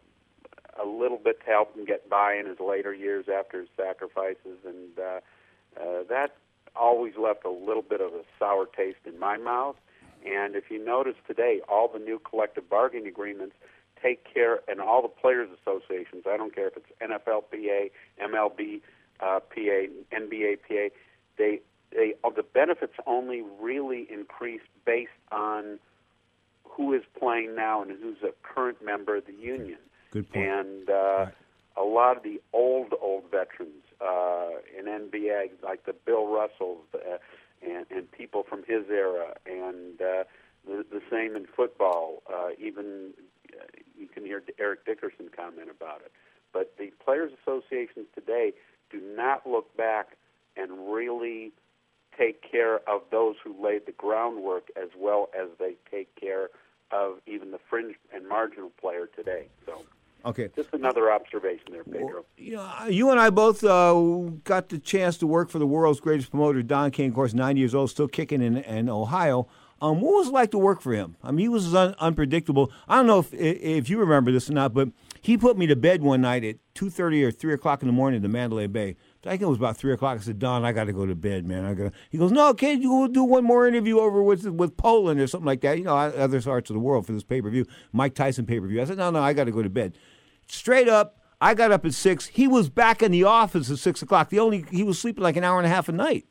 uh, a little bit to help him get by in his later years after his sacrifices. And uh, uh, that always left a little bit of a sour taste in my mouth. And if you notice today, all the new collective bargaining agreements take care, and all the players' associations, I don't care if it's N F L P A, M L B uh, P A, N B A P A, they, they, the benefits only really increase based on who is playing now and who's a current member of the union. Good point. And uh, a lot of the old, old veterans uh, in N B A, like the Bill Russells, uh, And, and people from his era, and uh, the, the same in football. Uh, even uh, you can hear Eric Dickerson comment about it. But the players' associations today do not look back and really take care of those who laid the groundwork as well as they take care of even the fringe and marginal player today. So. Okay. Just another observation there, Pedro. You know, you and I both uh, got the chance to work for the world's greatest promoter, Don King, of course, ninety years old, still kicking in, in Ohio. Um, what was it like to work for him? I mean, he was un- unpredictable. I don't know if if you remember this or not, but he put me to bed one night at two thirty or three o'clock in the morning to Mandalay Bay. I think it was about three o'clock. I said, Don, I got to go to bed, man. I got. He goes, no, kid, you go do one more interview over with with Poland or something like that. You know, other parts of the world for this pay-per-view, Mike Tyson pay-per-view. I said, no, no, I got to go to bed. Straight up, I got up at six. He was back in the office at six o'clock. The only he was sleeping like an hour and a half a night.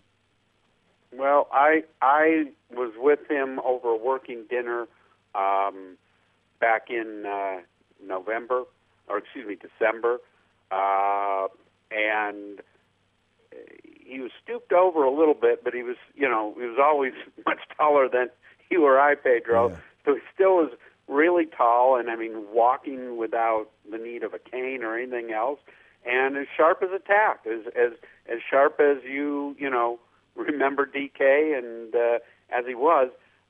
Well, I I was with him over a working dinner um, back in uh, November, or excuse me, December, uh, and he was stooped over a little bit, but he was, you know, he was always much taller than you or I, Pedro. Yeah. So he still was really tall, and I mean, walking without the need of a cane or anything else, and as sharp as a tack, as as as sharp as you you know remember D K, and uh, as he was.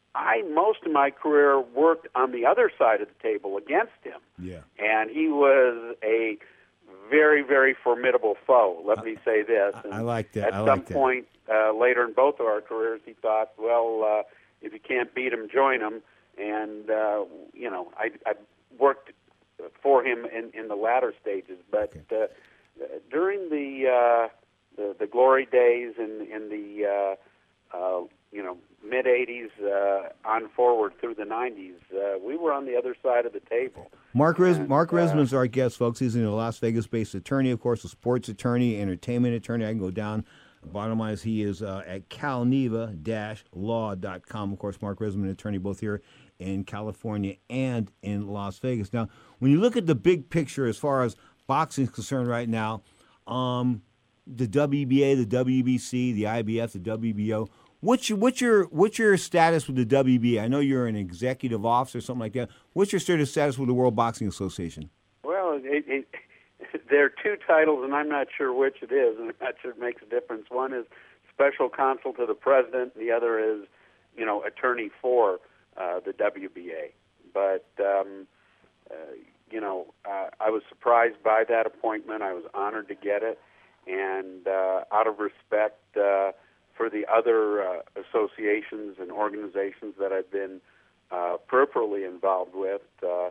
I most of my career worked on the other side of the table against him, yeah, and he was a very very formidable foe. Let I, me say this. And I like that. At I some like that. point uh, later in both of our careers, he thought, well, uh, if you can't beat him, join him. And, uh, you know, I, I worked for him in, in the latter stages. But okay. uh, during the, uh, the the glory days in, in the, uh, uh, you know, mid-eighties uh, on forward through the nineties, uh, we were on the other side of the table. Mark Res- and, Mark uh, Resman's our guest, folks. He's a Las Vegas-based attorney, of course, a sports attorney, entertainment attorney. I can go down. Bottom line is he is uh, at calneva dash law dot com. Of course, Mark Resman, attorney both here in California and in Las Vegas. Now, when you look at the big picture as far as boxing is concerned right now, um, the W B A, the W B C, the I B F, the W B O, what's your, what's your, what's your status with the W B A? I know you're an executive officer or something like that. What's your status with the World Boxing Association? Well, it, it, there are two titles, and I'm not sure which it is, and I'm not sure it makes a difference. One is special counsel to the president, and the other is, you know, attorney for uh, the W B A. But, um, uh, you know, uh, I was surprised by that appointment. I was honored to get it. And uh, out of respect uh, for the other uh, associations and organizations that I've been uh, peripherally involved with, uh,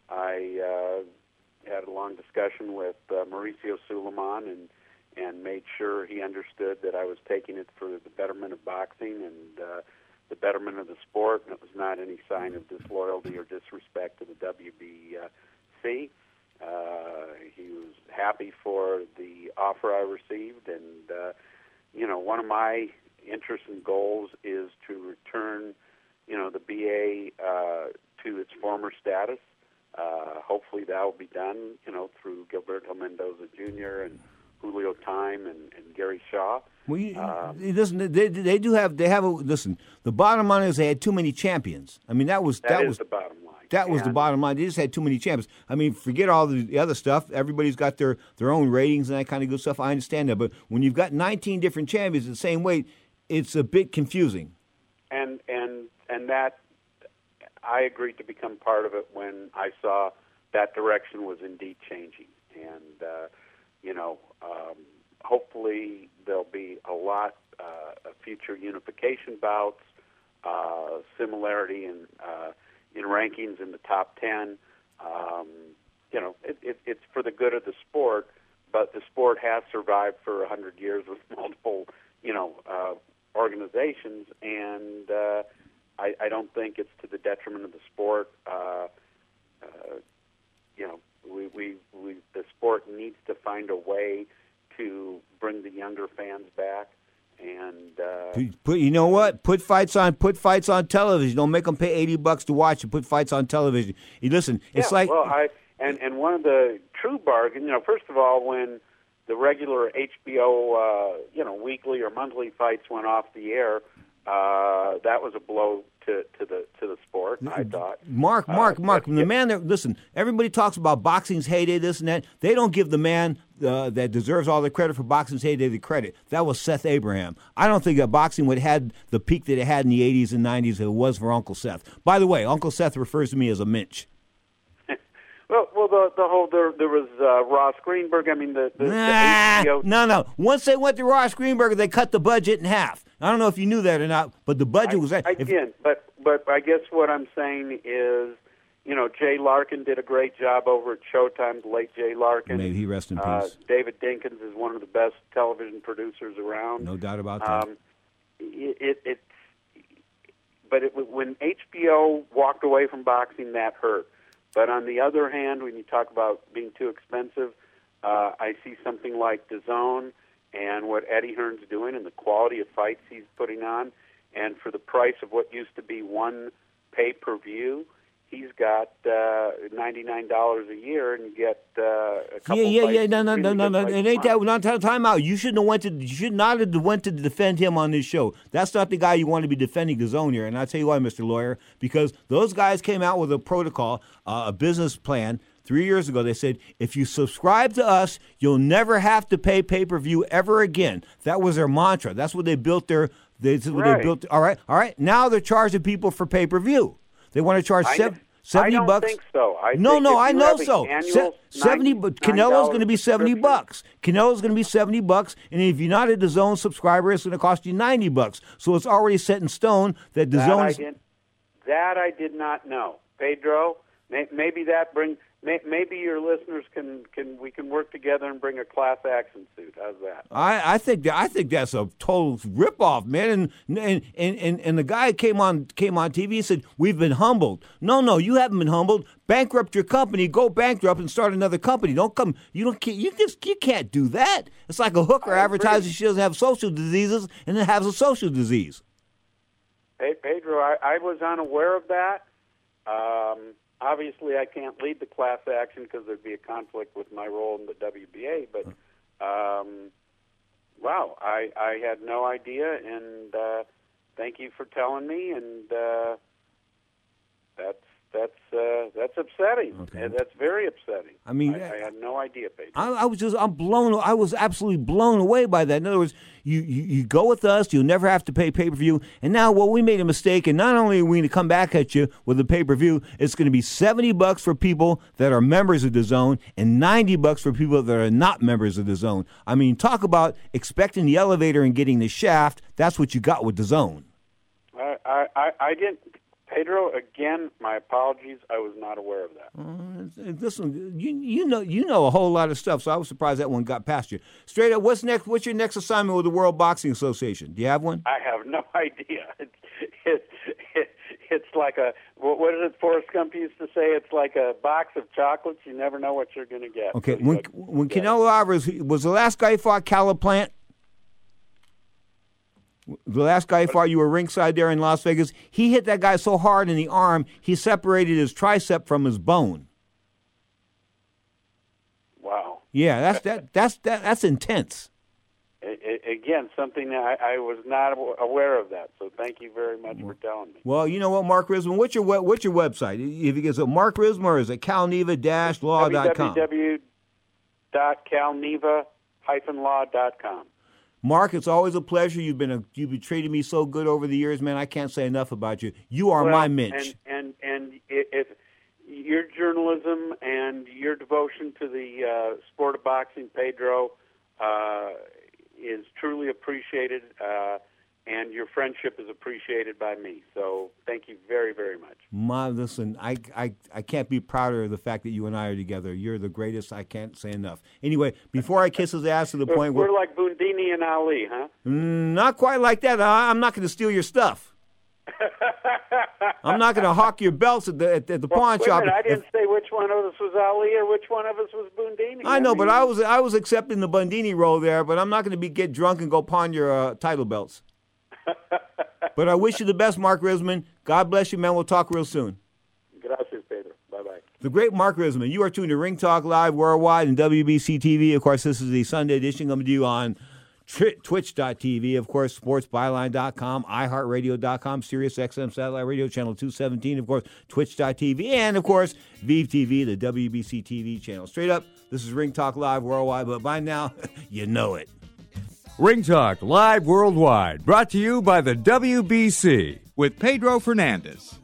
I uh, had a long discussion with uh, Mauricio Suleiman and, and made sure he understood that I was taking it for the betterment of boxing and uh, the betterment of the sport, and it was not any sign of disloyalty or disrespect to the W B C. Uh, he was happy for the offer I received, and uh, you know, one of my interests and goals is to return, you know, the B A uh, to its former status. Uh, hopefully that will be done, you know, through Gilberto Mendoza Junior and Julio Time and, and Gary Shaw. Well, you, Um, listen, they they do have they have a listen. The bottom line is they had too many champions. I mean, that was that that is was the bottom line. that was the And- bottom line. They just had too many champions. I mean, forget all the other stuff. Everybody's got their their own ratings and that kind of good stuff. I understand that, but when you've got nineteen different champions the same weight, it's a bit confusing. and and and that I agreed to become part of it when I saw that direction was indeed changing, and uh, you know, um, hopefully there'll be a lot uh, of future unification bouts, uh, similarity in uh, in rankings in the top ten. Um, you know, it, it, it's for the good of the sport, but the sport has survived for a hundred years with multiple, you know, uh, organizations, and uh, I, I don't think it's to the detriment of the sport. Uh, uh, you know, we, we, we, the sport needs to find a way to bring the younger fans back, and uh, Put, put- you know what? Put fights on. Put fights on television. Don't make them pay eighty bucks to watch it. Put fights on television. You listen. It's yeah, like well, I and and one of the true bargain. You know, first of all, when the regular H B O, uh, you know, weekly or monthly fights went off the air, uh, that was a blow to, to the to the sport. I thought. Mark, Mark, Mark. The man that listen. Everybody talks about boxing's heyday, this and that. They don't give the man uh, that deserves all the credit for boxing's heyday the credit. That was Seth Abraham. I don't think that boxing would have had the peak that it had in the eighties and nineties. It was for Uncle Seth. By the way, Uncle Seth refers to me as a Minch. Well, well, the the whole there there was uh, Ross Greenberg. I mean, the the, the Nah, H B O. no, no. Once they went to Ross Greenberg, they cut the budget in half. I don't know if you knew that or not, but the budget was. I if, did, but but I guess what I'm saying is, you know, Jay Larkin did a great job over at Showtime. The late Jay Larkin. May he rest in peace. Uh, David Dinkins is one of the best television producers around. No doubt about that. Um, it, it, it but it, when H B O walked away from boxing, that hurt. But on the other hand, when you talk about being too expensive, uh, I see something like DAZN and what Eddie Hearn's doing and the quality of fights he's putting on, and for the price of what used to be one pay-per-view, he's got uh, ninety-nine dollars a year, and you get uh, a couple yeah, yeah, fights yeah. No, no, really no, no, good no. fights It ain't a that. month. Not time out. You shouldn't have went to. You should not have went to defend him on this show. That's not the guy you want to be defending the zone here. And I'll tell you why, Mister Lawyer, because those guys came out with a protocol, uh, a business plan. Three years ago, they said, if you subscribe to us, you'll never have to pay pay-per-view ever again. That was their mantra. That's what they built their. They, that's what Right. they built. All right, all right. Now they're charging people for pay-per-view. They want to charge I- seven, I seventy don't bucks. think so. I no, think no, if I you know have an so. annual seventy, but Canelo's going to be seventy subscription- bucks. Canelo's going to be seventy bucks, and if you're not a DAZN subscriber, it's going to cost you ninety bucks. So it's already set in stone that That I DAZN. did, that I did not know, Pedro. May, maybe that bring. May, maybe your listeners can, can we can work together and bring a class action suit. How's that? I, I think that I think that's a total ripoff, man. And and, and and and the guy came on came on T V and said we've been humbled. No, no, you haven't been humbled. Bankrupt your company, go bankrupt and start another company. Don't come. You don't. You just you can't do that. It's like a hooker advertising she doesn't have social diseases and then has a social disease. Hey, Pedro, I, I was unaware of that. Um, obviously, I can't lead the class action because there'd be a conflict with my role in the W B A. But um, wow, I, I had no idea, and uh, thank you for telling me. And uh, that's that's uh, that's upsetting. Okay. And that's very upsetting. I mean, I, I had no idea, Pedro. I, I was just, I'm blown, I was absolutely blown away by that. In other words, you, you, you go with us, you'll never have to pay pay-per-view, and now, well, we made a mistake, and not only are we going to come back at you with the pay-per-view, it's going to be seventy bucks for people that are members of DAZN, and ninety bucks for people that are not members of DAZN. I mean, talk about expecting the elevator and getting the shaft, that's what you got with DAZN. I, I, I, I didn't. Pedro, again, my apologies. I was not aware of that. Uh, listen, you you know you know a whole lot of stuff, so I was surprised that one got past you. Straight up, what's next? What's your next assignment with the World Boxing Association? Do you have one? I have no idea. It, it, like a, what, what is it Forrest Gump used to say? It's like a box of chocolates. You never know what you're going to get. Okay, So when like, when yeah. Canelo Alvarez, was the last guy he fought Caliplant? The last guy he fought, you were ringside there in Las Vegas. He hit that guy so hard in the arm, he separated his tricep from his bone. Wow. Yeah, that's that that's that, that's intense. I, I, again, something that I, I was not aware of that. So thank you very much for telling me. Well, you know what, Mark Risman, what's your web, what's your website? If you get so Mark Risman or is it calneva dash law dot com? w w w dot calneva dash law dot com. Mark, it's always a pleasure. You've been a, you've been treating me so good over the years, man. I can't say enough about you. You are well, my Mitch. And and and if your journalism and your devotion to the uh, sport of boxing, Pedro, uh, is truly appreciated, uh, and your friendship is appreciated by me. So thank you very, very much. My, listen, I, I, I can't be prouder of the fact that you and I are together. You're the greatest. I can't say enough. Anyway, before I kiss his ass to the we're, point we're where... like Bundini and Ali, huh? Mm, not quite like that. I, I'm not going to steal your stuff. I'm not going to hawk your belts at the, at, at the well, pawn wait shop. A minute, I didn't say which one of us was Ali or which one of us was Bundini. I know, I mean, but I was I was accepting the Bundini role there, but I'm not going to be get drunk and go pawn your uh, title belts. But I wish you the best, Mark Risman. God bless you, man. We'll talk real soon. Gracias, Pedro. Bye-bye. The great Mark Risman. You are tuned to Ring Talk Live worldwide and W B C T V. Of course, this is the Sunday edition coming to you on twitch dot t v, of course, sports byline dot com, i heart radio dot com, Sirius X M Satellite Radio, Channel two seventeen, of course, twitch dot t v, and, of course, Vive T V, the W B C T V channel. Straight up, this is Ring Talk Live worldwide, but by now, you know it. Ring Talk Live worldwide, brought to you by the W B C with Pedro Fernandez.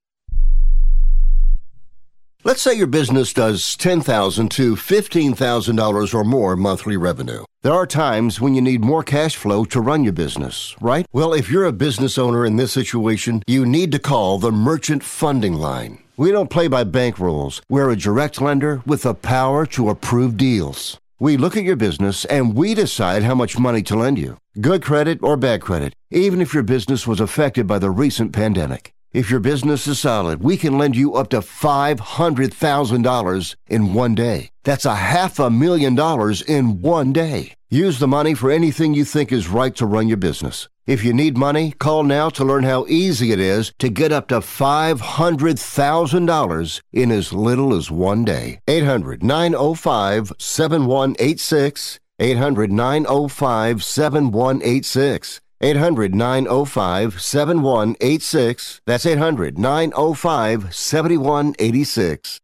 Let's say your business does ten thousand dollars to fifteen thousand dollars or more monthly revenue. There are times when you need more cash flow to run your business, right? Well, if you're a business owner in this situation, you need to call the Merchant Funding Line. We don't play by bank rules. We're a direct lender with the power to approve deals. We look at your business and we decide how much money to lend you. Good credit or bad credit, even if your business was affected by the recent pandemic. If your business is solid, we can lend you up to five hundred thousand dollars in one day. That's a half a million dollars in one day. Use the money for anything you think is right to run your business. If you need money, call now to learn how easy it is to get up to five hundred thousand dollars in as little as one day. eight hundred, nine oh five, seven one eight six. eight hundred, nine oh five, seven one eight six. eight hundred, nine oh five, seven one eight six. That's eight hundred, nine oh five, seven one eight six.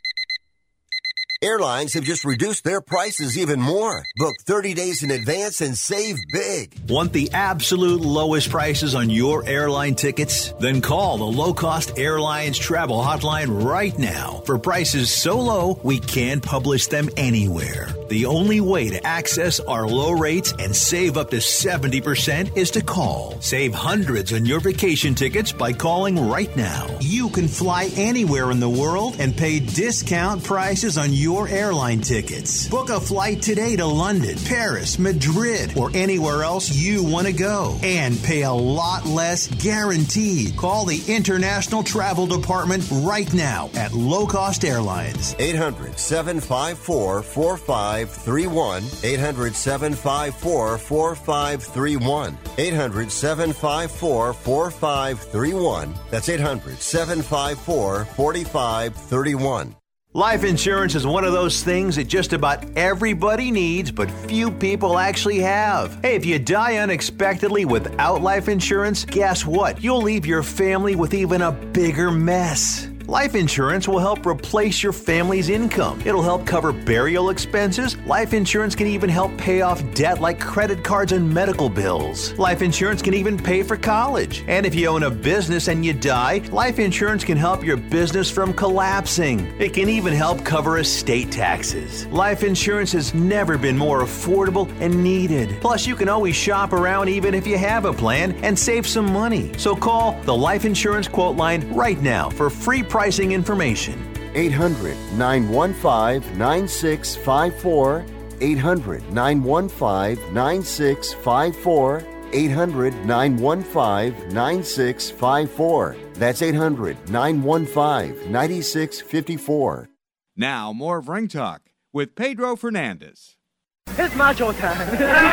Airlines have just reduced their prices even more. Book thirty days in advance and save big. Want the absolute lowest prices on your airline tickets? Then call the Low Cost Airlines Travel Hotline right now for prices so low we can't publish them anywhere. The only way to access our low rates and save up to seventy percent is to call. Save hundreds on your vacation tickets by calling right now. You can fly anywhere in the world and pay discount prices on your airline tickets. Book a flight today to London, Paris, Madrid, or anywhere else you want to go and pay a lot less guaranteed. Call the International Travel Department right now at Low Cost Airlines. eight hundred, seven five four, four five three one. eight hundred, seven five four, four five three one. eight hundred, seven five four, four five three one. That's eight hundred, seven five four, four five three one. Life insurance is one of those things that just about everybody needs, but few people actually have. Hey, if you die unexpectedly without life insurance, guess what? You'll leave your family with even a bigger mess. Life insurance will help replace your family's income. It'll help cover burial expenses. Life insurance can even help pay off debt like credit cards and medical bills. Life insurance can even pay for college. And if you own a business and you die, life insurance can help your business from collapsing. It can even help cover estate taxes. Life insurance has never been more affordable and needed. Plus, you can always shop around even if you have a plan and save some money. So call the Life Insurance Quote Line right now for free pricing information. eight hundred, nine one five, nine six five four. eight hundred, nine one five, nine six five four. eight hundred, nine one five, nine six five four. That's eight hundred, nine one five, nine six five four. Now, more of Ring Talk with Pedro Fernandez. It's macho time.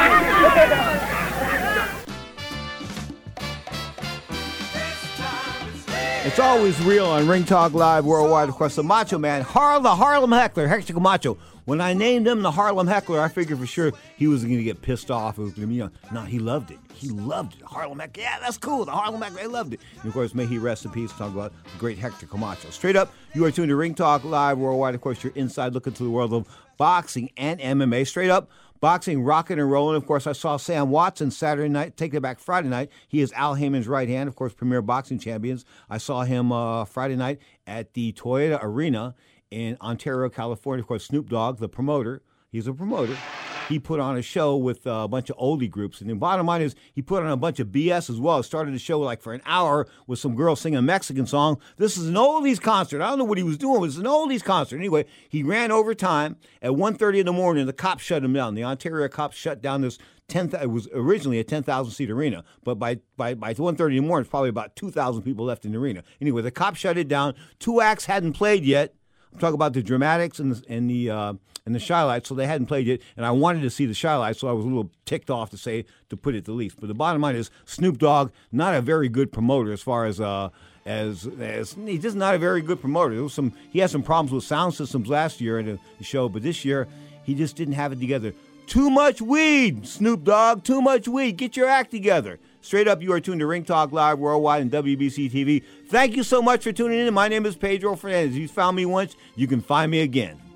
It's always real on Ring Talk Live worldwide. Of course, the Macho Man, Har- the Harlem Heckler, Hector Camacho. When I named him the Harlem Heckler, I figured for sure he was going to get pissed off. It was going to be, you know, no, he loved it. He loved it. Harlem Heckler, yeah, that's cool. The Harlem Heckler, I loved it. And of course, may he rest in peace. Talk about the great Hector Camacho. Straight up, you are tuned to Ring Talk Live worldwide. Of course, you're inside looking to the world of boxing and M M A. Straight up, boxing, rocking and rolling. Of course, I saw Sam Watson Saturday night. Take it back Friday night. He is Al Heyman's right hand, of course, premier boxing champions. I saw him uh, Friday night at the Toyota Arena in Ontario, California. Of course, Snoop Dogg, the promoter. He's a promoter. He put on a show with a bunch of oldie groups. And the bottom line is he put on a bunch of B S as well. Started the show like for an hour with some girl singing a Mexican song. This is an oldies concert. I don't know what he was doing. It was an oldies concert. Anyway, he ran over time. At one thirty in the morning, the cops shut him down. The Ontario cops shut down this ten. It was originally a ten thousand seat arena. But by, by, by one thirty in the morning, it's probably about two thousand people left in the arena. Anyway, the cops shut it down. Two acts hadn't played yet. I'm talking about the Dramatics and the, and the uh, and the Shy-Lights, so they hadn't played yet, and I wanted to see the Shy-Lights, so I was a little ticked off to say, to put it the least. But the bottom line is, Snoop Dogg, not a very good promoter as far as, uh, as, as he's just not a very good promoter. There was some, he had some problems with sound systems last year in the show, but this year, he just didn't have it together. Too much weed, Snoop Dogg, too much weed. Get your act together. Straight up, you are tuned to Ring Talk Live worldwide and W B C T V. Thank you so much for tuning in. My name is Pedro Fernandez. If you found me once, you can find me again.